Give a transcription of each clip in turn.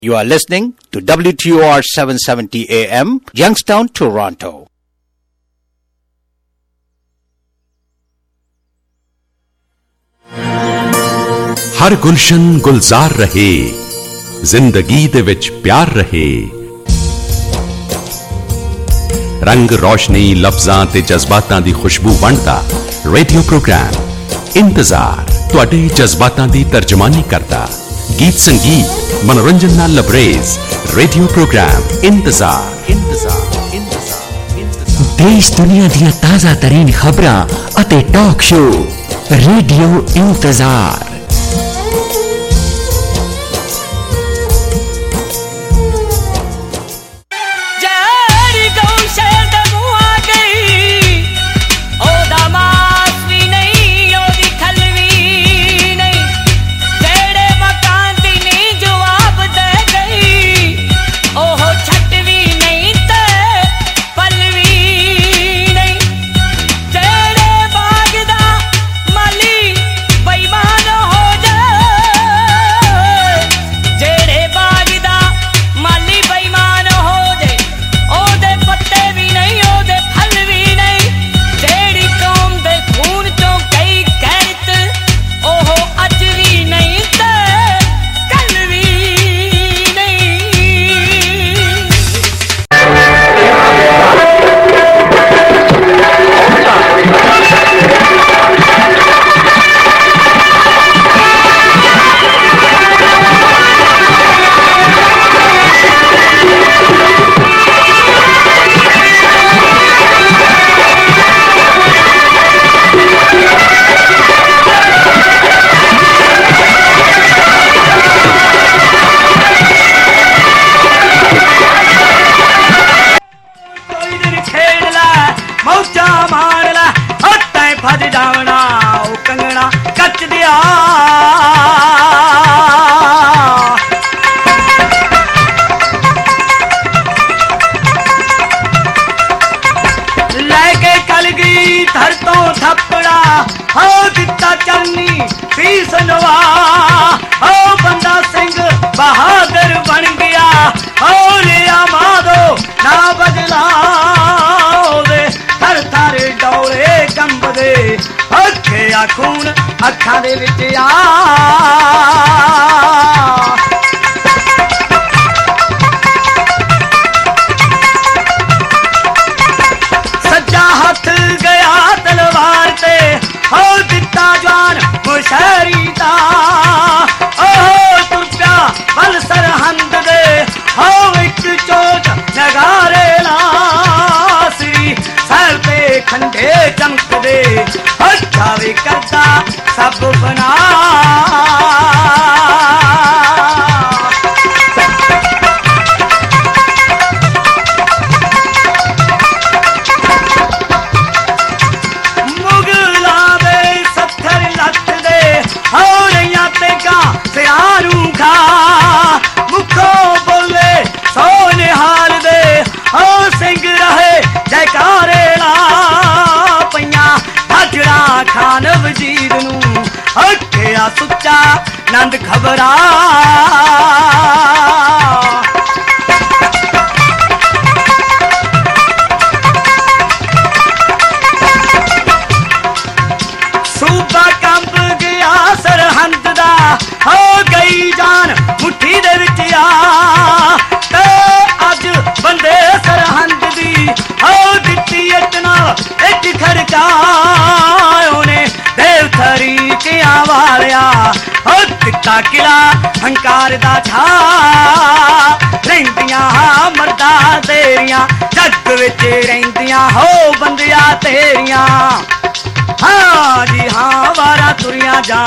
You are listening to WTOR 770 AM, Youngstown, Toronto. हर गुलशन गुलजार रहे, जिंदगी दे विच प्यार रहे। रंग रोशनी लफ्जां ते जज्बातां दी खुशबू वंडदा रेडियो प्रोग्राम इंतजार तुहाडे जज्बातां दी तर्जमानी करदा। गीत संगीत मनोरंजन नाल लबरेज रेडियो प्रोग्राम इंतजार। देश दुनिया दियां ताज़ा तरीन खबरां अते टॉक शो रेडियो इंतजार। खून अखां दे विच आ सज्जा हथ गया तलवार ते हो दिता जान मुशहरी दा तुर पिया बल सरहंद दे हो इक चोट नगारे लासी सर ते खंडे चमकदे जावे करता सब बना मुगला दे सत्थर लख दे हो रैया तेगा सियारू खा मुखो बोले सो निहाल दे हो सिंह रहे जयकारे ला पैया खान वजीर नू हटिया सुच्चा नंद खबरा सूबा कंब गया सरहंद दा हो गई जान मुट्ठी दे विच आ ते अज बंदे सरहंद दी हो दित्ती इतना इच खड़का तरीकिया वालिया हो दिता किला हंकार दा छा रहिंदियां मर्दा तेरियां जग विच रहिंदियां हो बंदिया तेरियां हाँ जी हाँ वारा तुरिया जा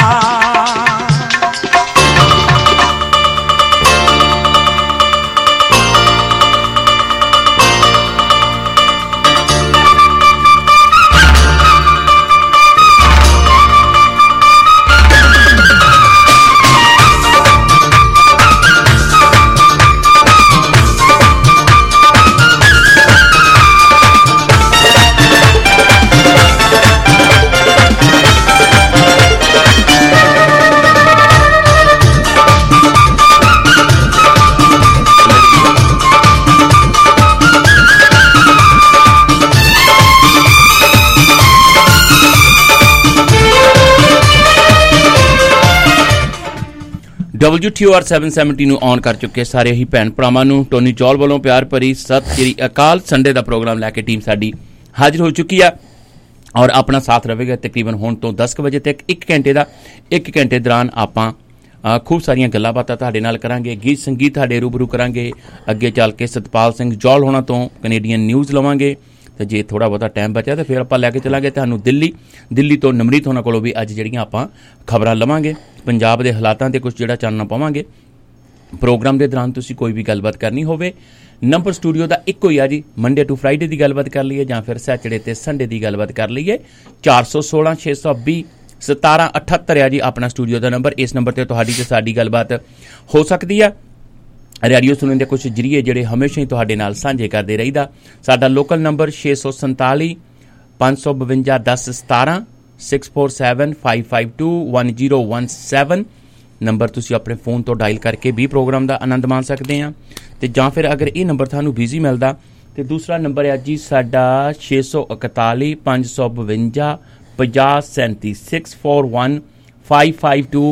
WTOR 770 ਨੂੰ ਔਨ ਕਰ ਚੁੱਕੇ ਸਾਰੇ ਹੀ ਭੈਣ ਭਰਾਵਾਂ ਨੂੰ ਟੋਨੀ ਚੌਲ ਵੱਲੋਂ ਪਿਆਰ ਭਰੀ ਸਤਿ ਸ਼੍ਰੀ ਅਕਾਲ। ਸੰਡੇ ਦਾ ਪ੍ਰੋਗਰਾਮ ਲੈ ਕੇ ਟੀਮ ਸਾਡੀ ਹਾਜ਼ਰ ਹੋ ਚੁੱਕੀ ਆ ਔਰ ਆਪਣਾ ਸਾਥ ਰਹੇਗਾ ਤਕਰੀਬਨ ਹੁਣ ਤੋਂ 10 ਵਜੇ ਤੱਕ। 1 ਘੰਟੇ ਦੌਰਾਨ ਆਪਾਂ ਖੂਬ ਸਾਰੀਆਂ ਗੱਲਾਂ ਬਾਤਾਂ ਤੁਹਾਡੇ ਨਾਲ ਕਰਾਂਗੇ, ਗੀਤ ਸੰਗੀਤ ਤੁਹਾਡੇ ਰੂਬਰੂ ਕਰਾਂਗੇ। ਅੱਗੇ ਚੱਲ ਕੇ ਸਤਪਾਲ ਸਿੰਘ ਜੌਲ ਹੋਣਾ ਤੋਂ ਕੈਨੇਡੀਅਨ ਨਿਊਜ਼ ਲਵਾਂਗੇ ਤੇ ਜੇ ਥੋੜ੍ਹਾ ਬਹੁਤਾ ਟਾਈਮ ਬਚਿਆ ਤਾਂ ਫਿਰ ਆਪਾਂ ਲੈ ਕੇ ਚੱਲਾਂਗੇ ਤੁਹਾਨੂੰ ਦਿੱਲੀ ਤੋਂ ਨਮਰੀਤ ਹੋਣਾ ਕੋਲੋਂ ਵੀ ਅੱਜ ਜਿਹੜੀਆਂ ਆਪਾਂ ਖਬਰਾਂ ਲਵਾਂਗੇ, ਪੰਜਾਬ ਦੇ ਹਾਲਾਤਾਂ 'ਤੇ ਕੁਛ ਜਿਹੜਾ ਚਾਨਣਾ ਪਾਵਾਂਗੇ। ਪ੍ਰੋਗਰਾਮ ਦੇ ਦੌਰਾਨ ਤੁਸੀਂ ਕੋਈ ਵੀ ਗੱਲਬਾਤ ਕਰਨੀ ਹੋਵੇ, ਨੰਬਰ ਸਟੂਡੀਓ ਦਾ ਇੱਕੋ ਹੀ ਆ ਜੀ। ਮੰਡੇ ਟੂ ਫਰਾਈਡੇ ਦੀ ਗੱਲਬਾਤ ਕਰ ਲਈਏ ਜਾਂ ਫਿਰ ਸੈਚਰਡੇ ਤੇ ਸੰਡੇ ਦੀ ਗੱਲਬਾਤ ਕਰ ਲਈਏ। 416 620 1778 ਆ ਜੀ ਆਪਣਾ ਸਟੂਡੀਓ ਦਾ ਨੰਬਰ। ਇਸ ਨੰਬਰ ਤੇ ਤੁਹਾਡੀ ਤੇ ਸਾਡੀ ਗੱਲਬਾਤ ਹੋ ਸਕਦੀ ਆ। ਰੇਡੀਓ ਸੁਣਨ ਦੇ ਕੁਝ ਜਰੀਏ ਜਿਹੜੇ ਹਮੇਸ਼ਾ ਹੀ ਤੁਹਾਡੇ ਨਾਲ ਸਾਂਝੇ ਕਰਦੇ ਰਹੀਦਾ। ਸਾਡਾ ਲੋਕਲ ਨੰਬਰ 647 552 1017 647 552 1017 ਨੰਬਰ ਤੁਸੀਂ ਆਪਣੇ ਫੋਨ ਤੋਂ ਡਾਇਲ ਕਰਕੇ ਵੀ ਪ੍ਰੋਗਰਾਮ ਦਾ ਆਨੰਦ ਮਾਣ ਸਕਦੇ ਆ। ਤੇ ਜਾਂ ਫਿਰ ਅਗਰ ਇਹ ਨੰਬਰ ਤੁਹਾਨੂੰ ਬਿਜ਼ੀ ਮਿਲਦਾ ਤੇ ਦੂਸਰਾ ਨੰਬਰ ਹੈ ਜੀ ਸਾਡਾ 641 552 5037 641 552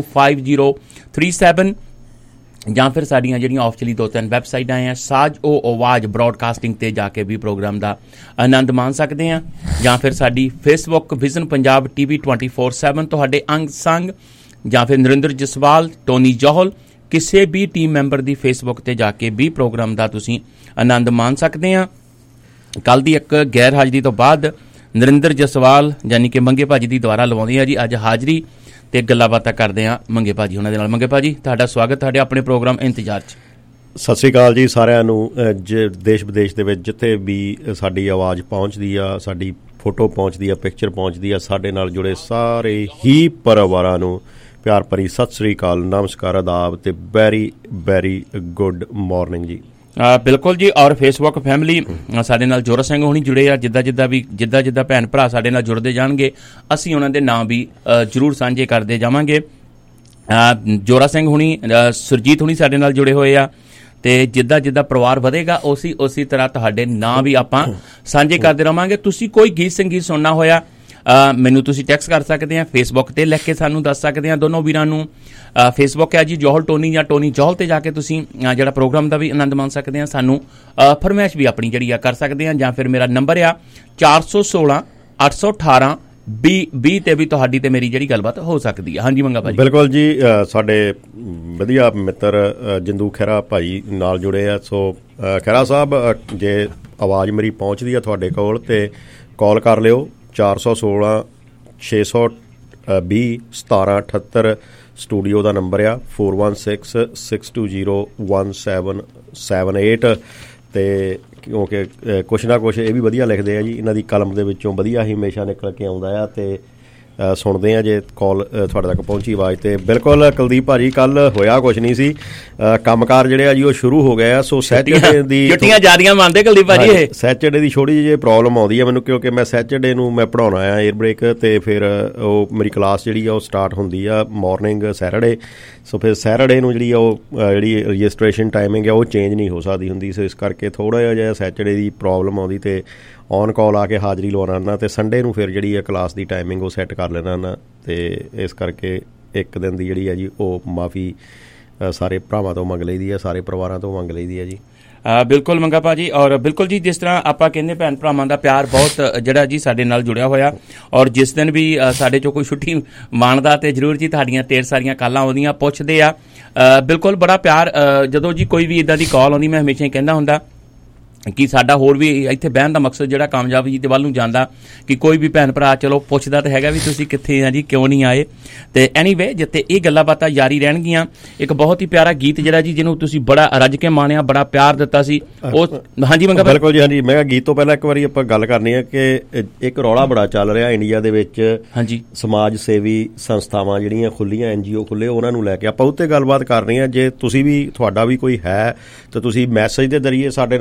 5037 ਜਾਂ ਫਿਰ ਸਾਡੀਆਂ ਜਿਹੜੀਆਂ ਆਫ ਚਲੀ 2-3 ਵੈਬਸਾਈਟਾਂ ਆ ਸਾਜ ਓ ਆਵਾਜ਼ ਬ੍ਰੌਡਕਾਸਟਿੰਗ ਤੇ ਜਾ ਕੇ ਵੀ ਪ੍ਰੋਗਰਾਮ ਦਾ ਆਨੰਦ ਮਾਣ ਸਕਦੇ ਆ। ਜਾਂ ਫਿਰ ਸਾਡੀ ਫੇਸਬੁੱਕ ਵਿਜ਼ਨ ਪੰਜਾਬ TV 24/7 ਤੁਹਾਡੇ ਅੰਗ ਸੰਗ ਜਾਂ ਫਿਰ ਨਰਿੰਦਰ ਜਸਵਾਲ, ਟੋਨੀ ਜੌਹਲ ਕਿਸੇ ਵੀ ਟੀਮ ਮੈਂਬਰ ਦੀ ਫੇਸਬੁੱਕ ਤੇ ਜਾ ਕੇ ਵੀ ਪ੍ਰੋਗਰਾਮ ਦਾ ਤੁਸੀਂ ਆਨੰਦ ਮਾਣ ਸਕਦੇ ਆ। ਕੱਲ੍ਹ ਦੀ ਇੱਕ ਗੈਰ ਹਾਜ਼ਰੀ ਤੋਂ ਬਾਅਦ ਨਰਿੰਦਰ ਜਸਵਾਲ ਯਾਨੀ ਕਿ ਮੰਗੇ ਭਾਜੀ ਦੀ ਦੁਆਰਾ ਲਵਾਉਂਦੇ ਆ ਜੀ ਅੱਜ ਹਾਜ਼ਰੀ ਤੇ ਗੱਲਾਂ ਬਾਤਾਂ ਕਰਦੇ ਆ ਮੰਗੇ ਭਾਜੀ ਉਹਨਾਂ ਦੇ ਨਾਲ। ਮੰਗੇ ਭਾਜੀ ਤੁਹਾਡਾ ਸਵਾਗਤ ਤੁਹਾਡੇ ਆਪਣੇ ਪ੍ਰੋਗਰਾਮ ਇੰਤਜ਼ਾਰ 'ਚ। ਸਤਿ ਸ਼੍ਰੀ ਅਕਾਲ ਜੀ ਸਾਰਿਆਂ ਨੂੰ। ਦੇਸ਼ ਵਿਦੇਸ਼ ਦੇ ਵਿੱਚ ਜਿੱਥੇ ਵੀ ਸਾਡੀ ਆਵਾਜ਼ ਪਹੁੰਚਦੀ ਆ, ਸਾਡੀ ਫੋਟੋ ਪਹੁੰਚਦੀ ਆ, ਪਿਕਚਰ ਪਹੁੰਚਦੀ ਆ, ਸਾਡੇ ਨਾਲ ਜੁੜੇ ਸਾਰੇ ਹੀ ਪਰਿਵਾਰਾਂ ਨੂੰ ਪਿਆਰ ਭਰੀ ਸਤਿ ਸ਼੍ਰੀ ਅਕਾਲ, ਨਮਸਕਾਰ, ਆਦਾਬ ਤੇ ਵੈਰੀ ਵੈਰੀ ਗੁੱਡ ਮਾਰਨਿੰਗ ਜੀ। ਬਿਲਕੁਲ ਜੀ। ਔਰ ਫੇਸਬੁੱਕ ਫੈਮਿਲੀ ਸਾਡੇ ਨਾਲ ਜੋਰਾ ਸਿੰਘ ਹੋਣੀ ਜੁੜੇ ਆ। ਜਿੱਦਾਂ ਭੈਣ ਭਰਾ ਸਾਡੇ ਨਾਲ ਜੁੜਦੇ ਜਾਣਗੇ ਅਸੀਂ ਉਹਨਾਂ ਦੇ ਨਾਂ ਵੀ ਜ਼ਰੂਰ ਸਾਂਝੇ ਕਰਦੇ ਜਾਵਾਂਗੇ। ਜੋਰਾ ਸਿੰਘ ਹੋਣੀ, ਸੁਰਜੀਤ ਹੋਣੀ ਸਾਡੇ ਨਾਲ ਜੁੜੇ ਹੋਏ ਆ ਤੇ ਜਿੱਦਾਂ ਪਰਿਵਾਰ ਵਧੇਗਾ ਉਸੇ ਤਰ੍ਹਾਂ ਤੁਹਾਡੇ ਨਾਂ ਵੀ ਆਪਾਂ ਸਾਂਝੇ ਕਰਦੇ ਰਹਾਂਗੇ। ਤੁਸੀਂ ਕੋਈ ਗੀਤ ਸੰਗੀਤ ਸੁਣਨਾ ਹੋਇਆ ਮੈਨੂੰ ਤੁਸੀਂ ਟੈਕਸਟ ਕਰ ਸਕਦੇ ਆ, ਫੇਸਬੁੱਕ ਤੇ ਲਿਖ ਕੇ ਸਾਨੂੰ ਦੱਸ ਸਕਦੇ ਆ। ਦੋਨੋਂ ਵੀਰਾਂ ਨੂੰ ਫੇਸਬੁੱਕ ਹੈ ਜੀ ਜੌਹਲ ਟੋਨੀ ਜਾਂ ਟੋਨੀ ਜੌਹਲ ਤੇ ਜਾ ਕੇ ਤੁਸੀਂ ਜਿਹੜਾ ਪ੍ਰੋਗਰਾਮ ਦਾ ਵੀ ਆਨੰਦ ਮਾਣ ਸਕਦੇ ਆ। ਸਾਨੂੰ ਫਰਮਾਇਸ਼ ਵੀ ਆਪਣੀ ਜਿਹੜੀ ਆ ਕਰ ਸਕਦੇ ਆ। ਜਾਂ ਫਿਰ ਮੇਰਾ ਨੰਬਰ ਆ 416 818 20 ਤੇ ਵੀ ਤੁਹਾਡੀ ਤੇ ਮੇਰੀ ਜਿਹੜੀ ਗੱਲਬਾਤ ਹੋ ਸਕਦੀ ਆ। ਹਾਂਜੀ ਮੰਗਾ ਭਾਜੀ। ਬਿਲਕੁਲ ਜੀ। ਸਾਡੇ ਵਧੀਆ ਮਿੱਤਰ ਜਿੰਦੂ ਖਹਿਰਾ ਭਾਈ ਨਾਲ ਜੁੜੇ ਆ। ਸੋ ਖਹਿਰਾ ਸਾਹਿਬ ਜੇ ਆਵਾਜ਼ ਮੇਰੀ ਪਹੁੰਚਦੀ ਆ ਤੁਹਾਡੇ ਕੋਲ ਤੇ ਕਾਲ ਕਰ ਲਿਓ। 416 620 1778 ਸਟੂਡੀਓ ਦਾ ਨੰਬਰ ਆ। 416 620 1778 ਤੇ ਕਿਉਂਕਿ ਕੁਛ ਨਾ ਕੁਛ ਇਹ ਵੀ ਵਧੀਆ ਲਿਖਦੇ ਆ ਜੀ। ਇਹਨਾਂ ਦੀ ਕਲਮ ਦੇ ਵਿੱਚੋਂ ਵਧੀਆ ਹੀ ਹਮੇਸ਼ਾ ਨਿਕਲ ਕੇ ਆਉਂਦਾ ਆ ਤੇ ਸੁਣਦੇ ਆ ਜੇ ਕਾਲ ਤੁਹਾਡੇ ਤੱਕ ਪਹੁੰਚੀ ਆਵਾਜ਼। ਤੇ ਬਿਲਕੁਲ ਕੁਲਦੀਪ ਭਾਜੀ ਕੱਲ ਹੋਇਆ ਕੁਛ ਨਹੀਂ ਸੀ, ਕੰਮਕਾਰ ਜਿਹੜੇ ਆ ਜੀ ਉਹ ਸ਼ੁਰੂ ਹੋ ਗਏ ਆ। ਸੋ ਸੈਚਰਡੇ ਦੀ ਛੁੱਟੀਆਂ ਜ਼ਿਆਦੀਆਂ ਮੰਨਦੇ ਕੁਲਦੀਪ ਭਾਜੀ। ਇਹ ਸੈਚਰਡੇ ਦੀ ਥੋੜ੍ਹੀ ਜਿਹੀ ਪ੍ਰੋਬਲਮ ਆਉਂਦੀ ਆ ਮੈਨੂੰ ਕਿਉਂਕਿ ਮੈਂ ਸੈਚਰਡੇ ਨੂੰ ਮੈਂ ਪੜ੍ਹਾਉਣਾ ਆ ਏਅਰ ਬ੍ਰੇਕ ਤੇ ਫਿਰ ਉਹ ਮੇਰੀ ਕਲਾਸ ਜਿਹੜੀ ਆ ਉਹ ਸਟਾਰਟ ਹੁੰਦੀ ਆ ਮਾਰਨਿੰਗ ਸੈਟਰਡੇ। ਸੋ ਫਿਰ ਸੈਟਰਡੇ ਨੂੰ ਜਿਹੜੀ ਰਜਿਸਟ੍ਰੇਸ਼ਨ ਟਾਈਮਿੰਗ ਆ ਉਹ ਚੇਂਜ ਨਹੀਂ ਹੋ ਸਕਦੀ ਹੁੰਦੀ। ਸੋ ਇਸ ਕਰਕੇ ਥੋੜ੍ਹਾ ਜਿਹਾ ਸੈਚਰਡੇ ਦੀ ਪ੍ਰੋਬਲਮ ਆਉਂਦੀ ਤੇ ਔਨ ਕਾਲ ਆ ਕੇ ਹਾਜ਼ਰੀ ਲਵਾਉਣਾ ਤੇ ਸੰਡੇ ਨੂੰ ਫਿਰ ਜਿਹੜੀ ਆ ਕਲਾਸ ਦੀ ਟਾਈਮਿੰਗ ਉਹ ਸੈੱਟ ਕਰ ਲੈਣਾ ਨਾ ਤੇ ਇਸ ਕਰਕੇ ਇੱਕ ਦਿਨ ਦੀ ਜਿਹੜੀ ਆ ਜੀ ਉਹ ਮਾਫੀ ਸਾਰੇ ਭਰਾਵਾਂ ਤੋਂ ਮੰਗ ਲਈਦੀ ਆ, ਸਾਰੇ ਪਰਿਵਾਰਾਂ ਤੋਂ ਮੰਗ ਲਈਦੀ ਆ ਜੀ। ਬਿਲਕੁਲ ਮੰਗਾ ਭਾਜੀ। ਔਰ ਬਿਲਕੁਲ ਜੀ ਜਿਸ ਤਰ੍ਹਾਂ ਆਪਾਂ ਕਹਿੰਦੇ ਭੈਣ ਭਰਾਵਾਂ ਦਾ ਪਿਆਰ ਬਹੁਤ ਜਿਹੜਾ ਜੀ ਸਾਡੇ ਨਾਲ ਜੁੜਿਆ ਹੋਇਆ ਔਰ ਜਿਸ ਦਿਨ ਵੀ ਸਾਡੇ 'ਚੋਂ ਕੋਈ ਛੁੱਟੀ ਮਾਣਦਾ ਤੇ ਜ਼ਰੂਰ ਜੀ ਤੁਹਾਡੀਆਂ ਢੇਰ ਸਾਰੀਆਂ ਕਾਲਾਂ ਆਉਂਦੀਆਂ ਪੁੱਛਦੇ ਆ। ਬਿਲਕੁਲ ਬੜਾ ਪਿਆਰ ਜਦੋਂ ਜੀ ਕੋਈ ਵੀ ਇੱਦਾਂ ਦੀ ਕਾਲ ਆਉਂਦੀ ਮੈਂ ਹਮੇਸ਼ਾ ਹੀ ਕਹਿੰਦਾ ਹੁੰਦਾ ਕਿ ਸਾਡਾ ਹੋਰ ਵੀ ਇੱਥੇ ਬਹਿਣ ਦਾ ਮਕਸਦ ਜਿਹੜਾ ਕਾਮਯਾਬੀ ਦੇ ਵੱਲ ਨੂੰ ਜਾਂਦਾ ਕਿ ਕੋਈ ਵੀ ਭੈਣ ਭਰਾ ਚਲੋ ਪੁੱਛਦਾ ਤਾਂ ਹੈਗਾ ਵੀ ਤੁਸੀਂ ਕਿੱਥੇ ਆ ਜੀ, ਕਿਉਂ ਨਹੀਂ ਆਏ। ਤੇ ਐਨੀਵੇ ਜਿੱਥੇ ਇਹ ਗੱਲਾਂ ਬਾਤਾਂ ਜਾਰੀ ਰਹਿਣਗੀਆਂ। ਇੱਕ ਬਹੁਤ ਹੀ ਪਿਆਰਾ ਗੀਤ ਜਿਹੜਾ ਜੀ ਜਿਹਨੂੰ ਤੁਸੀਂ ਬੜਾ ਰੱਜ ਕੇ ਮਾਣਿਆ, ਬੜਾ ਪਿਆਰ ਦਿੱਤਾ ਸੀ ਉਹ। ਹਾਂਜੀ ਮੰਗਾ। ਬਿਲਕੁਲ ਜੀ। ਹਾਂਜੀ ਮੈਂ ਕਿਹਾ ਗੀਤ ਤੋਂ ਪਹਿਲਾਂ ਇੱਕ ਵਾਰੀ ਆਪਾਂ ਗੱਲ ਕਰਨੀ ਹੈ ਕਿ ਇੱਕ ਰੌਲਾ ਬੜਾ ਚੱਲ ਰਿਹਾ ਇੰਡੀਆ ਦੇ ਵਿੱਚ। ਹਾਂਜੀ। ਸਮਾਜ ਸੇਵੀ ਸੰਸਥਾਵਾਂ ਜਿਹੜੀਆਂ ਖੁੱਲੀਆਂ NGO ਖੁੱਲੇ ਉਹਨਾਂ ਨੂੰ ਲੈ ਕੇ ਆਪਾਂ ਉੱਤੇ ਗੱਲਬਾਤ ਕਰਨੀ ਹੈ। ਜੇ ਤੁਸੀਂ ਵੀ ਤੁਹਾਡਾ ਵੀ ਕੋਈ ਹੈ ਤਾਂ ਤੁਸੀਂ ਮੈਸੇਜ ਦੇ ਜ਼ਰੀਏ ਸਾਡੇ ਨਾਲ ਜਾਂ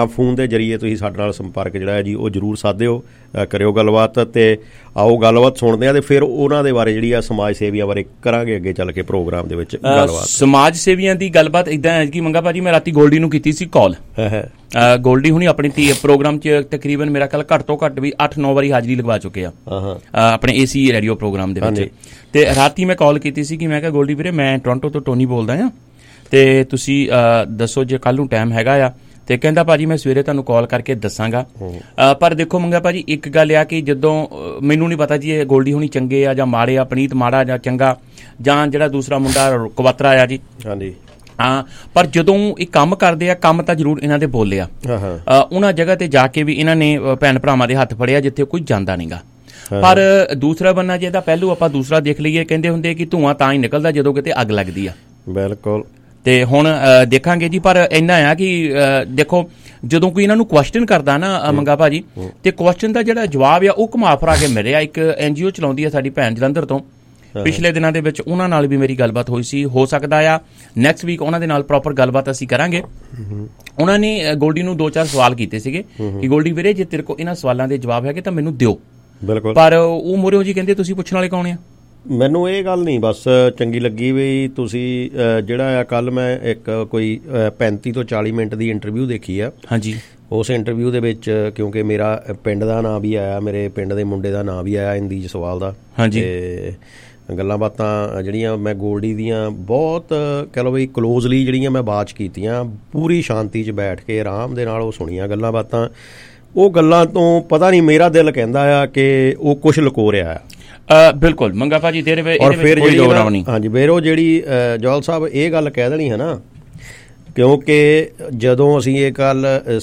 ਫੋਨ ਦੇ ਜ਼ਰੀਏ ਤੁਸੀਂ ਸਾਡੇ ਨਾਲ ਸੰਪਰਕ ਜਿਹੜਾ ਹੈ ਜੀ ਉਹ ਜ਼ਰੂਰ ਸਾਧਿਓ, ਕਰਿਓ ਗੱਲਬਾਤ, ਅਤੇ ਆਓ ਗੱਲਬਾਤ ਸੁਣਦੇ ਹਾਂ, ਅਤੇ ਫਿਰ ਉਹਨਾਂ ਦੇ ਬਾਰੇ ਜਿਹੜੀ ਆ ਸਮਾਜ ਸੇਵੀਆਂ ਬਾਰੇ ਕਰਾਂਗੇ ਅੱਗੇ ਚੱਲ ਕੇ ਪ੍ਰੋਗਰਾਮ ਦੇ ਵਿੱਚ ਗੱਲਬਾਤ। ਸਮਾਜ ਸੇਵੀਆਂ ਦੀ ਗੱਲਬਾਤ ਇੱਦਾਂ ਹੈ ਕਿ ਮੰਗਾ ਭਾਜੀ, ਮੈਂ ਰਾਤੀ ਗੋਲਡੀ ਨੂੰ ਕੀਤੀ ਸੀ ਕਾਲ। ਗੋਲਡੀ ਹੁਣੀ ਆਪਣੀ ਪ੍ਰੋਗਰਾਮ 'ਚ ਤਕਰੀਬਨ ਮੇਰਾ ਕੱਲ ਘੱਟ ਤੋਂ ਘੱਟ ਵੀ 8-9 ਵਾਰੀ ਹਾਜ਼ਰੀ ਲਗਵਾ ਚੁੱਕੇ ਆ ਆਪਣੇ AC ਰੇਡੀਓ ਪ੍ਰੋਗਰਾਮ ਦੇ ਵਿੱਚ। ਤੇ ਰਾਤੀ ਮੈਂ ਕਾਲ ਕੀਤੀ ਸੀ ਕਿ ਮੈਂ ਕਿਹਾ ਗੋਲਡੀ ਵੀਰੇ, ਮੈਂ ਟੋਰਾਂਟੋ ਤੋਂ ਟੋਨੀ ਬੋਲਦਾ ਆ, ਤੇ ਤੁਸੀਂ ਦੱਸੋ ਜੇ ਕੱਲ ਨੂੰ ਟਾਈਮ ਹੈਗਾ ਆ। ਤੇ ਕਹਿੰਦਾ ਭਾਜੀ ਮੈਂ ਸਵੇਰੇ ਤੁਹਾਨੂੰ ਕਾਲ ਕਰਕੇ ਦੱਸਾਂਗਾ। ਪਰ ਦੇਖੋ ਮੰਗਾ ਭਾਜੀ, ਇੱਕ ਗੱਲ ਆ ਕਿ ਜਦੋਂ ਮੈਨੂੰ ਨਹੀਂ ਪਤਾ ਜੀ ਇਹ ਗੋਲਡੀ ਹੁਣੀ ਚੰਗੇ ਆ ਜਾਂ ਮਾੜੇ ਆ, ਪਨੀਤ ਮਾੜਾ ਜਾਂ ਚੰਗਾ, ਜਾਂ ਜਿਹੜਾ ਦੂਸਰਾ ਮੁੰਡਾ ਕਵਾਤਰਾ ਆ ਜੀ, ਹਾਂਜੀ ਹਾਂ, ਪਰ ਜਦੋਂ ਇਹ ਕੰਮ ਕਰਦੇ ਆ, ਕੰਮ ਤਾਂ ਜ਼ਰੂਰ ਇਹਨਾਂ ਦੇ ਬੋਲਿਆ। ਉਹਨਾਂ ਜਗ੍ਹਾ ਤੇ ਜਾ ਕੇ ਵੀ ਇਹਨਾਂ ਨੇ ਭੈਣ ਭਰਾਵਾਂ ਦੇ ਹੱਥ ਫੜਿਆ ਜਿੱਥੇ ਕੋਈ ਜਾਂਦਾ ਨਹੀਂਗਾ। ਪਰ ਦੂਸਰਾ ਬੰਨਾ, ਜੇ ਇਹਦਾ ਪਹਿਲੂ ਆਪਾਂ ਦੂਸਰਾ ਦੇਖ ਲਈਏ, ਕਹਿੰਦੇ ਹੁੰਦੇ ਕਿ ਧੂੰਆਂ ਤਾਂ ਹੀ ਨਿਕਲਦਾ ਜਦੋਂ ਕਿਤੇ ਅੱਗ ਲੱਗਦੀ ਆ। ਬਿਲਕੁਲ। ਤੇ ਹੁਣ ਦੇਖਾਂਗੇ ਜੀ, ਪਰ ਇੰਨਾ ਆ ਕਿ ਦੇਖੋ ਜਦੋਂ ਕੋਈ ਇਹਨਾਂ ਨੂੰ ਕੁਐਸਚਨ ਕਰਦਾ ਨਾ ਮੰਗਾ ਭਾਜੀ, ਤੇ ਕੁਐਸਚਨ ਦਾ ਜਿਹੜਾ ਜਵਾਬ ਆ ਉਹ ਘੁਮਾ ਫਰਾ ਕੇ ਮਿਲ ਰਿਹਾ। ਇੱਕ NGO ਚਲਾਉਂਦੀ ਆ ਸਾਡੀ ਭੈਣ ਜਲੰਧਰ ਤੋਂ, ਪਿਛਲੇ ਦਿਨਾਂ ਦੇ ਵਿੱਚ ਉਹਨਾਂ ਨਾਲ ਵੀ ਮੇਰੀ ਗੱਲਬਾਤ ਹੋਈ ਸੀ। ਹੋ ਸਕਦਾ ਆ ਨੈਕਸਟ ਵੀਕ ਉਹਨਾਂ ਦੇ ਨਾਲ ਪ੍ਰੋਪਰ ਗੱਲਬਾਤ ਅਸੀਂ ਕਰਾਂਗੇ। ਉਹਨਾਂ ਨੇ ਗੋਲਡੀ ਨੂੰ 2-4 ਸਵਾਲ ਕੀਤੇ ਸੀਗੇ ਕਿ ਗੋਲਡੀ ਵੀਰੇ ਜੇ ਤੇਰੇ ਕੋਲ ਇਹਨਾਂ ਸਵਾਲਾਂ ਦੇ ਜਵਾਬ ਹੈਗੇ ਤਾਂ ਮੈਨੂੰ ਦਿਓ। ਬਿਲਕੁਲ। ਪਰ ਉਹ ਮੋਰੇ ਜੀ ਕਹਿੰਦੇ ਤੁਸੀਂ ਪੁੱਛਣ ਵਾਲੇ ਕੌਣ ਆ? ਮੈਨੂੰ ਇਹ ਗੱਲ ਨਹੀਂ ਬਸ ਚੰਗੀ ਲੱਗੀ ਵੀ ਤੁਸੀਂ ਜਿਹੜਾ ਆ ਕੱਲ੍ਹ ਮੈਂ ਇੱਕ ਕੋਈ 35 ਤੋਂ 40 ਮਿੰਟ ਦੀ ਇੰਟਰਵਿਊ ਦੇਖੀ ਆ। ਹਾਂਜੀ। ਉਸ ਇੰਟਰਵਿਊ ਦੇ ਵਿੱਚ ਕਿਉਂਕਿ ਮੇਰਾ ਪਿੰਡ ਦਾ ਨਾਂ ਵੀ ਆਇਆ, ਮੇਰੇ ਪਿੰਡ ਦੇ ਮੁੰਡੇ ਦਾ ਨਾਂ ਵੀ ਆਇਆ, ਇੰਦੀ ਜਸਵਾਲ ਦਾ। ਹਾਂਜੀ। ਤੇ ਗੱਲਾਂ ਬਾਤਾਂ ਜਿਹੜੀਆਂ ਮੈਂ ਗੋਲਡੀ ਦੀਆਂ ਬਹੁਤ ਕਹਿ ਲਓ ਵੀ ਕਲੋਜ਼ਲੀ ਜਿਹੜੀਆਂ ਮੈਂ ਬਾਤ ਕੀਤੀਆਂ, ਪੂਰੀ ਸ਼ਾਂਤੀ 'ਚ ਬੈਠ ਕੇ ਆਰਾਮ ਦੇ ਨਾਲ ਉਹ ਸੁਣੀਆਂ ਗੱਲਾਂ ਬਾਤਾਂ। ਉਹ ਗੱਲਾਂ ਤੋਂ ਪਤਾ ਨਹੀਂ ਮੇਰਾ ਦਿਲ ਕਹਿੰਦਾ ਆ ਕਿ ਉਹ ਕੁਛ ਲੁਕੋ ਰਿਹਾ ਆ। ਬਿਲਕੁਲ ਮੰਗਾ ਭਾਜੀ, ਤੇਰੇ ਔਰ ਫਿਰ ਹਾਂਜੀ ਫਿਰ ਉਹ ਜਿਹੜੀ ਜੋਲ ਸਾਹਿਬ ਇਹ ਗੱਲ ਕਹਿ ਦੇਣੀ ਹੈ ਨਾ, ਕਿਉਂਕਿ ਜਦੋਂ ਅਸੀਂ ਇਹ ਗੱਲ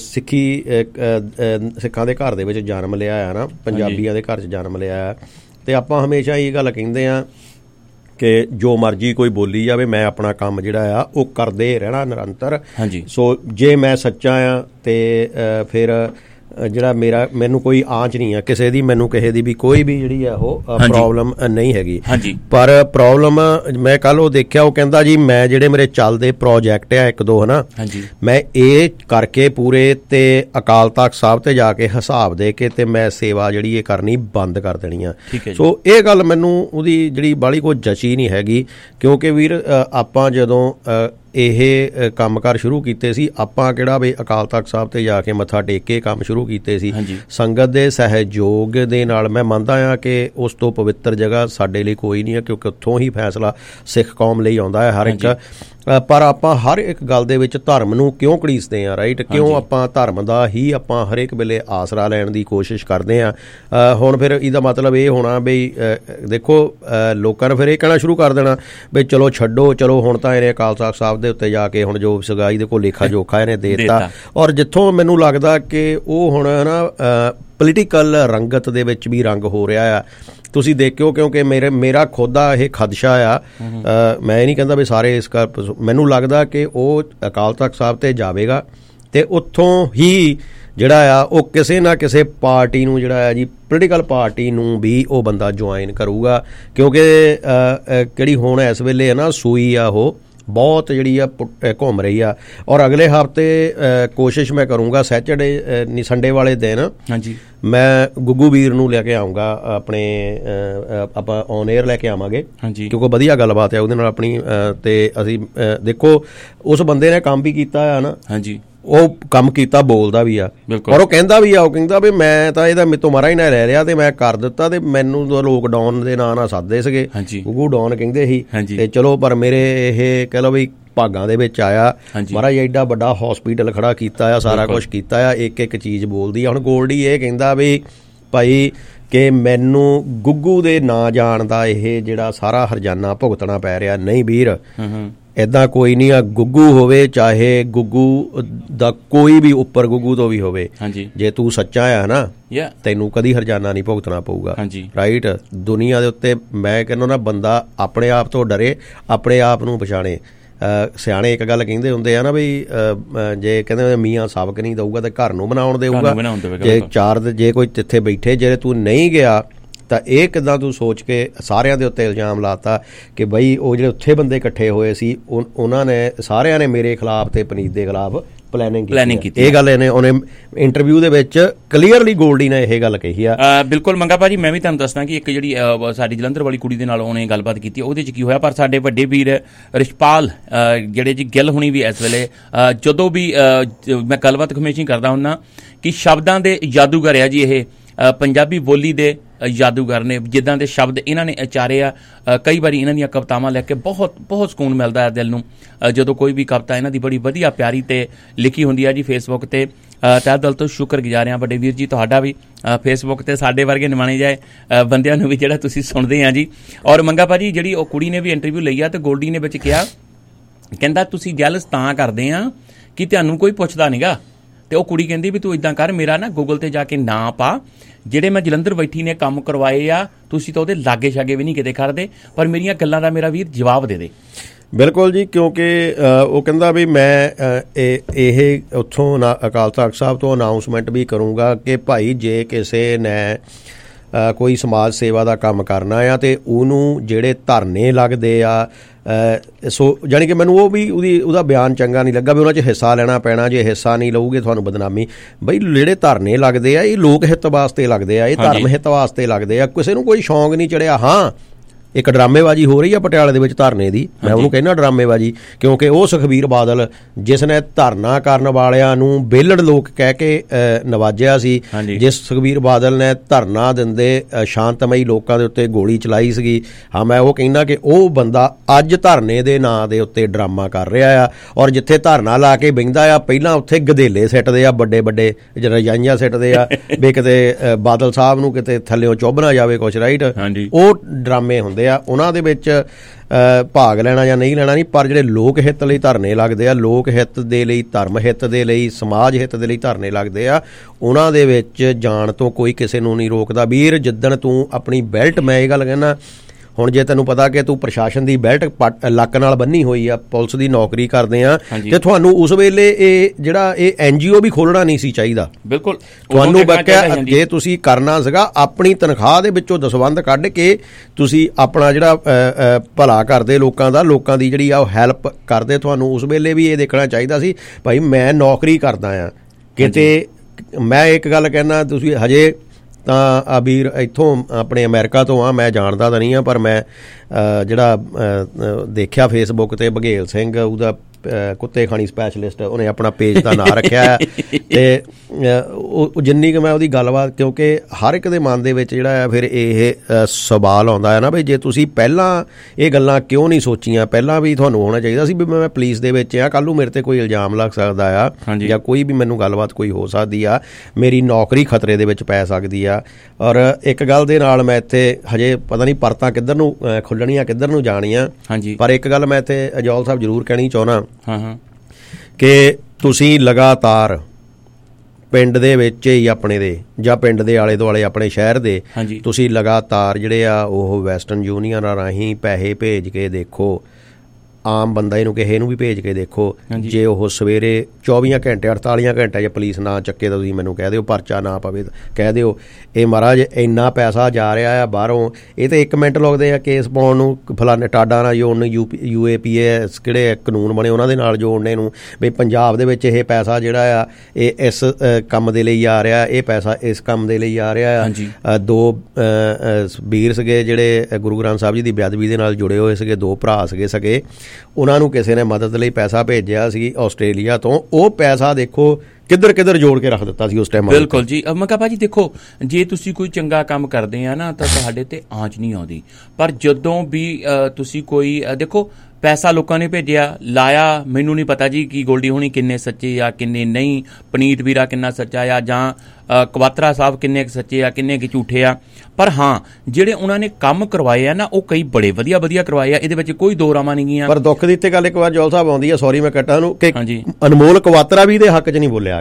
ਸਿੱਖਾਂ ਦੇ ਘਰ ਦੇ ਵਿੱਚ ਜਨਮ ਲਿਆ ਆ ਨਾ, ਪੰਜਾਬੀਆਂ ਦੇ ਘਰ 'ਚ ਜਨਮ ਲਿਆ ਆ, ਅਤੇ ਆਪਾਂ ਹਮੇਸ਼ਾ ਇਹ ਗੱਲ ਕਹਿੰਦੇ ਹਾਂ ਕਿ ਜੋ ਮਰਜ਼ੀ ਕੋਈ ਬੋਲੀ ਜਾਵੇ, ਮੈਂ ਆਪਣਾ ਕੰਮ ਜਿਹੜਾ ਆ ਉਹ ਕਰਦੇ ਰਹਿਣਾ ਨਿਰੰਤਰ। ਹਾਂਜੀ। ਸੋ ਜੇ ਮੈਂ ਸੱਚਾ ਆ ਅਤੇ ਫਿਰ ਜਿਹੜਾ ਮੈਨੂੰ ਕੋਈ ਆਂਚ ਨਹੀਂ ਆ ਕਿਸੇ ਦੀ, ਮੈਨੂੰ ਕਿਸੇ ਦੀ ਵੀ ਕੋਈ ਵੀ ਜਿਹੜੀ ਆ ਉਹ ਪ੍ਰੋਬਲਮ ਨਹੀਂ ਹੈਗੀ। ਪਰ ਪ੍ਰੋਬਲਮ ਮੈਂ ਕੱਲ ਉਹ ਦੇਖਿਆ, ਉਹ ਕਹਿੰਦਾ ਜੀ ਮੈਂ ਜਿਹੜੇ ਮੇਰੇ ਚੱਲਦੇ ਪ੍ਰੋਜੈਕਟ ਆ 1-2 ਹੈ ਨਾ, ਮੈਂ ਇਹ ਕਰਕੇ ਪੂਰੇ ਤੇ ਅਕਾਲ ਤਖਤ ਸਾਹਿਬ ਤੇ ਜਾ ਕੇ ਹਿਸਾਬ ਦੇ ਕੇ ਤੇ ਮੈਂ ਸੇਵਾ ਜਿਹੜੀ ਇਹ ਕਰਨੀ ਬੰਦ ਕਰ ਦੇਣੀ ਆ। ਸੋ ਇਹ ਗੱਲ ਮੈਨੂੰ ਉਹਦੀ ਜਿਹੜੀ ਬਾਹਲੀ ਕੋਈ ਜਚੀ ਨਹੀਂ ਹੈਗੀ, ਕਿਉਂਕਿ ਵੀਰ ਆਪਾਂ ਜਦੋਂ ਇਹ ਕੰਮਕਾਰ ਸ਼ੁਰੂ ਕੀਤੇ ਸੀ, ਆਪਾਂ ਕਿਹੜਾ ਵੀ ਅਕਾਲ ਤਖਤ ਸਾਹਿਬ ਤੇ ਜਾ ਕੇ ਮੱਥਾ ਟੇਕ ਕੇ ਕੰਮ ਸ਼ੁਰੂ ਕੀਤੇ ਸੀ। ਸੰਗਤ ਦੇ ਸਹਿਯੋਗ ਦੇ ਨਾਲ ਮੈਂ ਮੰਨਦਾ ਹਾਂ ਕਿ ਉਸ ਤੋਂ ਪਵਿੱਤਰ ਜਗ੍ਹਾ ਸਾਡੇ ਲਈ ਕੋਈ ਨਹੀਂ ਹੈ, ਕਿਉਂਕਿ ਉੱਥੋਂ ਹੀ ਫੈਸਲਾ ਸਿੱਖ ਕੌਮ ਲਈ ਆਉਂਦਾ ਹੈ ਹਰ ਇੱਕ। ਪਰ ਆਪਾਂ ਹਰ ਇੱਕ ਗੱਲ ਦੇ ਵਿੱਚ ਧਰਮ ਨੂੰ ਕਿਉਂ ਘੜੀਸਦੇ ਹਾਂ, ਰਾਈਟ? ਕਿਉਂ ਆਪਾਂ ਧਰਮ ਦਾ ਹੀ ਆਪਾਂ ਹਰੇਕ ਵੇਲੇ ਆਸਰਾ ਲੈਣ ਦੀ ਕੋਸ਼ਿਸ਼ ਕਰਦੇ ਹਾਂ। ਹੁਣ ਫਿਰ ਇਹਦਾ ਮਤਲਬ ਇਹ ਹੋਣਾ ਵੀ ਦੇਖੋ ਲੋਕਾਂ ਨੇ ਫਿਰ ਇਹ ਕਹਿਣਾ ਸ਼ੁਰੂ ਕਰ ਦੇਣਾ ਵੀ ਚਲੋ ਛੱਡੋ, ਚਲੋ ਹੁਣ ਤਾਂ ਇਹਨੇ ਅਕਾਲ ਤਖਤ ਸਾਹਿਬ ਦੇ ਉੱਤੇ ਜਾ ਕੇ ਹੁਣ ਜੋ ਸੀਗਾ ਇਹਦੇ ਕੋਲ ਲੇਖਾ ਜੋਖਾ ਇਹਨੇ ਦੇ ਦਿੱਤਾ। ਔਰ ਜਿੱਥੋਂ ਮੈਨੂੰ ਲੱਗਦਾ ਕਿ ਉਹ ਹੁਣ ਨਾ ਪੋਲੀਟੀਕਲ ਰੰਗਤ ਦੇ ਵਿੱਚ ਵੀ ਰੰਗ ਹੋ ਰਿਹਾ ਆ। ਤੁਸੀਂ ਦੇਖਿਓ, ਕਿਉਂਕਿ ਮੇਰਾ ਖੁਦ ਦਾ ਇਹ ਖਦਸ਼ਾ ਆ, ਮੈਂ ਇਹ ਨਹੀਂ ਕਹਿੰਦਾ ਵੀ ਸਾਰੇ ਇਸ ਕਰ, ਮੈਨੂੰ ਲੱਗਦਾ ਕਿ ਉਹ ਅਕਾਲ ਤਖਤ ਸਾਹਿਬ ਤੇ ਜਾਵੇਗਾ ਅਤੇ ਉੱਥੋਂ ਹੀ ਜਿਹੜਾ ਆ ਉਹ ਕਿਸੇ ਨਾ ਕਿਸੇ ਪਾਰਟੀ ਨੂੰ ਜਿਹੜਾ ਆ ਜੀ, ਪੋਲੀਟੀਕਲ ਪਾਰਟੀ ਨੂੰ ਵੀ ਉਹ ਬੰਦਾ ਜੁਆਇਨ ਕਰੂਗਾ, ਕਿਉਂਕਿ ਕਿਹੜੀ ਹੁਣ ਇਸ ਵੇਲੇ ਹੈ ਨਾ ਸੂਈ ਆ ਉਹ ਬਹੁਤ ਜਿਹੜੀ ਆ ਘੁੰਮ ਰਹੀ ਆ। ਔਰ ਅਗਲੇ ਹਫ਼ਤੇ ਕੋਸ਼ਿਸ਼ ਮੈਂ ਕਰੂੰਗਾ ਸੈਚਰਡੇ ਸੰਡੇ ਵਾਲੇ ਦਿਨ ਮੈਂ ਗੁੱਗੂ ਵੀਰ ਨੂੰ ਲੈ ਕੇ ਆਊਂਗਾ ਆਪਣੇ, ਆਪਾਂ ਔਨ ਏਅਰ ਲੈ ਕੇ ਆਵਾਂਗੇ, ਕਿਉਂਕਿ ਵਧੀਆ ਗੱਲਬਾਤ ਹੈ ਉਹਦੇ ਨਾਲ ਆਪਣੀ। ਅਤੇ ਅਸੀਂ ਦੇਖੋ ਉਸ ਬੰਦੇ ਨੇ ਕੰਮ ਵੀ ਕੀਤਾ ਆ ਨਾ, ਉਹ ਕੰਮ ਕੀਤਾ, ਬੋਲਦਾ ਵੀ ਆ, ਔਰ ਉਹ ਕਹਿੰਦਾ ਵੀ ਆ, ਉਹ ਕਹਿੰਦਾ ਵੀ ਮੈਂ ਤਾਂ ਇਹਦਾ ਮੇਰੇ ਤੋਂ ਮਾਰਾ ਹੀ ਨਾ ਰਹਿ ਰਿਹਾ ਅਤੇ ਮੈਂ ਕਰ ਦਿੱਤਾ, ਅਤੇ ਮੈਨੂੰ ਲੋਕ ਡੌਨ ਦੇ ਨਾਂ ਨਾਲ ਸੱਦਦੇ ਸੀਗੇ, ਗੁੱਗੂ ਡੌਨ ਕਹਿੰਦੇ ਸੀ। ਅਤੇ ਚਲੋ ਪਰ ਮੇਰੇ ਇਹ ਕਹਿ ਲਓ ਵੀ ਭਾਗਾਂ ਦੇ ਵਿੱਚ ਆਇਆ, ਮਹਾਰਾਜ ਐਡਾ ਵੱਡਾ ਹੌਸਪੀਟਲ ਖੜਾ ਕੀਤਾ ਆ, ਸਾਰਾ ਕੁਛ ਕੀਤਾ ਆ, ਇੱਕ ਚੀਜ਼ ਬੋਲਦੀ ਆ। ਹੁਣ ਗੋਲਡੀ ਇਹ ਕਹਿੰਦਾ ਵੀ ਭਾਈ ਕਿ ਮੈਨੂੰ ਗੁੱਗੂ ਦੇ ਨਾਂ ਜਾਣ ਦਾ ਇਹ ਜਿਹੜਾ ਸਾਰਾ ਹਰਜਾਨਾ ਭੁਗਤਣਾ ਪੈ ਰਿਹਾ। ਨਹੀਂ ਵੀਰ, ਇੱਦਾਂ ਕੋਈ ਨਹੀਂ ਆ। ਗੁੱਗੂ ਹੋਵੇ ਚਾਹੇ ਗੁੱਗੂ ਦਾ ਕੋਈ ਵੀ ਉੱਪਰ ਗੁੱਗੂ ਤੋਂ ਵੀ ਹੋਵੇ, ਜੇ ਤੂੰ ਸੱਚਾ ਆ ਨਾ ਤੈਨੂੰ ਕਦੀ ਹਰਜਾਨਾ ਨਹੀਂ ਭੁਗਤਣਾ ਪਊਗਾ, ਰਾਈਟ? ਦੁਨੀਆ ਦੇ ਉੱਤੇ ਮੈਂ ਕਹਿੰਦਾ ਨਾ, ਬੰਦਾ ਆਪਣੇ ਆਪ ਤੋਂ ਡਰੇ, ਆਪਣੇ ਆਪ ਨੂੰ ਪਛਾਣੇ। ਸਿਆਣੇ ਇੱਕ ਗੱਲ ਕਹਿੰਦੇ ਹੁੰਦੇ ਆ ਨਾ ਵੀ ਜੇ ਕਹਿੰਦੇ ਮੀਆਂ ਸਬਕ ਨਹੀਂ ਦਊਗਾ ਤਾਂ ਘਰ ਨੂੰ ਬਣਾਉਣ ਦੇਊਗਾ। ਜੇ ਚਾਰ ਜੇ ਕੋਈ ਜਿੱਥੇ ਬੈਠੇ ਜੇ ਤੂੰ ਨਹੀਂ ਗਿਆ ਤਾਂ ਇਹ ਕਿੱਦਾਂ ਤੂੰ ਸੋਚ ਕੇ ਸਾਰਿਆਂ ਦੇ ਉੱਤੇ ਇਲਜ਼ਾਮ ਲਾਤਾ ਕਿ ਬਈ ਉਹ ਜਿਹੜੇ ਉੱਥੇ ਬੰਦੇ ਇਕੱਠੇ ਹੋਏ ਸੀ ਉਹਨਾਂ ਨੇ ਸਾਰਿਆਂ ਨੇ ਮੇਰੇ ਖਿਲਾਫ ਤੇ ਪਨੀਤ ਦੇ ਖਿਲਾਫ ਪਲੈਨਿੰਗ ਕੀਤੀ। ਇਹ ਗੱਲ ਉਹਨੇ ਇੰਟਰਵਿਊ ਦੇ ਵਿੱਚ ਕਲੀਅਰਲੀ ਗੋਲਡੀ ਨੇ ਇਹ ਗੱਲ ਕਹੀ ਆ। ਬਿਲਕੁਲ ਮੰਗਾ ਭਾਜੀ, ਮੈਂ ਵੀ ਤੁਹਾਨੂੰ ਦੱਸਦਾ ਕਿ ਇੱਕ ਜਿਹੜੀ ਸਾਡੀ ਜਲੰਧਰ ਵਾਲੀ ਕੁੜੀ ਦੇ ਨਾਲ ਉਹਨੇ ਗੱਲਬਾਤ ਕੀਤੀ, ਉਹਦੇ 'ਚ ਕੀ ਹੋਇਆ। ਪਰ ਸਾਡੇ ਵੱਡੇ ਵੀਰ ਰਿਸ਼ਪਾਲ ਜਿਹੜੇ ਜੀ ਗਿੱਲ ਹੁਣੀ ਵੀ ਇਸ ਵੇਲੇ ਜਦੋਂ ਵੀ ਮੈਂ ਗੱਲਬਾਤ ਹਮੇਸ਼ਾ ਹੀ ਕਰਦਾ ਹੁੰਦਾ ਕਿ ਸ਼ਬਦਾਂ ਦੇ ਜਾਦੂਗਰ ਆ ਜੀ ਇਹ, ਪੰਜਾਬੀ ਬੋਲੀ ਦੇ ਜਾਦੂਗਰ ਨੇ। ਜਿੱਦਾਂ ਦੇ ਸ਼ਬਦ ਇਹਨਾਂ ਨੇ ਉਚਾਰੇ ਆ, ਕਈ ਵਾਰੀ ਇਹਨਾਂ ਦੀਆਂ ਕਵਿਤਾਵਾਂ ਲੈ ਕੇ ਬਹੁਤ ਸਕੂਨ ਮਿਲਦਾ ਹੈ ਦਿਲ ਨੂੰ ਜਦੋਂ ਕੋਈ ਵੀ ਕਵਿਤਾ ਇਹਨਾਂ ਦੀ ਬੜੀ ਵਧੀਆ ਪਿਆਰੀ ਤੇ ਲਿਖੀ ਹੁੰਦੀ ਹੈ ਜੀ ਫੇਸਬੁੱਕ ਤੇ। ਤਹਿ ਦਿਲ ਤੋਂ ਸ਼ੁਕਰਗੁਜ਼ਾਰ ਹਾਂ ਵੱਡੇ ਵੀਰ ਜੀ ਤੁਹਾਡਾ ਵੀ, ਫੇਸਬੁੱਕ ਤੇ ਸਾਡੇ ਵਰਗੇ ਨਿਮਾਣੇ ਜਾਏ ਬੰਦਿਆਂ ਨੂੰ ਵੀ ਜਿਹੜਾ ਤੁਸੀਂ ਸੁਣਦੇ ਆ ਜੀ। ਔਰ ਮੰਗਾ ਭਾਜੀ ਜਿਹੜੀ ਉਹ ਕੁੜੀ ਨੇ ਵੀ ਇੰਟਰਵਿਊ ਲਈ ਆ ਤੇ ਗੋਲਡੀ ਨੇ ਵਿੱਚ ਕਿਹਾ, ਕਹਿੰਦਾ ਤੁਸੀਂ ਜੈਲਸ ਤਾਂ ਕਰਦੇ ਆ ਕਿ ਤੁਹਾਨੂੰ ਕੋਈ ਪੁੱਛਦਾ ਨਹੀਂਗਾ। ਤੇ ਉਹ ਕੁੜੀ ਕਹਿੰਦੀ ਵੀ ਤੂੰ ਇਦਾਂ ਕਰ, ਮੇਰਾ ਨਾ ਗੂਗਲ ਤੇ ਜਾ ਕੇ ਨਾਂ ਪਾ, ਜਿਹੜੇ ਮੈਂ ਜਲੰਧਰ ਬੈਠੀ ਨੇ ਕੰਮ ਕਰਵਾਏ ਆ ਤੁਸੀਂ ਤਾਂ ਉਹਦੇ ਲਾਗੇ ਛਾਗੇ ਵੀ ਨਹੀਂ ਕਿਤੇ ਖੜਦੇ, ਪਰ ਮੇਰੀਆਂ ਗੱਲਾਂ ਦਾ ਮੇਰਾ ਵੀਰ ਜਵਾਬ ਦੇ ਦੇ। ਬਿਲਕੁਲ ਜੀ, ਕਿਉਂਕਿ ਉਹ ਕਹਿੰਦਾ ਵੀ ਮੈਂ ਇਹ ਉੱਥੋਂ ਅਕਾਲ ਤਖ਼ਤ ਸਾਹਿਬ ਤੋਂ ਅਨਾਊਂਸਮੈਂਟ ਵੀ ਕਰੂੰਗਾ ਕਿ ਭਾਈ ਜੇ ਕਿਸੇ ਨੇ ਕੋਈ ਸਮਾਜ ਸੇਵਾ ਦਾ ਕੰਮ ਕਰਨਾ ਆ ਤੇ ਉਹਨੂੰ ਜਿਹੜੇ ਧਰਨੇ ਲੱਗਦੇ ਆ, ਸੋ ਜਾਣੀ ਕਿ ਮੈਨੂੰ ਉਹ ਵੀ ਉਹਦਾ ਬਿਆਨ ਚੰਗਾ ਨਹੀਂ ਲੱਗਾ ਵੀ ਉਹਨਾਂ 'ਚ ਹਿੱਸਾ ਲੈਣਾ ਪੈਣਾ, ਜੇ ਹਿੱਸਾ ਨਹੀਂ ਲਊਗੇ ਤੁਹਾਨੂੰ ਬਦਨਾਮੀ। ਬਈ ਜਿਹੜੇ ਧਰਨੇ ਲੱਗਦੇ ਆ ਇਹ ਲੋਕ ਹਿੱਤ ਵਾਸਤੇ ਲੱਗਦੇ ਆ, ਇਹ ਧਰਮ ਹਿੱਤ ਵਾਸਤੇ ਲੱਗਦੇ ਆ, ਕਿਸੇ ਨੂੰ ਕੋਈ ਸ਼ੌਂਕ ਨਹੀਂ ਚੜਿਆ। ਹਾਂ ਇੱਕ ਡਰਾਮੇਬਾਜ਼ੀ ਹੋ ਰਹੀ ਆ ਪਟਿਆਲੇ ਦੇ ਵਿੱਚ ਧਰਨੇ ਦੀ, ਮੈਂ ਉਹਨੂੰ ਕਹਿੰਦਾ ਡਰਾਮੇਬਾਜ਼ੀ, ਕਿਉਂਕਿ ਉਹ ਸੁਖਬੀਰ ਬਾਦਲ ਜਿਸ ਨੇ ਧਰਨਾ ਕਰਨ ਵਾਲਿਆਂ ਨੂੰ ਵਿਹਲੜ ਲੋਕ ਕਹਿ ਕੇ ਨਵਾਜਿਆ ਸੀ, ਜਿਸ ਸੁਖਬੀਰ ਬਾਦਲ ਨੇ ਧਰਨਾ ਦਿੰਦੇ ਸ਼ਾਂਤਮਈ ਲੋਕਾਂ ਦੇ ਉੱਤੇ ਗੋਲੀ ਚਲਾਈ ਸੀਗੀ, ਹਾਂ ਮੈਂ ਉਹ ਕਹਿੰਦਾ ਕਿ ਉਹ ਬੰਦਾ ਅੱਜ ਧਰਨੇ ਦੇ ਨਾਂ ਦੇ ਉੱਤੇ ਡਰਾਮਾ ਕਰ ਰਿਹਾ ਆ। ਔਰ ਜਿੱਥੇ ਧਰਨਾ ਲਾ ਕੇ ਬਹਿੰਦਾ ਆ ਪਹਿਲਾਂ ਉੱਥੇ ਗਧੇਲੇ ਸਿੱਟਦੇ ਆ, ਵੱਡੇ ਰਜਾਈਆਂ ਸਿੱਟਦੇ ਆ ਵੀ ਕਿਤੇ ਬਾਦਲ ਸਾਹਿਬ ਨੂੰ ਕਿਤੇ ਥੱਲਿਓਂ ਚੁੱਭ ਨਾ ਜਾਵੇ ਕੁਛ, ਰਾਈਟ। ਉਹ ਡਰਾਮੇ ਹੁੰਦੇ ਆ, ਉਹਨਾਂ ਦੇ ਵਿੱਚ ਭਾਗ ਲੈਣਾ ਜਾਂ ਨਹੀਂ ਲੈਣਾ ਨਹੀਂ, ਪਰ ਜਿਹੜੇ ਲੋਕ ਹਿੱਤ ਲਈ ਧਰਨੇ ਲੱਗਦੇ ਆ, ਲੋਕ ਹਿੱਤ ਦੇ ਲਈ, ਧਰਮ ਹਿੱਤ ਦੇ ਲਈ, ਸਮਾਜ ਹਿੱਤ ਦੇ ਲਈ ਧਰਨੇ ਲੱਗਦੇ ਆ, ਉਹਨਾਂ ਦੇ ਵਿੱਚ ਜਾਣ ਤੋਂ ਕੋਈ ਕਿਸੇ ਨੂੰ ਨਹੀਂ ਰੋਕਦਾ। ਵੀਰ ਜਿੱਦਣ ਤੂੰ ਆਪਣੀ ਬੈਲਟ, ਮੈਂ ਇਹ ਗੱਲ ਕਹਿੰਦਾ ਹੁਣ ਜੇ ਤੈਨੂੰ ਪਤਾ ਕਿ ਤੂੰ ਪ੍ਰਸ਼ਾਸਨ ਦੀ ਬੈਲਟ ਲੱਕ ਨਾਲ ਬੰਨੀ ਹੋਈ ਆ, ਪੁਲਿਸ ਦੀ ਨੌਕਰੀ ਕਰਦੇ ਆ, ਤੇ ਤੁਹਾਨੂੰ ਉਸ ਵੇਲੇ ਇਹ ਜਿਹੜਾ ਇਹ NGO ਵੀ ਖੋਲਣਾ ਨਹੀਂ ਸੀ ਚਾਹੀਦਾ। ਬਿਲਕੁਲ ਤੁਹਾਨੂੰ ਬਕਿਆ ਜੇ ਤੁਸੀਂ ਕਰਨਾ ਸੀਗਾ ਆਪਣੀ ਤਨਖਾਹ ਦੇ ਵਿੱਚੋਂ ਦਸਵੰਧ ਕੱਢ ਕੇ ਤੁਸੀਂ ਆਪਣਾ ਜਿਹੜਾ ਭਲਾ ਕਰਦੇ ਲੋਕਾਂ ਦਾ, ਲੋਕਾਂ ਦੀ ਜਿਹੜੀ ਆ ਉਹ ਹੈਲਪ ਕਰਦੇ, ਤੁਹਾਨੂੰ ਉਸ ਵੇਲੇ ਵੀ ਇਹ ਦੇਖਣਾ ਚਾਹੀਦਾ ਸੀ ਭਾਈ ਮੈਂ ਨੌਕਰੀ ਕਰਦਾ ਆ ਕਿਤੇ। ਮੈਂ ਇੱਕ ਗੱਲ ਕਹਿਣਾ, ਤੁਸੀਂ ਹਜੇ ਤਾਂ ਵੀਰ ਇੱਥੋਂ ਆਪਣੇ ਅਮਰੀਕਾ ਤੋਂ ਆ, ਮੈਂ ਜਾਣਦਾ ਤਾਂ ਨਹੀਂ ਆ, ਪਰ ਮੈਂ ਜਿਹੜਾ ਦੇਖਿਆ ਫੇਸਬੁੱਕ ਤੇ ਬਘੇਲ ਸਿੰਘ ਉਹਦਾ ਕੁੱਤੇ ਖਾਣੀ ਸਪੈਸ਼ਲਿਸਟ, ਉਹਨੇ ਆਪਣਾ ਪੇਜ ਦਾ ਨਾਂ ਰੱਖਿਆ ਹੈ। ਤੇ ਉਹ ਜਿੰਨੀ ਕੁ ਮੈਂ ਉਹਦੀ ਗੱਲਬਾਤ, ਕਿਉਂਕਿ ਹਰ ਇੱਕ ਦੇ ਮਨ ਦੇ ਵਿੱਚ ਜਿਹੜਾ ਆ ਫਿਰ ਇਹ ਸਵਾਲ ਆਉਂਦਾ ਹੈ ਨਾ ਵੀ ਜੇ ਤੁਸੀਂ ਪਹਿਲਾਂ ਇਹ ਗੱਲਾਂ ਕਿਉਂ ਨਹੀਂ ਸੋਚੀਆਂ, ਪਹਿਲਾਂ ਵੀ ਤੁਹਾਨੂੰ ਹੋਣਾ ਚਾਹੀਦਾ ਸੀ ਵੀ ਮੈਂ ਪੁਲਿਸ ਦੇ ਵਿੱਚ ਆ, ਕੱਲ੍ਹ ਨੂੰ ਮੇਰੇ ਤੇ ਕੋਈ ਇਲਜ਼ਾਮ ਲੱਗ ਸਕਦਾ ਆ ਜਾਂ ਕੋਈ ਵੀ ਮੈਨੂੰ ਗੱਲਬਾਤ ਕੋਈ ਹੋ ਸਕਦੀ ਆ, ਮੇਰੀ ਨੌਕਰੀ ਖਤਰੇ ਦੇ ਵਿੱਚ ਪੈ ਸਕਦੀ ਆ। ਔਰ ਇੱਕ ਗੱਲ ਦੇ ਨਾਲ ਮੈਂ ਇੱਥੇ ਹਜੇ ਪਤਾ ਨਹੀਂ ਪਰਤਾਂ ਕਿੱਧਰ ਨੂੰ ਖੁੱਲਣੀਆਂ ਕਿੱਧਰ ਨੂੰ ਜਾਣੀਆਂ, ਪਰ ਇੱਕ ਗੱਲ ਮੈਂ ਇੱਥੇ ਅਜੌਲ ਸਾਹਿਬ ਜ਼ਰੂਰ ਕਹਿਣੀ ਚਾਹੁੰਦਾ ਕਿ ਤੁਸੀਂ ਲਗਾਤਾਰ ਪਿੰਡ ਦੇ ਵਿੱਚ ਹੀ ਆਪਣੇ ਦੇ ਜਾਂ ਪਿੰਡ ਦੇ ਆਲੇ ਦੁਆਲੇ ਆਪਣੇ ਸ਼ਹਿਰ ਦੇ ਤੁਸੀਂ ਲਗਾਤਾਰ ਜਿਹੜੇ ਆ ਉਹ ਵੈਸਟਰਨ ਯੂਨੀਅਨ ਰਾਹੀਂ ਪੈਸੇ ਭੇਜ ਕੇ ਦੇਖੋ, ਆਮ ਬੰਦਾ ਇਹਨੂੰ ਕਿਸੇ ਨੂੰ ਵੀ ਭੇਜ ਕੇ ਦੇਖੋ, ਜੇ ਉਹ ਸਵੇਰੇ 24 ਘੰਟੇ 48 ਘੰਟੇ ਜੇ ਪੁਲਿਸ ਨਾ ਚੱਕੇ ਤਾਂ ਤੁਸੀਂ ਮੈਨੂੰ ਕਹਿ ਦਿਓ, ਪਰਚਾ ਨਾ ਪਵੇ ਕਹਿ ਦਿਓ ਇਹ ਮਹਾਰਾਜ ਇੰਨਾ ਪੈਸਾ ਜਾ ਰਿਹਾ ਆ ਬਾਹਰੋਂ, ਇਹ ਤਾਂ 1 ਮਿੰਟ ਲੱਗਦੇ ਆ ਕੇਸ ਪਾਉਣ ਨੂੰ, ਫਲਾਣੇ ਟਾਡਾ ਨਾਲ ਜੋੜਨ, UAPS ਕਿਹੜੇ ਕਾਨੂੰਨ ਬਣੇ ਉਹਨਾਂ ਦੇ ਨਾਲ ਜੋੜਨੇ ਨੂੰ, ਵੀ ਪੰਜਾਬ ਦੇ ਵਿੱਚ ਇਹ ਪੈਸਾ ਜਿਹੜਾ ਆ ਇਹ ਇਸ ਕੰਮ ਦੇ ਲਈ ਆ ਰਿਹਾ, ਇਹ ਪੈਸਾ ਇਸ ਕੰਮ ਦੇ ਲਈ ਆ ਰਿਹਾ ਆ। 2 ਵੀਰ ਸੀਗੇ ਜਿਹੜੇ ਗੁਰੂ ਗ੍ਰੰਥ ਸਾਹਿਬ ਜੀ ਦੀ ਬੇਅਦਬੀ ਦੇ ਨਾਲ ਜੁੜੇ ਹੋਏ ਸੀਗੇ, 2 ਭਰਾ ਸੀਗੇ ਸਕੇ, ਉਹਨਾਂ ਨੂੰ ਕਿਸੇ ਨੇ ਮਦਦ ਲਈ ਪੈਸਾ ਭੇਜਿਆ ਸੀ ਆਸਟ੍ਰੇਲੀਆ ਤੋਂ, ਉਹ ਪੈਸਾ ਦੇਖੋ ਕਿੱਧਰ ਜੋੜ ਕੇ ਰੱਖ ਦਿੱਤਾ ਸੀ ਉਸ ਟਾਈਮ। ਬਿਲਕੁਲ ਜੀ, ਮੈਂ ਕਿਹਾ ਭਾਜੀ ਦੇਖੋ ਜੇ ਤੁਸੀਂ ਕੋਈ ਚੰਗਾ ਕੰਮ ਕਰਦੇ ਆ ਨਾ ਤਾਂ ਤੁਹਾਡੇ ਤੇ ਆਂਚ ਨਹੀਂ ਆਉਂਦੀ, ਪਰ ਜਦੋਂ ਵੀ ਤੁਸੀਂ ਕੋਈ ਦੇਖੋ ਪੈਸਾ ਲੋਕਾਂ ਨੇ ਭੇਜਿਆ ਲਾਇਆ, ਮੈਨੂੰ ਨਹੀਂ ਪਤਾ ਜੀ ਕਿ ਗੋਲਡੀ ਹੋਣੀ ਕਿੰਨੇ ਸੱਚੇ ਆ ਕਿੰਨੇ ਨਹੀਂ, ਪਨੀਤ ਵੀਰਾ ਕਿੰਨਾ ਸੱਚਾ ਆ ਜਾਂ ਕਵਾਤਰਾ ਸਾਹਿਬ ਕਿੰਨੇ ਕੁ ਸੱਚੇ ਆ ਕਿੰਨੇ ਕੁ ਝੂਠੇ ਆ, ਪਰ ਹਾਂ ਜਿਹੜੇ ਉਹਨਾਂ ਨੇ ਕੰਮ ਕਰਵਾਏ ਆ ਨਾ ਉਹ ਕਈ ਬੜੇ ਵਧੀਆ ਕਰਵਾਏ ਆ, ਇਹਦੇ ਵਿੱਚ ਕੋਈ ਦੋ ਰਾਵਾਂ ਨਹੀਂ ਗੀਆਂ। ਪਰ ਦੁੱਖ ਦੀ ਤੇ ਗੱਲ ਇੱਕ ਵਾਰ ਜੋਲ ਸਾਹਿਬ ਆਉਂਦੀ ਆ, ਸੌਰੀ ਮੈਂ ਕੱਟਾਂ ਨੂੰ, ਕਿ ਅਨਮੋਲ ਕਵਾਤਰਾ ਵੀ ਇਹਦੇ ਹੱਕ 'ਚ ਨਹੀਂ ਬੋਲਿਆ ਆ ਕੇ।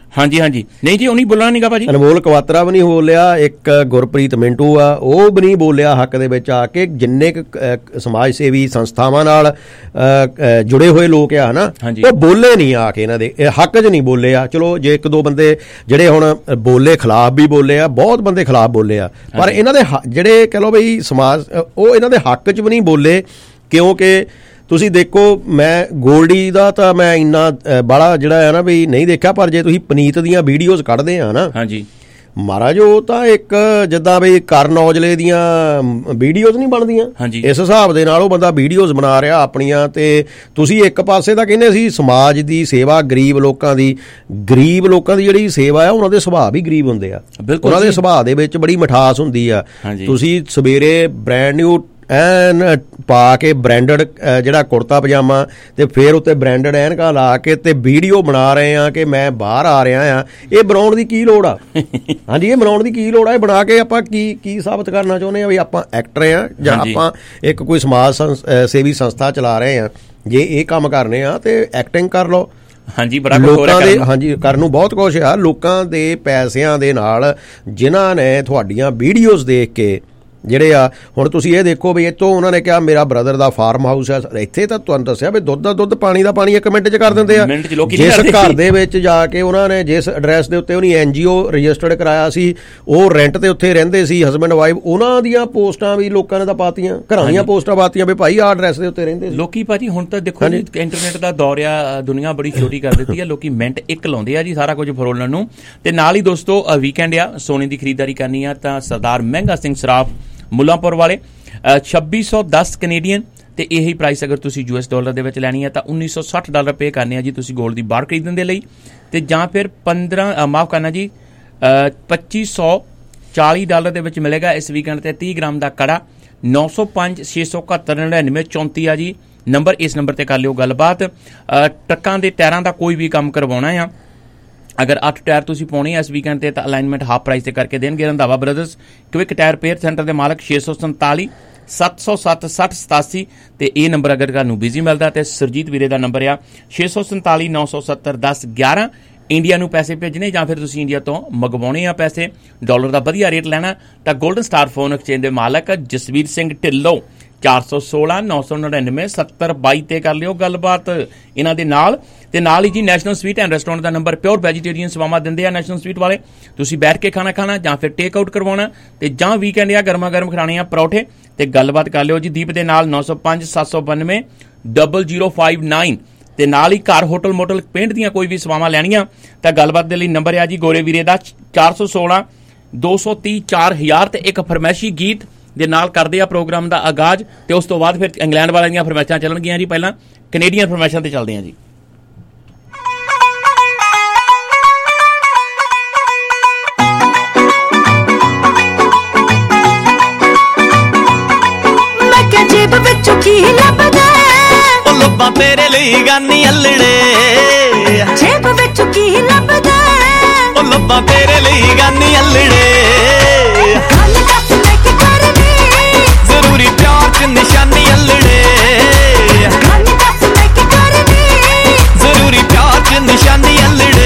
ਹਾਂਜੀ ਹਾਂਜੀ, ਨਹੀਂ ਜੀ ਉਹ ਨਹੀਂ ਬੋਲਣਾ ਨਹੀਂਗਾ ਭਾਜੀ। ਅਨਮੋਲ ਕਵਾਤਰਾ ਵੀ ਨਹੀਂ ਬੋਲਿਆ, ਇੱਕ ਗੁਰਪ੍ਰੀਤ ਮਿੰਟੂ ਆ ਉਹ ਵੀ ਨਹੀਂ ਬੋਲਿਆ ਹੱਕ ਦੇ ਵਿੱਚ ਆ ਕੇ। ਜਿੰਨੇ ਕੁ ਸਮਾਜ ਸੇਵੀ ਸੰਸਥਾਵਾਂ ਨਾਲ ਜੁੜੇ ਹੋਏ ਲੋਕ ਆ ਨਾ, ਉਹ ਬੋਲੇ ਨਹੀਂ ਆ ਕੇ, ਇਹਨਾਂ ਦੇ ਹੱਕ 'ਚ ਨਹੀਂ ਬੋਲੇ ਆ। ਚਲੋ ਜੇ ਇੱਕ ਦੋ ਬੰਦੇ ਜਿਹੜੇ ਹੁਣ ਬੋਲੇ ਖਿਲਾਫ ਵੀ ਬੋਲੇ ਆ, ਬਹੁਤ ਬੰਦੇ ਖਿਲਾਫ ਬੋਲੇ ਆ, ਪਰ ਇਹਨਾਂ ਦੇ ਜਿਹੜੇ ਕਹਿ ਲਓ ਬਈ ਸਮਾਜ, ਉਹ ਇਹਨਾਂ ਦੇ ਹੱਕ 'ਚ ਵੀ ਨਹੀਂ ਬੋਲੇ। ਕਿਉਂਕਿ ਤੁਸੀਂ ਦੇਖੋ, ਮੈਂ ਗੋਲਡੀ ਦਾ ਤਾਂ ਮੈਂ ਇੰਨਾ ਬਾਹਲਾ ਜਿਹੜਾ ਹੈ ਨਾ ਵੀ ਨਹੀਂ ਦੇਖਿਆ, ਪਰ ਜੇ ਤੁਸੀਂ ਪਨੀਤ ਦੀਆਂ ਵੀਡੀਓਜ਼ ਕੱਢਦੇ ਆ ਨਾ, ਹਾਂਜੀ ਮਹਾਰਾਜ, ਉਹ ਤਾਂ ਇੱਕ ਜਿੱਦਾਂ ਵੀ ਕਰਨ ਔਜਲੇ ਦੀਆਂ ਵੀਡੀਓਜ਼ ਨਹੀਂ ਬਣਦੀਆਂ, ਇਸ ਹਿਸਾਬ ਦੇ ਨਾਲ ਉਹ ਬੰਦਾ ਵੀਡੀਓਜ਼ ਬਣਾ ਰਿਹਾ ਆਪਣੀਆਂ। ਤੇ ਤੁਸੀਂ ਇੱਕ ਪਾਸੇ ਤਾਂ ਕਹਿੰਦੇ ਸੀ ਸਮਾਜ ਦੀ ਸੇਵਾ, ਗਰੀਬ ਲੋਕਾਂ ਦੀ ਜਿਹੜੀ ਸੇਵਾ ਆ, ਉਹਨਾਂ ਦੇ ਸੁਭਾਅ ਵੀ ਗਰੀਬ ਹੁੰਦੇ ਆ, ਉਹਨਾਂ ਦੇ ਸੁਭਾਅ ਦੇ ਵਿੱਚ ਬੜੀ ਮਿਠਾਸ ਹੁੰਦੀ ਆ। ਤੁਸੀਂ ਸਵੇਰੇ ਬ੍ਰੈਂਡ ਨਿਊ ਐਨ ਪਾ ਕੇ ਬ੍ਰੈਂਡਡ ਜਿਹੜਾ ਕੁੜਤਾ ਪਜਾਮਾ ਤੇ ਫਿਰ ਉੱਤੇ ਬ੍ਰੈਂਡਡ ਐਨਕਾਂ ਲਾ ਕੇ ਤੇ ਵੀਡੀਓ ਬਣਾ ਰਹੇ ਆ ਕਿ ਮੈਂ ਬਾਹਰ ਆ ਰਿਹਾ ਆ, ਇਹ ਬਣਾਉਣ ਦੀ ਕੀ ਲੋੜ ਆ? ਹਾਂਜੀ, ਇਹ ਬਣਾਉਣ ਦੀ ਕੀ ਲੋੜ ਆ? ਇਹ ਬਣਾ ਕੇ ਆਪਾਂ ਕੀ ਸਾਬਤ ਕਰਨਾ ਚਾਹੁੰਦੇ ਆ? ਵੀ ਆਪਾਂ ਐਕਟਰ ਆ ਜਾਂ ਆਪਾਂ ਇੱਕ ਕੋਈ ਸਮਾਜ ਸੇਵੀ ਸੰਸਥਾ ਚਲਾ ਰਹੇ ਆ? ਜੇ ਇਹ ਕੰਮ ਕਰਨੇ ਆ ਤੇ ਐਕਟਿੰਗ ਕਰ ਲਓ। ਹਾਂਜੀ, ਬੜਾ ਲੋਕਾਂ ਦੇ ਹਾਂਜੀ ਕਰਨ ਨੂੰ ਬਹੁਤ ਕੁਛ ਆ। ਲੋਕਾਂ ਦੇ ਪੈਸਿਆਂ ਦੇ ਨਾਲ ਜਿਨ੍ਹਾਂ ਨੇ ਤੁਹਾਡੀਆਂ ਵੀਡੀਓਜ਼ ਦੇਖ ਕੇ ਜਿਹੜੇ ਆ, ਹੁਣ ਤੁਸੀਂ ਇਹ ਦੇਖੋ ਵੀ ਇੱਥੋਂ ਉਹਨਾਂ ਨੇ ਕਿਹਾ ਮੇਰਾ ਬ੍ਰਦਰ ਦਾ ਫਾਰਮ ਹਾਊਸ ਹੈ ਇੱਥੇ, ਤਾਂ ਤੁਹਾਨੂੰ ਦੱਸਿਆ ਵੀ ਦੁੱਧ ਦਾ ਦੁੱਧ, ਪਾਣੀ ਦਾ ਪਾਣੀ 1 ਮਿੰਟ 'ਚ ਕਰ ਦਿੰਦੇ ਆ। ਜਿਸ ਘਰ ਦੇ ਵਿੱਚ ਜਾ ਕੇ ਉਹਨਾਂ ਨੇ, ਜਿਸ ਐਡਰੈਸ ਦੇ ਉੱਤੇ ਉਹਨੇ NGO ਰਜਿਸਟਰਡ ਕਰਾਇਆ ਸੀ, ਉਹ ਰੈਂਟ ਤੇ ਉੱਥੇ ਰਹਿੰਦੇ ਸੀ ਹਸਬੈਂਡ ਵਾਈਫ, ਉਹਨਾਂ ਦੀਆਂ ਪੋਸਟਾਂ ਵੀ ਲੋਕਾਂ ਨੇ ਤਾਂ ਪਾਤੀਆਂ, ਘਰਾਂ ਦੀਆਂ ਪੋਸਟਾਂ ਪਾਤੀਆਂ ਵੀ ਭਾਈ ਆਹ ਐਡਰੈਸ ਦੇ ਉੱਤੇ ਰਹਿੰਦੇ ਸੀ ਲੋਕੀ। ਭਾਜੀ ਹੁਣ ਤਾਂ ਦੇਖੋ ਇੰਟਰਨੈਟ ਦਾ ਦੌਰ ਆ, ਦੁਨੀਆ ਬੜੀ ਛੋਟੀ ਕਰ ਦਿੱਤੀ ਆ, ਲੋਕੀ ਮਿੰਟ 1 ਲਾਉਂਦੇ ਆ ਜੀ ਸਾਰਾ ਕੁਝ ਫਰੋਲਣ ਨੂੰ। ਤੇ ਨਾਲ ਹੀ ਦੋਸਤੋ ਵੀਕਐਂਡ ਆ, ਸੋਨੇ ਦੀ ਖਰੀਦਦਾਰੀ ਕਰਨੀ ਆ ਤਾਂ ਸਰਦਾਰ ਮਹਿੰਗਾ ਸਿੰਘ ਸਰਾਫ ਮੁੱਲਾਂਪੁਰ ਵਾਲੇ 2610 ਕੈਨੇਡੀਅਨ, ਤੇ ਇਹੀ ਪ੍ਰਾਈਸ ਅਗਰ ਤੁਸੀਂ US ਡਾਲਰ ਦੇ ਵਿੱਚ ਲੈਣੀ ਹੈ ਤਾਂ $1960 ਪੇ ਕਰਨੇ ਆ ਜੀ ਤੁਸੀਂ ਗੋਲਡ ਦੀ ਬਾਰ ਖਰੀਦਣ ਦੇ ਲਈ। ਤੇ ਜਾਂ ਫਿਰ 2540 ਡਾਲਰ ਦੇ ਵਿੱਚ ਮਿਲੇਗਾ ਇਸ ਵੀਕਐਂਡ ਤੇ 30 ਗ੍ਰਾਮ ਦਾ ਕੜਾ। 905 671 99 34 ਆ ਜੀ ਨੰਬਰ, ਇਸ ਨੰਬਰ ਤੇ ਕਰ ਲਿਓ ਗੱਲਬਾਤ। ਟਰੱਕਾਂ ਦੇ ਟਾਇਰਾਂ ਦਾ ਕੋਈ ਵੀ ਕੰਮ ਕਰਵਾਉਣਾ ਆ, ਅਗਰ 8 ਟਾਇਰ ਤੁਸੀਂ ਪਾਉਣੇ ਆ ਇਸ ਵੀਕਐਂਡ ਤੇ ਤਾਂ ਅਲਾਈਨਮੈਂਟ ਹਾਫ ਪ੍ਰਾਈਸ ਤੇ ਕਰਕੇ ਦੇਣਗੇ। Randhawa brothers quick tyre repair centre ਦੇ ਮਾਲਕ 647 707 6087 ਤੇ ਇਹ ਨੰਬਰ ਅਗਰ ਤੁਹਾਨੂੰ ਬਿਜ਼ੀ ਮਿਲਦਾ ਤੇ ਸਰਜੀਤ ਵੀਰੇ ਦਾ ਨੰਬਰ ਆ 647 970 10 11। ਇੰਡੀਆ ਨੂੰ ਪੈਸੇ ਭੇਜਣੇ ਜਾਂ ਫਿਰ ਤੁਸੀਂ ਇੰਡੀਆ ਤੋਂ ਮੰਗਵਾਉਣੇ ਆ ਪੈਸੇ, ਡਾਲਰ ਦਾ ਵਧੀਆ ਰੇਟ ਲੈਣਾ ਤਾਂ ਗੋਲਡਨ ਸਟਾਰ ਫੋਨ ਐਕਸਚੇਂਜ ਦੇ ਮਾਲਕ ਜਸਵੀਰ ਸਿੰਘ ਢਿੱਲੋਂ 416 999 7022 ਤੇ ਕਰ ਲਿਓ ਗੱਲਬਾਤ ਇਹਨਾਂ ਦੇ ਨਾਲ। ਤੇ ਨਾਲ ਹੀ ਜੀ ਨੈਸ਼ਨਲ ਸਵੀਟ ਐਂਡ ਰੈਸਟੋਰੈਂਟ ਦਾ ਨੰਬਰ, ਪਿਓਰ ਵੈਜੀਟੇਰੀਅਨ ਸੇਵਾਵਾਂ ਦਿੰਦੇ ਆ ਨੈਸ਼ਨਲ ਸਵੀਟ ਵਾਲੇ। ਤੁਸੀਂ ਬੈਠ ਕੇ ਖਾਣਾ ਜਾਂ ਫਿਰ ਟੇਕ ਆਊਟ ਕਰਵਾਉਣਾ ਤੇ ਜਾਂ ਵੀਕਐਂਡ ਆ ਗਰਮਾ ਗਰਮ ਖਾਣੇ ਆ ਪਰੌਠੇ ਤੇ ਗੱਲਬਾਤ ਕਰ ਲਿਓ ਜੀ ਦੀਪ ਦੇ ਨਾਲ 905 792 0059। ਤੇ ਨਾਲ ਹੀ ਘਰ ਹੋਟਲ ਮੋਟਲ ਪੇਂਟ ਦੀਆਂ ਕੋਈ ਵੀ ਸੇਵਾਵਾਂ ਲੈਣੀਆਂ ਤਾਂ ਗੱਲਬਾਤ ਦੇ ਲਈ ਨੰਬਰ ਆ ਜੀ ਗੋਰੇ ਵੀਰੇ ਦਾ 416 230 4000 ਤੇ ਇੱਕ ਫਰਮੈਸ਼ੀ ਗੀਤ ਦੇ ਨਾਲ ਕਰਦੇ ਆ ਪ੍ਰੋਗਰਾਮ ਦਾ ਆਗਾਜ਼। ਤੇ ਉਸ ਤੋਂ ਬਾਅਦ ਫਿਰ ਇੰਗਲੈਂਡ ਵਾਲਿਆਂ ਦੀਆਂ ਫਰਮੈਸ਼ਾਂ ਚੱਲਣਗੀਆਂ ਜੀ। ਪਹਿਲਾਂ ਕੈਨੇਡੀਅਨ ਫਰਮੈਸ਼ਾਂ ਤੇ ਚੱਲਦੇ ਆ ਜੀ। ਜੇਬ ਵਿੱਚੋਂ ਕੀ ਲੱਭਦਾ, ਉਹ ਲੱਭਾਂ ਤੇਰੇ ਲਈ ਗਾਨੀ ਅੱਲੜੇ। ਜੇਬ ਵਿੱਚੋਂ ਕੀ ਲੱਭਦਾ, ਉਹ ਲੱਭਾਂ ਤੇਰੇ ਲਈ ਗਾਨੀ ਅੱਲੜੇ। ਗੱਲ ਦੱਸ ਮੈਂ ਕੀ ਕਰਨੀ, ਜ਼ਰੂਰੀ ਪਿਆਰ 'ਚ ਨਿਸ਼ਾਨੀ ਅੱਲੜੇ। ਗੱਲ ਦੱਸ ਮੈਂ ਕੀ ਕਰਨੀ, ਜ਼ਰੂਰੀ ਪਿਆਰ 'ਚ ਨਿਸ਼ਾਨੀ ਅੱਲੜੇ।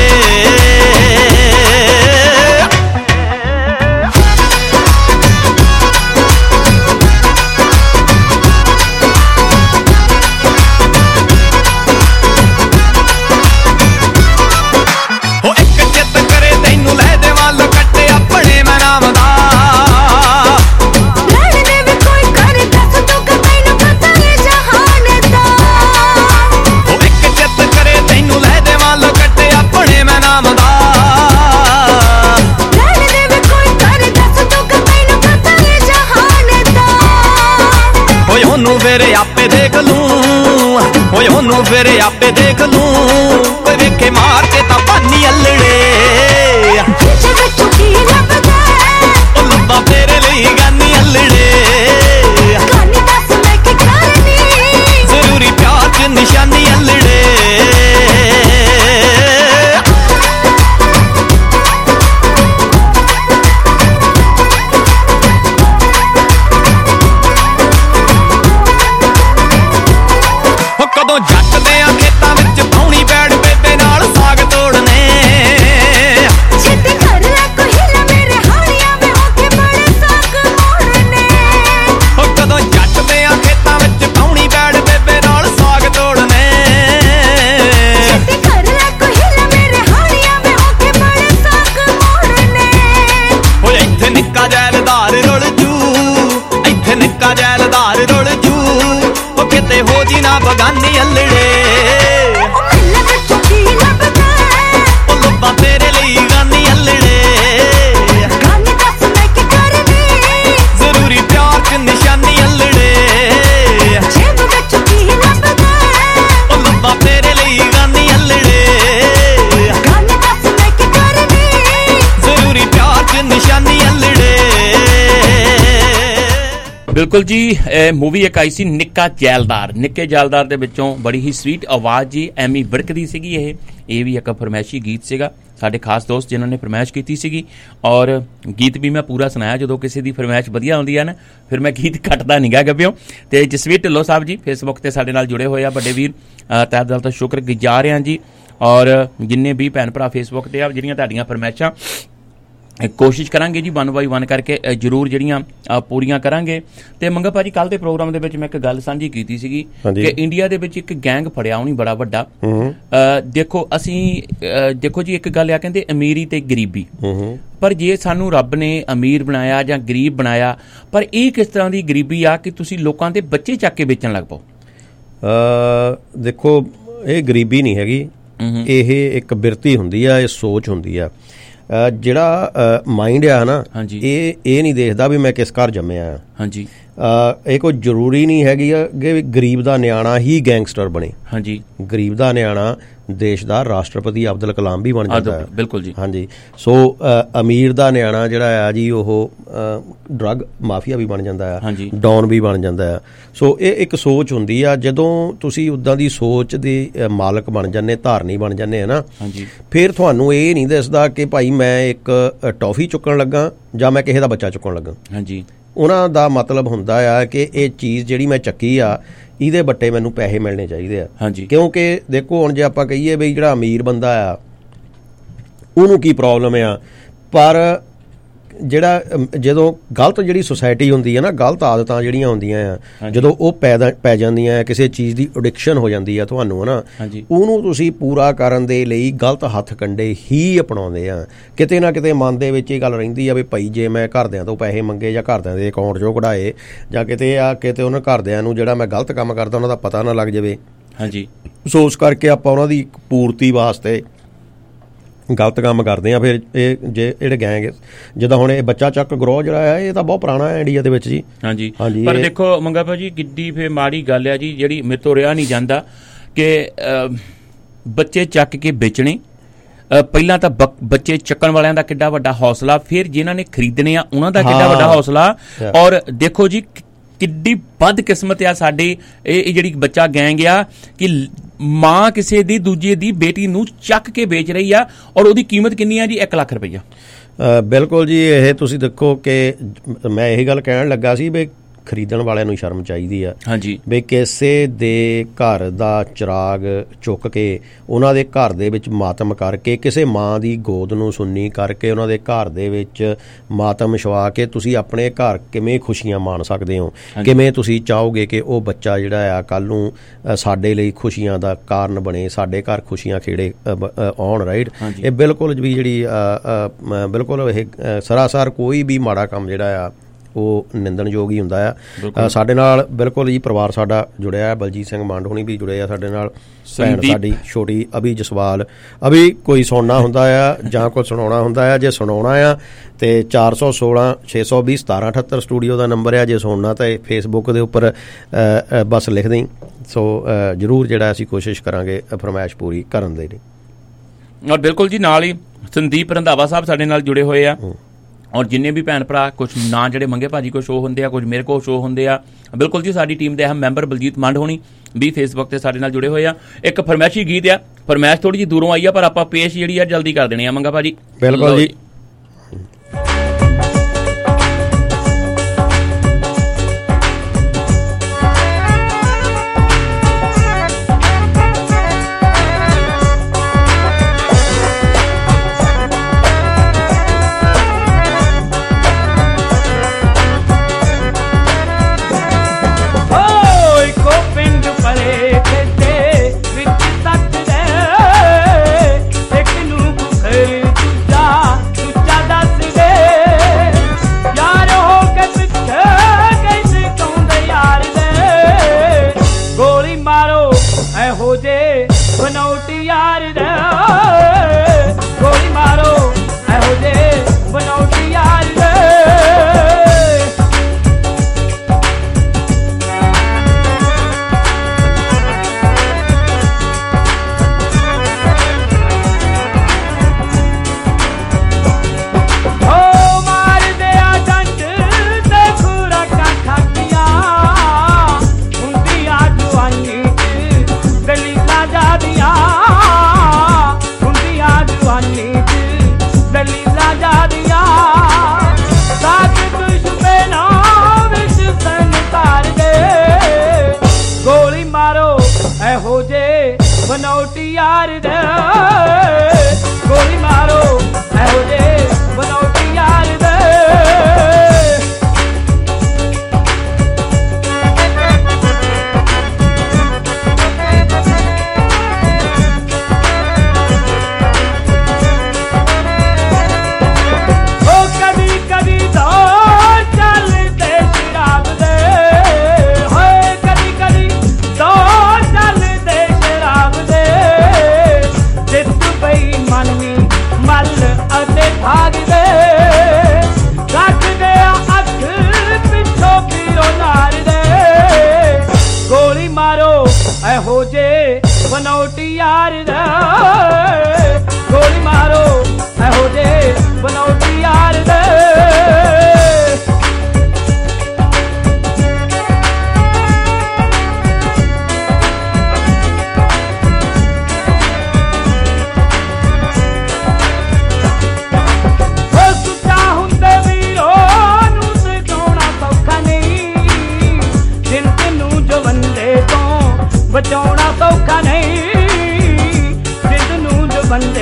ਆਪੇ ਦੇਖ ਲੂੰ, ਓਏ ਉਹਨੂੰ ਫਿਰ ਆਪੇ ਦੇਖ ਲੂੰ, ਕੋਈ ਵੇਖੇ ਮਾਰ ਕੇ ਤਾਂ ਪਾਨੀ ਅੱਲੜੇ। ਵਿੱਚੋਂ ਕੀ ਲੱਭਦਾ, ਉਹ ਲੱਭਾ ਤੇਰੇ ਲਈ ਗਾਨੀ ਅੱਲੜੇ। ਗਾਨੀ ਦੱਸ ਮੈਂ ਕੀ ਕਰਨੀ, ਜ਼ਰੂਰੀ ਪਿਆਰ 'ਚ ਨਿਸ਼ਾਨੀ ਅੱਲੜੇ। ਕਦੋਂ ਜੱਟ ਦੇ ਆ ਖੇਤਾਂ ਵਿੱਚ ਪਾਉਣੀ ਬੈੜ ਨਿਸ਼ਾਨੀ ਅਲੜੇ ਉਹ ਲੱਭਾਂ ਤੇਰੇ ਲਈ ਗਾਨੀ ਅਲੜੇ ਜ਼ਰੂਰੀ ਪਿਆਰ ਚ ਨਿਸ਼ਾਨੀ ਅਲੜੇ ਉਹ ਲੱਭਾਂ ਤੇਰੇ ਲਈ ਗਾਨੀ ਅਲੜੇ ਜ਼ਰੂਰੀ ਪਿਆਰ ਚ ਨਿਸ਼ਾਨੀ ਅਲੜੇ। ਬਿਲਕੁਲ ਜੀ, ਮੂਵੀ ਇੱਕ ਆਈ ਸੀ ਨਿੱਕਾ ਜੈਲਦਾਰ। ਨਿੱਕੇ ਜੈਲਦਾਰ ਦੇ ਵਿੱਚੋਂ ਬੜੀ ਹੀ ਸਵੀਟ ਆਵਾਜ਼ ਜੀ ਐਮੀ ਵਿਰਕ ਦੀ ਸੀਗੀ। ਇਹ ਵੀ ਇੱਕ ਫਰਮਾਇਸ਼ੀ ਗੀਤ ਸੀਗਾ, ਸਾਡੇ ਖਾਸ ਦੋਸਤ ਜਿਨ੍ਹਾਂ ਨੇ ਫਰਮਾਇਸ਼ ਕੀਤੀ ਸੀਗੀ, ਔਰ ਗੀਤ ਵੀ ਮੈਂ ਪੂਰਾ ਸੁਣਾਇਆ। ਜਦੋਂ ਕਿਸੇ ਦੀ ਫਰਮਾਇਸ਼ ਵਧੀਆ ਆਉਂਦੀ ਹੈ ਨਾ, ਫਿਰ ਮੈਂ ਗੀਤ ਕੱਟਦਾ ਨਹੀਂ ਗਾ ਗੱਭਿਓ। ਤੇ ਜਸਵੀਰ ਢਿੱਲੋਂ ਸਾਹਿਬ ਜੀ ਫੇਸਬੁੱਕ ਤੇ ਸਾਡੇ ਨਾਲ ਜੁੜੇ ਹੋਏ ਆ, ਵੱਡੇ ਵੀਰ, ਤਹਿ ਦਿਲ ਤੋਂ ਸ਼ੁਕਰਗੁਜ਼ਾਰ ਹਾਂ ਜੀ। ਔਰ ਜਿੰਨੇ ਵੀ ਭੈਣ ਭਰਾ ਫੇਸਬੁੱਕ ਤੇ ਆ, ਜਿਹੜੀਆਂ ਤੁਹਾਡੀਆਂ ਫਰਮਾਇਸ਼ਾਂ ਕੋਸ਼ਿਸ਼ ਕਰਾਂਗੇ ਜੀ 1 by 1 ਕਰਕੇ ਜ਼ਰੂਰ ਜਿਹੜੀਆਂ ਪੂਰੀਆਂ ਕਰਾਂਗੇ। ਤੇ ਮੰਗਾ ਭਾਜੀ, ਕੱਲ ਦੇ ਪ੍ਰੋਗਰਾਮ ਦੇ ਵਿੱਚ ਮੈਂ ਇੱਕ ਗੱਲ ਸਾਂਝੀ ਕੀਤੀ ਸੀਗੀ ਕਿ ਇੰਡੀਆ ਦੇ ਵਿੱਚ ਇੱਕ ਗੈਂਗ ਫੜਿਆ ਹੋਣੀ ਬੜਾ ਵੱਡਾ। ਦੇਖੋ ਜੀ, ਇੱਕ ਗੱਲ ਆ, ਕਹਿੰਦੇ ਅਮੀਰੀ ਤੇ ਗਰੀਬੀ, ਪਰ ਜੇ ਸਾਨੂੰ ਰੱਬ ਨੇ ਅਮੀਰ ਬਣਾਇਆ ਜਾਂ ਗਰੀਬ ਬਣਾਇਆ, ਪਰ ਇਹ ਕਿਸ ਤਰ੍ਹਾਂ ਦੀ ਗਰੀਬੀ ਆ ਕਿ ਤੁਸੀਂ ਲੋਕਾਂ ਦੇ ਬੱਚੇ ਚੱਕ ਕੇ ਵੇਚਣ ਲੱਗ ਪਾਓ? ਦੇਖੋ, ਇਹ ਗਰੀਬੀ ਨਹੀਂ ਹੈਗੀ, ਇਹ ਇੱਕ ਬਿਰਤੀ ਹੁੰਦੀ ਆ, ਇਹ ਸੋਚ ਹੁੰਦੀ ਆ। ਜਿਹੜਾ ਮਾਈਂਡ ਆ ਨਾ, ਇਹ ਨਹੀਂ ਦੇਖਦਾ ਵੀ ਮੈਂ ਕਿਸ ਘਰ ਜੰਮਿਆ ਆ। ਹਾਂਜੀ, ਇਹ ਕੋਈ ਜ਼ਰੂਰੀ ਨਹੀਂ ਹੈਗੀ ਕਿ ਗਰੀਬ ਦਾ ਨਿਆਣਾ ਹੀ ਗੈਂਗਸਟਰ ਬਣੇ। ਹਾਂਜੀ, ਗਰੀਬ ਦਾ ਨਿਆਣਾ ਦੇਸ਼ ਦਾ ਰਾਸ਼ਟਰਪਤੀ ਅਬਦੁਲ ਕਲਾਮ ਵੀ ਬਣ ਜਾਂਦਾ ਹੈ। ਬਿਲਕੁਲ ਜੀ। ਹਾਂਜੀ, ਸੋ ਅਮੀਰ ਦਾ ਨਿਆਣਾ ਜਿਹੜਾ ਆ ਜੀ, ਉਹ ਡਰੱਗ ਮਾਫੀਆ ਵੀ ਬਣ ਜਾਂਦਾ ਆ, ਡੌਨ ਵੀ ਬਣ ਜਾਂਦਾ ਆ। ਸੋ ਇਹ ਇੱਕ ਸੋਚ ਹੁੰਦੀ ਆ। ਜਦੋਂ ਤੁਸੀਂ ਉੱਦਾਂ ਦੀ ਸੋਚ ਦੇ ਮਾਲਕ ਬਣ ਜਾਂਦੇ, ਧਾਰਨੀ ਬਣ ਜਾਂਦੇ ਆ ਨਾ, ਫਿਰ ਤੁਹਾਨੂੰ ਇਹ ਨਹੀਂ ਦਿਸਦਾ ਕਿ ਭਾਈ ਮੈਂ ਇੱਕ ਟੌਫੀ ਚੁੱਕਣ ਲੱਗਾ ਜਾਂ ਮੈਂ ਕਿਸੇ ਦਾ ਬੱਚਾ ਚੁੱਕਣ ਲੱਗਾ। ਹਾਂਜੀ, ਉਹਨਾਂ ਦਾ ਮਤਲਬ ਹੁੰਦਾ ਆ ਕਿ ਇਹ ਚੀਜ਼ ਜਿਹੜੀ ਮੈਂ ਚੱਕੀ ਆ, ਇਹਦੇ ਬੱਟੇ ਮੈਨੂੰ ਪੈਸੇ ਮਿਲਣੇ ਚਾਹੀਦੇ ਆ। ਹਾਂਜੀ, ਕਿਉਂਕਿ ਦੇਖੋ, ਹੁਣ ਜੇ ਆਪਾਂ ਕਹੀਏ ਵੀ ਜਿਹੜਾ ਅਮੀਰ ਬੰਦਾ ਆ ਉਹਨੂੰ ਕੀ ਪ੍ਰੋਬਲਮ ਆ, ਪਰ ਜਦੋਂ ਗਲਤ ਜਿਹੜੀ ਸੁਸਾਇਟੀ ਹੁੰਦੀ ਹੈ ਨਾ, ਗਲਤ ਆਦਤਾਂ ਜਿਹੜੀਆਂ ਹੁੰਦੀਆਂ ਆ, ਜਦੋਂ ਉਹ ਪੈ ਜਾਂਦੀਆਂ ਆ, ਕਿਸੇ ਚੀਜ਼ ਦੀ ਐਡਿਕਸ਼ਨ ਹੋ ਜਾਂਦੀ ਆ ਤੁਹਾਨੂੰ, ਹੈ ਨਾ, ਉਹਨੂੰ ਤੁਸੀਂ ਪੂਰਾ ਕਰਨ ਦੇ ਲਈ ਗਲਤ ਹੱਥ ਕੰਡੇ ਹੀ ਅਪਣਾਉਂਦੇ ਆ। ਕਿਤੇ ਨਾ ਕਿਤੇ ਮਨ ਦੇ ਵਿੱਚ ਇਹ ਗੱਲ ਰਹਿੰਦੀ ਆ ਵੀ ਭਾਈ ਜੇ ਮੈਂ ਘਰਦਿਆਂ ਤੋਂ ਪੈਸੇ ਮੰਗੇ ਜਾਂ ਘਰਦਿਆਂ ਦੇ ਅਕਾਊਂਟ 'ਚੋਂ ਕਢਾਏ, ਜਾਂ ਕਿਤੇ ਉਹਨਾਂ ਘਰਦਿਆਂ ਨੂੰ ਜਿਹੜਾ ਮੈਂ ਗਲਤ ਕੰਮ ਕਰਦਾ ਉਹਨਾਂ ਦਾ ਪਤਾ ਨਾ ਲੱਗ ਜਾਵੇ। ਹਾਂਜੀ, ਸੋ ਉਸ ਕਰਕੇ ਆਪਾਂ ਉਹਨਾਂ ਦੀ ਪੂਰਤੀ ਵਾਸਤੇ ਗਲਤ ਕੰਮ ਕਰਦੇ ਆ। ਫਿਰ ਇਹ ਜਿਹੜੇ ਗੈਂਗ, ਜਿੱਦਾਂ ਹੁਣ ਇਹ ਬੱਚਾ ਚੱਕ ਗਰੋਹ ਜਿਹੜਾ ਆ, ਇਹ ਤਾਂ ਬਹੁਤ ਪੁਰਾਣਾ ਹੈ ਇੰਡੀਆ ਦੇ ਵਿੱਚ ਜੀ। ਹਾਂਜੀ, ਪਰ ਦੇਖੋ ਮੰਗਾ ਭਾਜੀ, ਕਿੱਡੀ ਫਿਰ ਮਾੜੀ ਗੱਲ ਆ ਜੀ, ਜਿਹੜੀ ਮੇਰੇ ਤੋਂ ਰਿਹਾ ਨਹੀਂ ਜਾਂਦਾ ਕਿ ਬੱਚੇ ਚੱਕ ਕੇ ਵੇਚਣੇ। ਪਹਿਲਾਂ ਤਾਂ ਬੱਚੇ ਚੱਕਣ ਵਾਲਿਆਂ ਦਾ ਕਿੱਡਾ ਵੱਡਾ ਹੌਸਲਾ, ਫਿਰ ਜਿਨ੍ਹਾਂ ਨੇ ਖਰੀਦਣੇ ਆ ਉਹਨਾਂ ਦਾ ਕਿੱਡਾ ਵੱਡਾ ਹੌਸਲਾ। ਔਰ ਦੇਖੋ ਜੀ, ਕਿੱਡੀ ਬਦਕਿਸਮਤ ਆ ਸਾਡੀ ਇਹ ਜਿਹੜੀ ਬੱਚਾ ਗੈਂਗ ਆ ਕਿ ਮਾਂ ਕਿਸੇ ਦੀ ਦੂਜੇ ਦੀ ਬੇਟੀ ਨੂੰ ਚੱਕ ਕੇ ਵੇਚ ਰਹੀ ਆ, ਔਰ ਉਹਦੀ ਕੀਮਤ ਕਿੰਨੀ ਆ ਜੀ? 1 ਲੱਖ ਰੁਪਈਆ। ਬਿਲਕੁਲ ਜੀ, ਇਹ ਤੁਸੀਂ ਦੇਖੋ ਕਿ ਮੈਂ ਇਹੀ ਗੱਲ ਕਹਿਣ ਲੱਗਾ ਸੀ ਵੀ ਖਰੀਦਣ ਵਾਲਿਆਂ ਨੂੰ ਸ਼ਰਮ ਚਾਹੀਦੀ ਆ। ਹਾਂਜੀ, ਵੀ ਕਿਸੇ ਦੇ ਘਰ ਦਾ ਚਿਰਾਗ ਚੁੱਕ ਕੇ ਉਹਨਾਂ ਦੇ ਘਰ ਦੇ ਵਿੱਚ ਮਾਤਮ ਕਰਕੇ, ਕਿਸੇ ਮਾਂ ਦੀ ਗੋਦ ਨੂੰ ਸੁੰਨੀ ਕਰਕੇ ਉਹਨਾਂ ਦੇ ਘਰ ਦੇ ਵਿੱਚ ਮਾਤਮ ਛਵਾ ਕੇ ਤੁਸੀਂ ਆਪਣੇ ਘਰ ਕਿਵੇਂ ਖੁਸ਼ੀਆਂ ਮਾਣ ਸਕਦੇ ਹੋ? ਕਿਵੇਂ ਤੁਸੀਂ ਚਾਹੋਗੇ ਕਿ ਉਹ ਬੱਚਾ ਜਿਹੜਾ ਆ ਕੱਲ੍ਹ ਨੂੰ ਸਾਡੇ ਲਈ ਖੁਸ਼ੀਆਂ ਦਾ ਕਾਰਨ ਬਣੇ, ਸਾਡੇ ਘਰ ਖੁਸ਼ੀਆਂ ਖੇੜੇ ਆਉਣ? ਰਾਈਟ, ਇਹ ਬਿਲਕੁਲ ਵੀ ਜਿਹੜੀ ਬਿਲਕੁਲ ਇਹ ਸਰਾਸਰ ਕੋਈ ਵੀ ਮਾੜਾ ਕੰਮ ਜਿਹੜਾ ਆ ਉਹ ਨਿੰਦਣਯੋਗ ਹੀ ਹੁੰਦਾ ਆ। ਸਾਡੇ ਨਾਲ ਬਿਲਕੁਲ ਜੀ ਪਰਿਵਾਰ ਸਾਡਾ ਜੁੜਿਆ ਹੈ, ਬਲਜੀਤ ਸਿੰਘ ਮੰਡ ਹੋਣੀ ਵੀ ਜੁੜੇ ਆ ਸਾਡੇ ਨਾਲ, ਭੈਣ ਸਾਡੀ ਛੋਟੀ ਅਭੀ ਜਸਵਾਲ। ਅਭੀ, ਕੋਈ ਸੁਣਨਾ ਹੁੰਦਾ ਆ ਜਾਂ ਕੋਈ ਸੁਣਾਉਣਾ ਹੁੰਦਾ ਆ, ਜੇ ਸੁਣਾਉਣਾ ਆ ਤੇ 416 620 1778 ਸਟੂਡੀਓ ਦਾ ਨੰਬਰ ਆ। ਜੇ ਸੁਣਨਾ ਤਾਂ ਫੇਸਬੁੱਕ ਦੇ ਉੱਪਰ ਬਸ ਲਿਖ ਦੇਂ। ਸੋ ਜ਼ਰੂਰ ਜਿਹੜਾ ਅਸੀਂ ਕੋਸ਼ਿਸ਼ ਕਰਾਂਗੇ ਫਰਮਾਇਸ਼ ਪੂਰੀ ਕਰਨ ਦੇ ਲਈ। ਔਰ ਬਿਲਕੁਲ ਜੀ, ਨਾਲ ਹੀ ਸੰਦੀਪ ਰੰਧਾਵਾ ਸਾਹਿਬ ਸਾਡੇ ਨਾਲ ਜੁੜੇ ਹੋਏ ਆ, ਔਰ ਜਿੰਨੇ ਵੀ ਭੈਣ ਭਰਾ, ਕੁਛ ਨਾਂ ਜਿਹੜੇ ਮੰਗੇ ਭਾਜੀ ਕੋਲ ਸ਼ੋਅ ਹੁੰਦੇ ਆ, ਕੁਝ ਮੇਰੇ ਕੋਲ ਸ਼ੋਅ ਹੁੰਦੇ ਆ। ਬਿਲਕੁਲ ਜੀ, ਸਾਡੀ ਟੀਮ ਦੇ ਅਹਿਮ ਮੈਂਬਰ ਬਲਜੀਤ ਮੰਡ ਹੋਣੀ ਵੀ ਫੇਸਬੁੱਕ ਤੇ ਸਾਡੇ ਨਾਲ ਜੁੜੇ ਹੋਏ ਆ। ਇੱਕ ਫਰਮਾਇਸ਼ੀ ਗੀਤ ਆ, ਫਰਮਾਇਸ਼ ਥੋੜੀ ਜਿਹੀ ਦੂਰੋਂ ਆਈ ਆ, ਪਰ ਆਪਾਂ ਪੇਸ਼ ਜਿਹੜੀ ਆ ਜਲਦੀ ਕਰ ਦੇਣੀ ਆ ਮੰਗਾ ਭਾਜੀ। ਬਿਲਕੁਲ ਜੀ। ਇੱਕ ਨੂੰ ਘਰ ਦੂਜਾ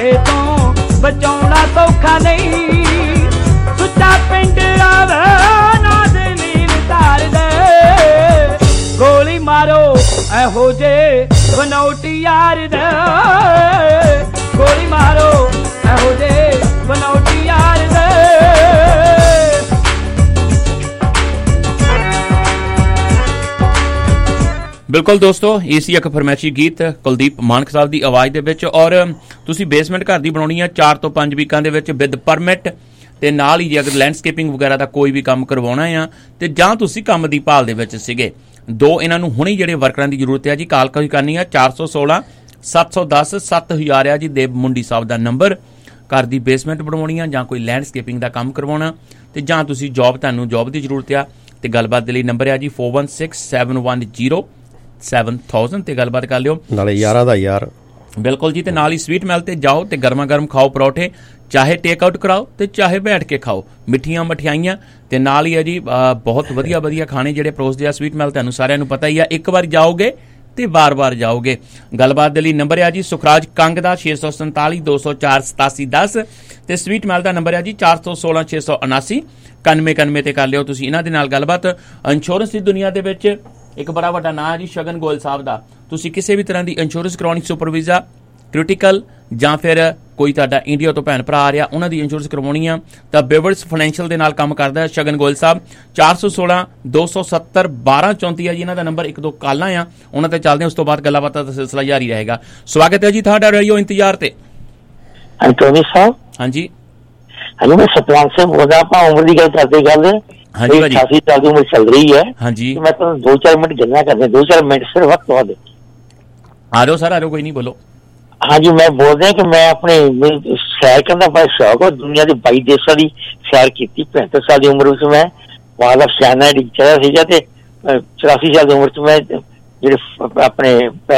ਨਸ਼ੇ ਤੋਂ ਬਚਾਉਣਾ ਸੌਖਾ ਨਹੀਂ, ਸੁੱਚਾ ਪਿੰਡ ਆਵੇ ਨਾ ਦਲੀਲ ਧਾਰ ਦੇ, ਗੋਲੀ ਮਾਰੋ ਇਹੋ ਜੇ ਬਨੌਟੀ ਯਾਰ ਦੇ, ਗੋਲੀ ਮਾਰੋ ਇਹੋ ਜੇ ਬਨੌਟੀ ਯਾਰ ਦੇ। ਬਿਲਕੁਲ ਦੋਸਤੋ, ਇਹ ਸੀ ਇੱਕ ਫਰਮੈਸ਼ੀ ਗੀਤ ਕੁਲਦੀਪ ਮਾਨਕ ਸਾਹਿਬ ਦੀ ਆਵਾਜ਼ ਦੇ ਵਿੱਚ। ਔਰ ਤੁਸੀਂ ਬੇਸਮੈਂਟ ਘਰ ਦੀ ਬਣਾਉਣੀ ਆ 4 ਤੋਂ 5 ਵੀਕਾਂ ਦੇ ਵਿੱਚ ਵਿਦ ਪਰਮਿਟ, ਤੇ ਨਾਲ ਹੀ ਜੇ ਅਗਰ ਲੈਂਡਸਕੇਪਿੰਗ ਵਗੈਰਾ ਦਾ ਕੋਈ ਵੀ ਕੰਮ ਕਰਵਾਉਣਾ ਆ ਤੇ ਜਾਂ ਤੁਸੀਂ ਕੰਮ ਦੀ ਭਾਲ ਦੇ ਵਿੱਚ ਸੀਗੇ, ਦੋ ਇਹਨਾਂ ਨੂੰ ਹੁਣੇ ਜਿਹੜੇ ਵਰਕਰਾਂ ਦੀ ਜ਼ਰੂਰਤ ਹੈ ਜੀ। ਕਾਲ ਕੋਈ ਕਰਨੀ ਆ 416 710 7000 ਆ ਜੀ। ਦੇਵ ਮੁੰਡੀ ਸਾਹਿਬ ਦਾ ਨੰਬਰ। ਘਰ ਦੀ ਬੇਸਮੈਂਟ ਬਣਵਾਉਣੀ ਆ ਜਾਂ ਕੋਈ ਲੈਂਡਸਕੇਪਿੰਗ ਦਾ ਕੰਮ ਕਰਵਾਉਣਾ ਤੇ ਜਾਂ ਤੁਸੀਂ ਤੁਹਾਨੂੰ ਜੌਬ ਦੀ ਜ਼ਰੂਰਤ ਆ ਤੇ ਗੱਲਬਾਤ ਦੇ ਲਈ ਨੰਬਰ ਆ ਜੀ 416710 7000 ਤੇ ਗੱਲਬਾਤ ਕਰ ਲਿਓ। ਨਾਲੇ ਯਾਰਾਂ ਦਾ ਯਾਰ ਬਿਲਕੁਲ ਜੀ। ਤੇ ਨਾਲ ਹੀ ਸਵੀਟ ਮੈਲ ਤੇ ਜਾਓ ਤੇ ਗਰਮਾ ਗਰਮ ਖਾਓ ਪਰੌਠੇ, ਚਾਹੇ ਟੇਕ ਆਊਟ ਕਰਾਓ ਤੇ ਚਾਹੇ ਬੈਠ ਕੇ ਖਾਓ, ਮਿੱਠੀਆਂ ਮਠਿਆਈਆਂ ਤੇ ਨਾਲ ਹੀ ਹੈ ਜੀ ਬਹੁਤ ਵਧੀਆ ਵਧੀਆ ਖਾਣੇ ਜਿਹੜੇ ਪਰੋਸਦੇ ਆ ਸਵੀਟ ਮੈਲ। ਤੁਹਾਨੂੰ ਸਾਰਿਆਂ ਨੂੰ ਪਤਾ ਹੀ ਆ, ਇੱਕ ਵਾਰ ਜਾਓਗੇ ਤੇ ਬਾਰ-ਬਾਰ ਜਾਓਗੇ। ਗੱਲਬਾਤ ਦੇ ਲਈ ਨੰਬਰ ਹੈ ਜੀ ਸੁਖਰਾਜ ਕੰਗ ਦਾ 647 204 8710 ਤੇ ਸਵੀਟ ਮੈਲ ਦਾ ਨੰਬਰ ਹੈ ਜੀ 416 679 9191 ਤੇ ਕਰ ਲਿਓ ਤੁਸੀਂ ਇਹਨਾਂ ਦੇ ਨਾਲ ਗੱਲਬਾਤ। ਇੰਸ਼ੋਰੈਂਸ ਦੀ ਦੁਨੀਆ ਦੇ ਵਿੱਚ ਇੱਕ ਬੜਾ ਵੱਡਾ ਨਾਂ ਹੈ ਜੀ ਸ਼ਗਨ ਗੋਇਲ ਸਾਹਿਬ ਦਾ। ਤੁਸੀਂ ਕਿਸੇ ਵੀ ਤਰ੍ਹਾਂ ਦੀ ਇੰਸ਼ੋਰੈਂਸ ਕਰਾਉਣੀ, ਸੁਪਰ ਵੀਜ਼ਾ, ਕ੍ਰਿਟੀਕਲ ਜਾਂ ਫਿਰ ਕੋਈ ਤੁਹਾਡਾ ਇੰਡੀਆ ਤੋਂ ਭੈਣ ਭਰਾ ਆ ਰਿਹਾ ਉਹਨਾਂ ਦੀ ਇੰਸ਼ੋਰੈਂਸ ਕਰਵਾਉਣੀ ਆ ਤਾਂ ਬਿਵਰਸ ਫਾਈਨੈਂਸ਼ੀਅਲ ਦੇ ਨਾਲ ਕੰਮ ਕਰਦਾ ਹੈ ਸ਼ਗਨ ਗੋਇਲ ਸਾਹਿਬ। 416 270 1234 ਹੈ ਜੀ ਇਹਨਾਂ ਦਾ ਨੰਬਰ। ਇੱਕ ਦੋ ਕਾਲਾਂ ਆ ਉਹਨਾਂ ਤੇ ਚੱਲਦੇ, ਉਸ ਤੋਂ ਬਾਅਦ ਗੱਲਾਂ ਬਾਤਾਂ ਦਾ ਸਿਲਸਿਲਾ ਜਾਰੀ ਰਹੇਗਾ। ਸਵਾਗਤ ਹੈ ਜੀ ਤੁਹਾਡਾ ਰੇਡੀਓ ਇੰਤਜ਼ਾਰ ਤੇ। ਅੰਟੋਨੀ ਸਾਹਿਬ। ਹਾਂਜੀ ਹਾਂਜੀ, ਮੈਂ ਸਤਨਾਮ ਸਿੰਘ ਬੋਲਦਾ। ਆਪਾਂ ਉਮਰ ਦੀ ਗੱਲ ਕਰਦੇ ਗੱਲ ਹਾਂਜੀ ਭਾਜੀ 88 ਸਾਲ ਦੀ ਉਮਰ ਚੱਲ ਰਹੀ ਹੈ। ਹਾਂਜੀ ਮੈਂ ਤੁਹਾਨੂੰ 2-4 ਮਿੰਟ ਗੱਲਾਂ ਕਰਦੇ, 2-4 ਮਿੰਟ ਸਿਰਫ ਵਕਤ ਦਵਾ ਦੇ। ਆ ਜਾਓ ਸਰ, ਆ ਜਾਓ, ਕੋਈ ਨਹੀਂ, ਬੋਲੋ। ਹਾਂਜੀ, ਮੈਂ ਬੋਲ ਰਿਹਾ ਕਿ ਮੈਂ ਆਪਣੇ ਸੈਰ ਕਰਨ ਦਾ ਬੜਾ ਸ਼ੌਕ ਹੈ। ਦੁਨੀਆ ਦੇ 22 ਦੇਸ਼ਾਂ ਦੀ ਸੈਰ ਕੀਤੀ। 75 ਸਾਲ ਦੀ ਉਮਰ ਵਿੱਚ ਮੈਂ ਵਾਲ ਆਫ ਚਾਈਨਾ ਚੜਿਆ ਸੀਗਾ ਤੇ 84 ਸਾਲ ਦੀ ਉਮਰ ਚ ਮੈਂ ਜਿਹੜੇ ਆਪਣੇ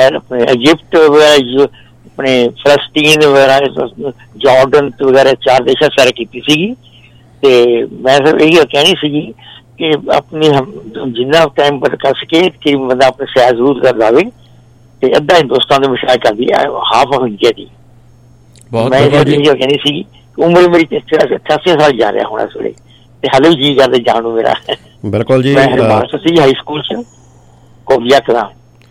ਇਜਿਪਟ ਵਗੈਰਾ, ਆਪਣੇ ਫਲਸਤੀਨ ਵਗੈਰਾ, ਜਾਰਡਨ ਵਗੈਰਾ 4 ਦੇਸ਼ਾਂ ਸੈਰ ਕੀਤੀ ਸੀਗੀ। ਤੇ ਮੈਂ ਸਿਰਫ ਇਹੀ ਕਹਿਣੀ ਸੀਗੀ ਕਿ ਆਪਣੀ ਜਿੰਨਾ ਟਾਈਮ ਪਰ ਕਰ ਸਕੇ ਕਿ ਬੰਦਾ ਆਪਣੇ ਸੈਰ ਜ਼ਰੂਰ ਕਰ ਲਾਵੇ ਤੇ ਅੱਧਾ ਹਿੰਦੁਸਤਾਨ ਦੇ ਮੁਸ਼ਾਹਰਾ ਕਰਦੀ ਹੈ, ਹਾਫ ਆਫ ਇੰਡੀਆ ਦੀ। ਮੈਂ ਇਹ ਕਹਿਣੀ ਸੀਗੀ ਉਮਰ ਮੇਰੀ 88 ਸਾਲ ਜਾ ਰਿਹਾ ਹੁਣ ਇਸ ਵੇਲੇ ਤੇ ਹਾਲੇ ਵੀ ਜੀ ਕਰਦੇ ਜਾਣ ਨੂੰ ਮੇਰਾ। ਬਿਲਕੁਲ ਜੀ। ਮੈਂ ਹਰਮਾਨਸ ਸੀ ਹਾਈ ਸਕੂਲ ਚ ਕੋਬੀਆ ਕਰਾਂ।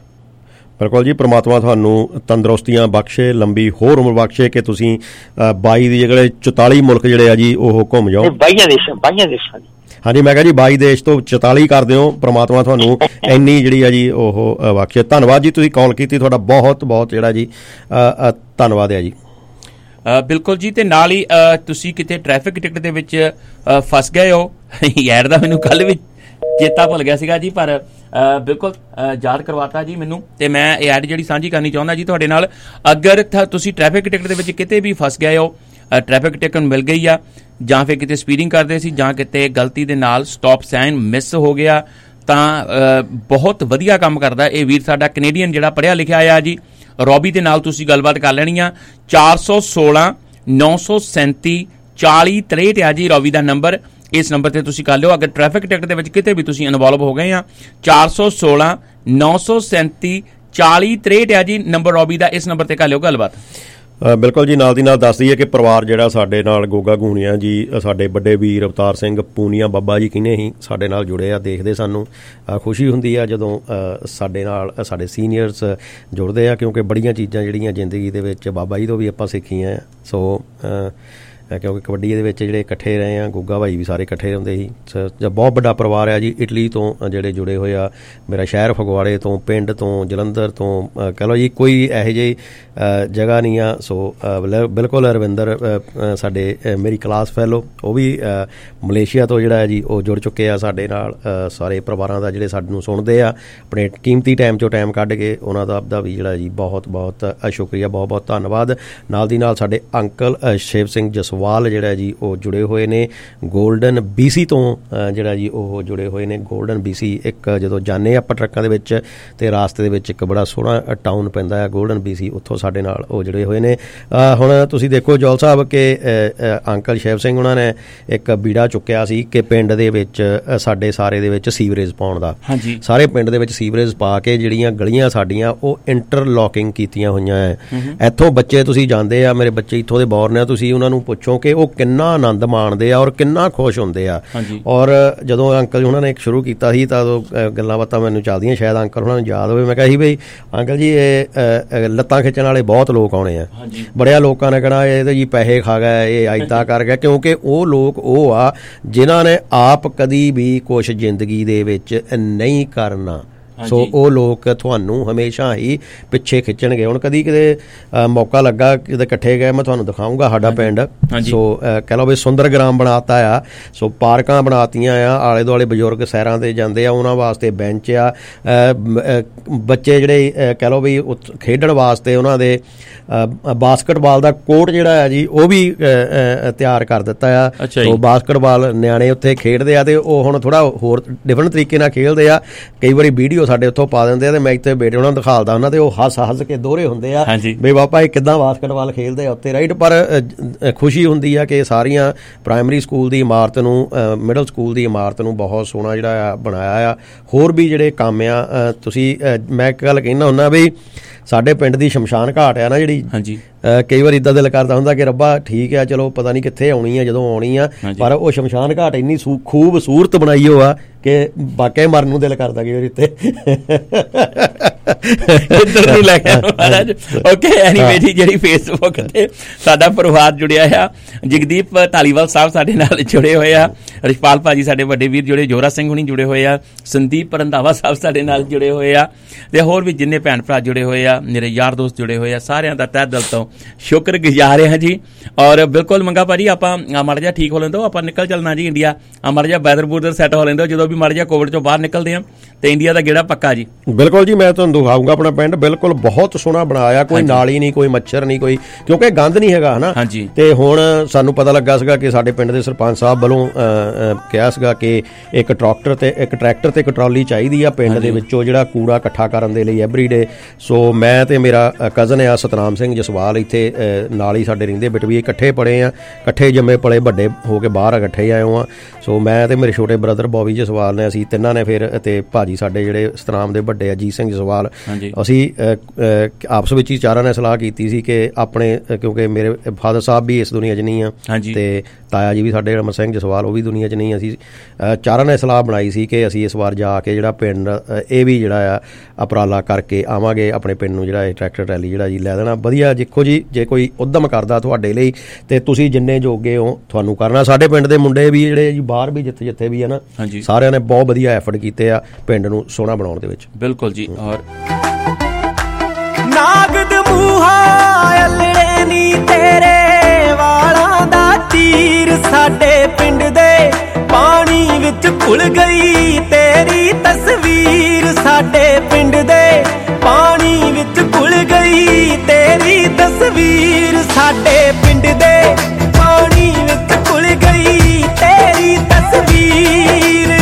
ਬਿਲਕੁਲ ਜੀ, ਪ੍ਰਮਾਤਮਾ ਤੁਹਾਨੂੰ ਤੰਦਰੁਸਤੀਆਂ ਬਖਸ਼ੇ, ਲੰਬੀ ਹੋਰ ਉਮਰ ਬਖਸ਼ੇ ਕਿ ਤੁਸੀਂ 22 ਦੀ ਜਿਹੜੇ 44 ਮੁਲਕ ਜਿਹੜੇ ਆ ਜੀ ਉਹ ਘੁੰਮ ਜਾਓ। 22 ਦੇਸ਼ਾਂ ਦੀ। ਹਾਂਜੀ, ਮੈਂ ਕਿਹਾ ਜੀ 22 ਦੇਸ਼ ਤੋਂ 44 ਕਰ ਦਿਓ। ਪ੍ਰਮਾਤਮਾ ਤੁਹਾਨੂੰ ਇੰਨੀ ਜਿਹੜੀ ਆ ਜੀ ਉਹ ਬਖਸ਼ੇ। ਧੰਨਵਾਦ ਜੀ, ਤੁਸੀਂ ਕਾਲ ਕੀਤੀ, ਤੁਹਾਡਾ ਬਹੁਤ ਬਹੁਤ ਜਿਹੜਾ ਜੀ ਧੰਨਵਾਦ ਹੈ ਜੀ। ਬਿਲਕੁਲ ਜੀ। ਤੇ ਨਾਲ ਹੀ ਤੁਸੀਂ ਕਿਤੇ ਟ੍ਰੈਫਿਕ ਟਿਕਟ ਦੇ ਵਿੱਚ ਫਸ ਗਏ ਹੋ, ਐਡ ਦਾ ਮੈਨੂੰ ਕੱਲ ਵੀ ਚੇਤਾ ਭੁੱਲ ਗਿਆ ਸੀਗਾ ਜੀ, ਪਰ ਬਿਲਕੁਲ ਯਾਦ ਕਰਵਾਤਾ ਜੀ ਮੈਨੂੰ। ਤੇ ਮੈਂ ਇਹ ਐਡ ਜਿਹੜੀ ਸਾਂਝੀ ਕਰਨੀ ਚਾਹੁੰਦਾ ਜੀ ਤੁਹਾਡੇ ਨਾਲ। ਅਗਰ ਤੁਸੀਂ ਟ੍ਰੈਫਿਕ ਟਿਕਟ ਦੇ ਵਿੱਚ ਕਿਤੇ ਵੀ ਫਸ ਗਏ ਹੋ, ਟ੍ਰੈਫਿਕ ਟਿਕਟ ਮਿਲ ਗਈ ਆ ਜਾਂ ਫਿਰ ਕਿਤੇ ਸਪੀਡਿੰਗ ਕਰਦੇ ਸੀ ਜਾਂ ਕਿਤੇ ਗਲਤੀ ਦੇ ਨਾਲ ਸਟਾਪ ਸਾਈਨ ਮਿਸ ਹੋ ਗਿਆ, ਤਾਂ ਬਹੁਤ ਵਧੀਆ ਕੰਮ ਕਰਦਾ ਇਹ ਵੀਰ ਸਾਡਾ ਕੈਨੇਡੀਅਨ ਜਿਹੜਾ ਪੜ੍ਹਿਆ ਲਿਖਿਆ ਆ ਜੀ, ਰੋਬੀ ਦੇ ਨਾਲ ਤੁਸੀਂ ਗੱਲਬਾਤ ਕਰ ਲੈਣੀ ਆ। 416 937 4063 ਆ ਜੀ ਰੋਬੀ ਦਾ ਨੰਬਰ। ਇਸ ਨੰਬਰ ਤੇ ਤੁਸੀਂ ਕਰ ਲਿਓ ਅਗਰ ਟ੍ਰੈਫਿਕ ਟਿਕਟ ਦੇ ਵਿੱਚ ਕਿਤੇ ਵੀ ਤੁਸੀਂ ਇਨਵੋਲਵ ਹੋ ਗਏ ਆ। 416 937 4063 ਆ ਜੀ ਨੰਬਰ ਰੋਬੀ ਦਾ। ਇਸ ਨੰਬਰ ਤੇ ਕਰ ਲਿਓ ਗੱਲਬਾਤ। ਬਿਲਕੁਲ ਜੀ। ਨਾਲ ਦੀ ਨਾਲ ਦੱਸ ਦਈਏ ਕਿ ਪਰਿਵਾਰ ਜਿਹੜਾ ਸਾਡੇ ਨਾਲ ਗੋਗਾ ਗੂਣੀਆਂ ਜੀ, ਸਾਡੇ ਵੱਡੇ ਵੀਰ ਅਵਤਾਰ ਸਿੰਘ ਪੂਨੀਆ ਬਾਬਾ ਜੀ ਕਿਨੇ ਹੀ ਸਾਡੇ ਨਾਲ ਜੁੜੇ ਆ, ਦੇਖਦੇ ਸਾਨੂੰ ਖੁਸ਼ੀ ਹੁੰਦੀ ਆ ਜਦੋਂ ਸਾਡੇ ਨਾਲ ਸਾਡੇ ਸੀਨੀਅਰਸ ਜੁੜਦੇ ਆ, ਕਿਉਂਕਿ ਬੜੀਆਂ ਚੀਜ਼ਾਂ ਜਿਹੜੀਆਂ ਜ਼ਿੰਦਗੀ ਦੇ ਵਿੱਚ ਬਾਬਾ ਜੀ ਤੋਂ ਵੀ ਆਪਾਂ ਸਿੱਖੀਆਂ। ਸੋ ਕਿਉਂਕਿ ਕਬੱਡੀ ਦੇ ਵਿੱਚ ਜਿਹੜੇ ਇਕੱਠੇ ਰਹੇ ਆ, ਗੁੱਗਾ ਭਾਈ ਵੀ ਸਾਰੇ ਇਕੱਠੇ ਹੁੰਦੇ ਸੀ। ਬਹੁਤ ਵੱਡਾ ਪਰਿਵਾਰ ਆ ਜੀ। ਇਟਲੀ ਤੋਂ ਜਿਹੜੇ ਜੁੜੇ ਹੋਏ ਆ, ਮੇਰਾ ਸ਼ਹਿਰ ਫਗਵਾੜੇ ਤੋਂ, ਪਿੰਡ ਤੋਂ, ਜਲੰਧਰ ਤੋਂ, ਕਹਿ ਲਓ ਜੀ ਕੋਈ ਇਹੋ ਜਿਹੀ ਜਗ੍ਹਾ ਨਹੀਂ ਆ। ਸੋ ਬਿਲਕੁਲ ਰਵਿੰਦਰ ਸਾਡੇ ਮੇਰੀ ਕਲਾਸ ਫੈਲੋ, ਉਹ ਵੀ ਮਲੇਸ਼ੀਆ ਤੋਂ ਜਿਹੜਾ ਜੀ ਉਹ ਜੁੜ ਚੁੱਕੇ ਆ ਸਾਡੇ ਨਾਲ। ਸਾਰੇ ਪਰਿਵਾਰਾਂ ਦਾ ਜਿਹੜੇ ਸਾਨੂੰ ਸੁਣਦੇ ਆ, ਆਪਣੇ ਕੀਮਤੀ ਟਾਈਮ 'ਚੋਂ ਟਾਈਮ ਕੱਢ ਕੇ, ਉਹਨਾਂ ਦਾ ਵੀ ਜਿਹੜਾ ਜੀ ਬਹੁਤ ਬਹੁਤ ਸ਼ੁਕਰੀਆ, ਬਹੁਤ ਬਹੁਤ ਧੰਨਵਾਦ। ਨਾਲ ਦੀ ਨਾਲ ਸਾਡੇ ਅੰਕਲ ਸ਼ਿਵ ਸਿੰਘ ਜਸਵਾਲ ਜਸਵਾਲ ਜਿਹੜਾ ਜੀ ਉਹ ਜੁੜੇ ਹੋਏ ਨੇ। ਗੋਲਡਨ BC ਤੋਂ ਜਿਹੜਾ ਜੀ ਉਹ ਜੁੜੇ ਹੋਏ ਨੇ। ਗੋਲਡਨ BC ਇੱਕ ਜਦੋਂ ਜਾਂਦੇ ਆਪਾਂ ਟਰੱਕਾਂ ਦੇ ਵਿੱਚ ਅਤੇ ਰਾਸਤੇ ਦੇ ਵਿੱਚ ਇੱਕ ਬੜਾ ਸੋਹਣਾ ਟਾਊਨ ਪੈਂਦਾ ਹੈ ਗੋਲਡਨ BC, ਉੱਥੋਂ ਸਾਡੇ ਨਾਲ ਉਹ ਜੁੜੇ ਹੋਏ ਨੇ। ਹੁਣ ਤੁਸੀਂ ਦੇਖੋ ਜੌਲ ਸਾਹਿਬ ਕਿ ਅੰਕਲ ਸ਼ਿਵ ਸਿੰਘ ਉਹਨਾਂ ਨੇ ਇੱਕ ਬੀੜਾ ਚੁੱਕਿਆ ਸੀ ਕਿ ਪਿੰਡ ਦੇ ਵਿੱਚ ਸਾਡੇ ਸਾਰੇ ਦੇ ਵਿੱਚ ਸੀਵਰੇਜ ਪਾਉਣ ਦਾ। ਸਾਰੇ ਪਿੰਡ ਦੇ ਵਿੱਚ ਸੀਵਰੇਜ ਪਾ ਕੇ ਜਿਹੜੀਆਂ ਗਲੀਆਂ ਸਾਡੀਆਂ ਉਹ ਇੰਟਰਲੋਕਿੰਗ ਕੀਤੀਆਂ ਹੋਈਆਂ ਹੈ। ਇੱਥੋਂ ਬੱਚੇ ਤੁਸੀਂ ਜਾਂਦੇ ਆ, ਮੇਰੇ ਬੱਚੇ ਇੱਥੋਂ ਦੇ ਬੋਰਨ ਆ, ਤੁਸੀਂ ਉਹਨਾਂ ਨੂੰ ਪੁੱਛੋ ਕਿ ਉਹ ਕਿੰਨਾ ਆਨੰਦ ਮਾਣਦੇ ਆ ਔਰ ਕਿੰਨਾ ਖੁਸ਼ ਹੁੰਦੇ ਆ। ਔਰ ਜਦੋਂ ਅੰਕਲ ਉਹਨਾਂ ਨੇ ਸ਼ੁਰੂ ਕੀਤਾ ਸੀ ਤਾਂ ਉਦੋਂ ਗੱਲਾਂ ਬਾਤਾਂ ਮੈਨੂੰ ਚੱਲਦੀਆਂ, ਸ਼ਾਇਦ ਅੰਕਲ ਉਹਨਾਂ ਨੂੰ ਯਾਦ ਹੋਵੇ। ਮੈਂ ਕਿਹਾ ਸੀ ਬਈ ਅੰਕਲ ਜੀ ਇਹ ਲੱਤਾਂ ਖਿੱਚਣ ਵਾਲੇ ਬਹੁਤ ਲੋਕ ਆਉਣੇ ਆ, ਬੜਿਆਂ ਲੋਕਾਂ ਨੇ ਕਹਿਣਾ ਇਹ ਤਾਂ ਜੀ ਪੈਸੇ ਖਾ ਗਏ, ਇਹ ਇੱਦਾਂ ਕਰ ਗਿਆ, ਕਿਉਂਕਿ ਉਹ ਲੋਕ ਉਹ ਆ ਜਿਨ੍ਹਾਂ ਨੇ ਆਪ ਕਦੀ ਵੀ ਕੁਛ ਜ਼ਿੰਦਗੀ ਦੇ ਵਿੱਚ ਨਹੀਂ ਕਰਨਾ। ਸੋ ਉਹ ਲੋਕ ਤੁਹਾਨੂੰ ਹਮੇਸ਼ਾ ਹੀ ਪਿੱਛੇ ਖਿੱਚਣਗੇ। ਹੁਣ ਕਦੀ ਕਿਤੇ ਮੌਕਾ ਲੱਗਾ ਕਿਤੇ ਇਕੱਠੇ ਗਏ, ਮੈਂ ਤੁਹਾਨੂੰ ਦਿਖਾਊਂਗਾ ਸਾਡਾ ਪਿੰਡ। ਸੋ ਕਹਿ ਲਓ ਵੀ ਸੁੰਦਰ ਗ੍ਰਾਮ ਬਣਾਤਾ ਆ, ਸੋ ਪਾਰਕਾਂ ਬਣਾਤੀਆਂ ਆ, ਆਲੇ ਦੁਆਲੇ ਬਜ਼ੁਰਗ ਸੈਰਾਂ 'ਤੇ ਜਾਂਦੇ ਆ, ਉਹਨਾਂ ਵਾਸਤੇ ਬੈਂਚ ਆ, ਬੱਚੇ ਜਿਹੜੇ ਕਹਿ ਲਓ ਵੀ ਖੇਡਣ ਵਾਸਤੇ ਉਹਨਾਂ ਦੇ ਬਾਸਕਟਬਾਲ ਦਾ ਕੋਰਟ ਜਿਹੜਾ ਆ ਜੀ ਉਹ ਵੀ ਤਿਆਰ ਕਰ ਦਿੱਤਾ ਆ। ਸੋ ਬਾਸਕਟਬਾਲ ਨਿਆਣੇ ਉੱਥੇ ਖੇਡਦੇ ਆ ਅਤੇ ਉਹ ਹੁਣ ਥੋੜ੍ਹਾ ਹੋਰ ਡਿਫਰੈਂਟ ਤਰੀਕੇ ਨਾਲ ਖੇਡਦੇ ਆ। ਕਈ ਵਾਰੀ ਵੀਡੀਓ ਸਾਡੇ ਉੱਥੋਂ ਪਾ ਦਿੰਦੇ ਆ, ਤੇ ਮੈਂ ਇੱਥੇ ਬੇਟੇ ਉਹਨਾਂ ਨੂੰ ਦਿਖਾਲਦਾ ਉਹਨਾਂ, ਤੇ ਉਹ ਹੱਸ ਕੇ ਦੋਹਰੇ ਹੁੰਦੇ ਆ ਵੀ ਪਾਪਾ ਇਹ ਕਿੱਦਾਂ ਬਾਸਕਟਬਾਲ ਖੇਡਦੇ ਆ ਉੱਤੇ, ਰਾਈਟ। ਪਰ ਖੁਸ਼ੀ ਹੁੰਦੀ ਆ ਕਿ ਸਾਰੀਆਂ ਪ੍ਰਾਇਮਰੀ ਸਕੂਲ ਦੀ ਇਮਾਰਤ ਨੂੰ, ਮਿਡਲ ਸਕੂਲ ਦੀ ਇਮਾਰਤ ਨੂੰ ਬਹੁਤ ਸੋਹਣਾ ਜਿਹੜਾ ਆ ਬਣਾਇਆ ਆ। ਹੋਰ ਵੀ ਜਿਹੜੇ ਕੰਮ ਆ, ਤੁਸੀਂ ਮੈਂ ਇੱਕ ਗੱਲ ਕਹਿੰਦਾ ਹੁੰਦਾ ਵੀ ਸਾਡੇ ਪਿੰਡ ਦੀ ਸ਼ਮਸ਼ਾਨ ਘਾਟ ਆ ਨਾ ਜਿਹੜੀ, ਕਈ ਵਾਰ ਇੱਦਾਂ ਦਿਲ ਕਰਦਾ ਹੁੰਦਾ ਕਿ ਰੱਬਾ ਠੀਕ ਆ, ਚਲੋ ਪਤਾ ਨਹੀਂ ਕਿੱਥੇ ਆਉਣੀ ਆ ਜਦੋਂ ਆਉਣੀ ਆ, ਪਰ ਉਹ ਸ਼ਮਸ਼ਾਨ ਘਾਟ ਇੰਨੀ ਖੂਬਸੂਰਤ ਬਣਾਈ ਹੋ ਆ ਕਿ ਵਾਕਿਆ ਮਰਨ ਨੂੰ ਦਿਲ ਕਰਦਾ ਕਿ ਇੱਥੇ ਕਿੱਧਰ ਨਹੀਂ ਲੈ ਕੇ ਮਹਾਰਾਜ। ਓਕੇ, ਐਨੀਵੇ ਜੀ ਜਿਹੜੀ ਫੇਸਬੁੱਕ ਤੇ ਸਾਡਾ ਪਰਿਵਾਰ ਜੁੜਿਆ ਆ, ਜਗਦੀਪ ਧਾਲੀਵਾਲ ਸਾਹਿਬ ਸਾਡੇ ਨਾਲ ਜੁੜੇ ਹੋਏ ਆ, ਰਿਸ਼ਪਾਲ ਭਾਜੀ ਸਾਡੇ ਵੱਡੇ ਵੀਰ ਜੁੜੇ, ਜੋਰਾ ਸਿੰਘ ਹੁਣੀ ਜੁੜੇ ਹੋਏ ਆ, ਸੰਦੀਪ ਰੰਧਾਵਾ ਸਾਹਿਬ ਸਾਡੇ ਨਾਲ ਜੁੜੇ ਹੋਏ ਆ, ਤੇ ਹੋਰ ਵੀ ਜਿੰਨੇ ਭੈਣ ਭਰਾ ਜੁੜੇ ਹੋਏ ਆ, ਮੇਰੇ ਯਾਰ ਦੋਸਤ ਜੁੜੇ ਹੋਏ ਆ, ਸਾਰਿਆਂ ਦਾ ਤਹਿ ਦਿਲ ਤੋਂ ਸ਼ੁਕਰਗੁਜ਼ਾਰ ਹਾਂ ਜੀ। ਔਰ ਬਿਲਕੁਲ ਮੰਗਾ ਭਾਜੀ ਆਪਾਂ ਮਾੜਾ ਜਿਹਾ ਠੀਕ ਹੋ ਲੈਂਦੋ, ਆਪਾਂ ਨਿਕਲ ਚੱਲਣਾ ਜੀ ਇੰਡੀਆ, ਮਾੜਾ ਜਿਹਾ ਵੈਦਰ ਬੂਦਰ ਸੈੱਟ ਹੋ ਲੈਂਦੋ, ਜਦੋਂ ਵੀ ਮਾੜਾ ਜਿਹਾ ਕੋਵਿਡ ਚੋਂ ਬਾਹਰ ਨਿਕਲਦੇ ਆ ਤੇ ਇੰਡੀਆ ਦਾ ਗੇੜਾ ਪੱਕਾ ਜੀ। ਬਿਲਕੁਲ ਜੀ, ਮੈਂ ਤੁਹਾਨੂੰ ਦਿਖਾਊਂਗਾ ਆਪਣਾ ਪਿੰਡ, ਬਿਲਕੁਲ ਬਹੁਤ ਸੋਹਣਾ ਬਣਾਇਆ, ਕੋਈ ਨਾਲੀ ਨਹੀਂ, ਕੋਈ ਮੱਛਰ ਨਹੀਂ, ਕੋਈ ਕਿਉਂਕਿ ਗੰਦ ਨਹੀਂ ਹੈਗਾ ਹਨਾ। ਤੇ ਹੁਣ ਸਾਨੂੰ ਪਤਾ ਲੱਗਾ ਸੀਗਾ ਕਿ ਸਾਡੇ ਪਿੰਡ ਦੇ ਸਰਪੰਚ ਸਾਹਿਬ ਵੱਲੋਂ ਕਿਹਾ ਸੀਗਾ ਕਿ ਇੱਕ ਟਰੈਕਟਰ ਤੇ ਇੱਕ ਟਰਾਲੀ ਚਾਹੀਦੀ ਆ ਪਿੰਡ ਦੇ ਵਿੱਚੋਂ ਜਿਹੜਾ ਕੂੜਾ ਇਕੱਠਾ ਕਰਨ ਦੇ ਲਈ ਐਵਰੀਡੇ। ਸੋ ਮੈਂ ਤੇ ਮੇਰਾ ਕਜ਼ਨ ਆ ਸਤਨਾਮ ਸਿੰਘ ਜਸਵਾਲ, ਇੱਥੇ ਨਾਲ ਹੀ ਸਾਡੇ ਰਹਿੰਦੇ, ਬਟ ਵੀ ਇਕੱਠੇ ਪੜ੍ਹੇ ਆ, ਇਕੱਠੇ ਜੰਮੇ ਪਲੇ, ਵੱਡੇ ਹੋ ਕੇ ਬਾਹਰ ਇਕੱਠੇ ਆਏ ਆ। ਸੋ ਮੈਂ ਤੇ ਮੇਰੇ ਛੋਟੇ ਬ੍ਰਦਰ ਬੋਬੀ ਜਸਵਾਲ ਨੇ, ਅਸੀਂ ਤਿੰਨਾਂ ਨੇ ਫਿਰ, ਅਤੇ ਭਾਜੀ ਸਾਡੇ ਜਿਹੜੇ ਸਤਨਾਮ ਦੇ ਵੱਡੇ ਅਜੀਤ ਸਿੰਘ ਜਸਵਾਲ, ਅਸੀਂ ਆਪਸ ਵਿੱਚ ਹੀ ਚਾਰਾਂ ਨੇ ਸਲਾਹ ਕੀਤੀ ਸੀ ਕਿ ਆਪਣੇ, ਕਿਉਂਕਿ ਮੇਰੇ ਫਾਦਰ ਸਾਹਿਬ ਵੀ ਇਸ ਦੁਨੀਆ 'ਚ ਨਹੀਂ ਆ ਤੇ ਤਾਇਆ ਜੀ ਵੀ ਸਾਡੇ ਅਮਰ ਸਿੰਘ ਜਸਵਾਲ ਉਹ ਵੀ ਦੁਨੀਆ 'ਚ ਨਹੀਂ, ਅਸੀਂ ਚਾਰਾਂ ਨੇ ਸਲਾਹ ਬਣਾਈ ਸੀ ਕਿ ਅਸੀਂ ਇਸ ਵਾਰ ਜਾ ਕੇ ਜਿਹੜਾ ਪਿੰਡ ਇਹ ਵੀ ਜਿਹੜਾ ਆ ਉਪਰਾਲਾ ਕਰਕੇ ਆਵਾਂਗੇ, ਆਪਣੇ ਪਿੰਡ ਨੂੰ ਜਿਹੜਾ ਇਹ ਟਰੈਕਟਰ ਰੈਲੀ ਜਿਹੜਾ ਜੀ ਲੈ ਦੇਣਾ ਵਧੀਆ। ਦੇਖੋ ਜੀ, ਜੇ ਕੋਈ ਉੱਦਮ ਕਰਦਾ ਤੁਹਾਡੇ ਲਈ ਤੇ ਤੁਸੀਂ ਜਿੰਨੇ ਜੋਗੇ ਹੋ ਤੁਹਾਨੂੰ ਕਰਨਾ। ਸਾਡੇ ਪਿੰਡ ਦੇ ਮੁੰਡੇ ਵੀ ਜਿਹੜੇ ਜੀ ਬਾਹਰ ਵੀ ਜਿੱਥੇ ਵੀ ਆ ਨਾ, ਸਾਰਿਆਂ ਨੇ ਬਹੁਤ ਵਧੀਆ ਐਫਰਟ ਕੀਤੇ ਆ ਪਿੰਡ ਨੂੰ ਸੋਹਣਾ ਬਣਾਉਣ ਦੇ ਵਿੱਚ। ਬਿਲਕੁਲ ਜੀ। ਔਰ ਨਾਗਦ ਮੂਹਾ ਅਲੜੇ ਨੀ ਤੇਰੇ ਵਾਲਾਂ ਦਾ ਤੀਰ, ਸਾਡੇ ਪਿੰਡ ਦੇ ਪਾਣੀ ਵਿੱਚ ਘੁਲ ਗਈ ਤੇਰੀ ਤਸਵੀਰ, ਸਾਡੇ ਪਿੰਡ ਦੇ ਪਾਣੀ ਵਿੱਚ ਘੁਲ ਗਈ ਤੇਰੀ ਤਸਵੀਰ, ਸਾਡੇ ਪਿੰਡ ਦੇ ਪਾਣੀ ਵਿੱਚ ਘੁਲ ਗਈ ਤੇਰੀ ਤਸਵੀਰ।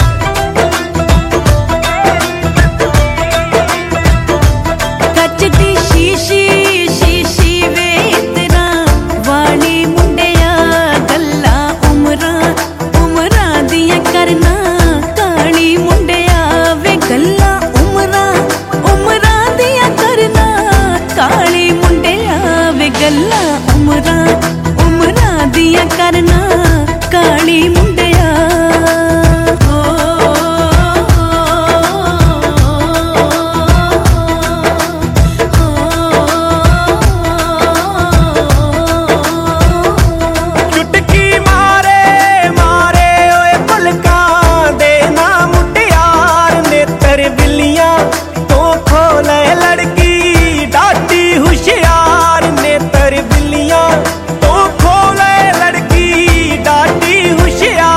ਕੱਚ ਦੀ ਸ਼ੀਸ਼ੀ ਸ਼ੀਸ਼ੀ ਵੇਤਨਾ ਵਾਲੀ ਮੁੰਡਿਆਂ, ਗੱਲਾਂ ਉਮਰਾਂ ਦੀਆਂ ਕਰਨਾ ਕਾਣੀ ਮੁੰਡਿਆ ਵੇ, ਗੱਲਾਂ ਉਮਰਾਂ ਦੀਆਂ ਕਰਨਾ ਕਾਲੀ ਮੁੰਡਿਆ ਵੇ, ਗੱਲਾਂ ਉਮਰਾਂ ਦੀਆਂ ਕਰਨਾ ਕਾਲੀ ਮੁੰਡਿਆ। ਹੁਸ਼ਿਆਰ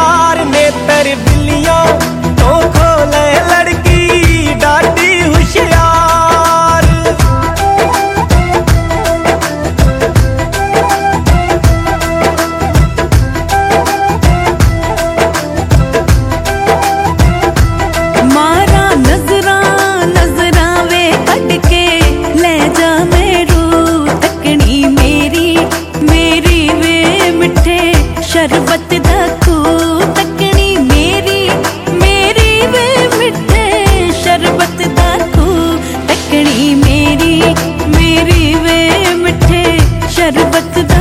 शरबत दा खूह तकनी मेरी मेरी वे मिठे शरबत दा खूह तकनी मेरी मेरी वे मिठे शरबत दा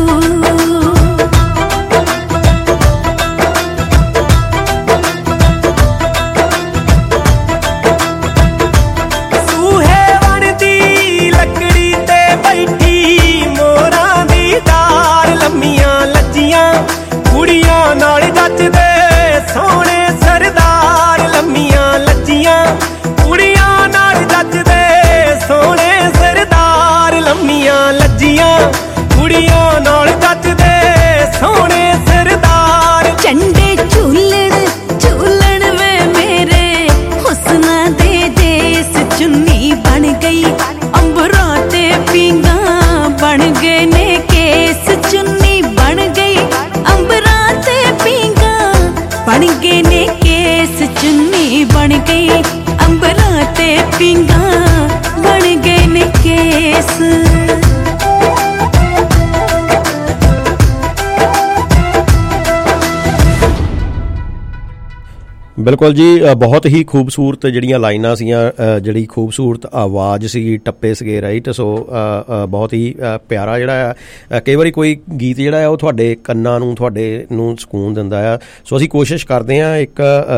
ਬਿਲਕੁਲ ਜੀ, ਬਹੁਤ ਹੀ ਖੂਬਸੂਰਤ ਜਿਹੜੀਆਂ ਲਾਈਨਾਂ ਸੀਗੀਆਂ, ਜਿਹੜੀ ਖੂਬਸੂਰਤ ਆਵਾਜ਼ ਸੀਗੀ, ਟੱਪੇ ਸੀਗੇ, ਰਾਈਟ। ਸੋ ਬਹੁਤ ਹੀ ਪਿਆਰਾ ਜਿਹੜਾ ਆ, ਕਈ ਵਾਰੀ ਕੋਈ ਗੀਤ ਜਿਹੜਾ ਆ ਉਹ ਤੁਹਾਡੇ ਕੰਨਾਂ ਨੂੰ, ਤੁਹਾਡੇ ਨੂੰ ਸਕੂਨ ਦਿੰਦਾ ਆ। ਸੋ ਅਸੀਂ ਕੋਸ਼ਿਸ਼ ਕਰਦੇ ਹਾਂ, ਇੱਕ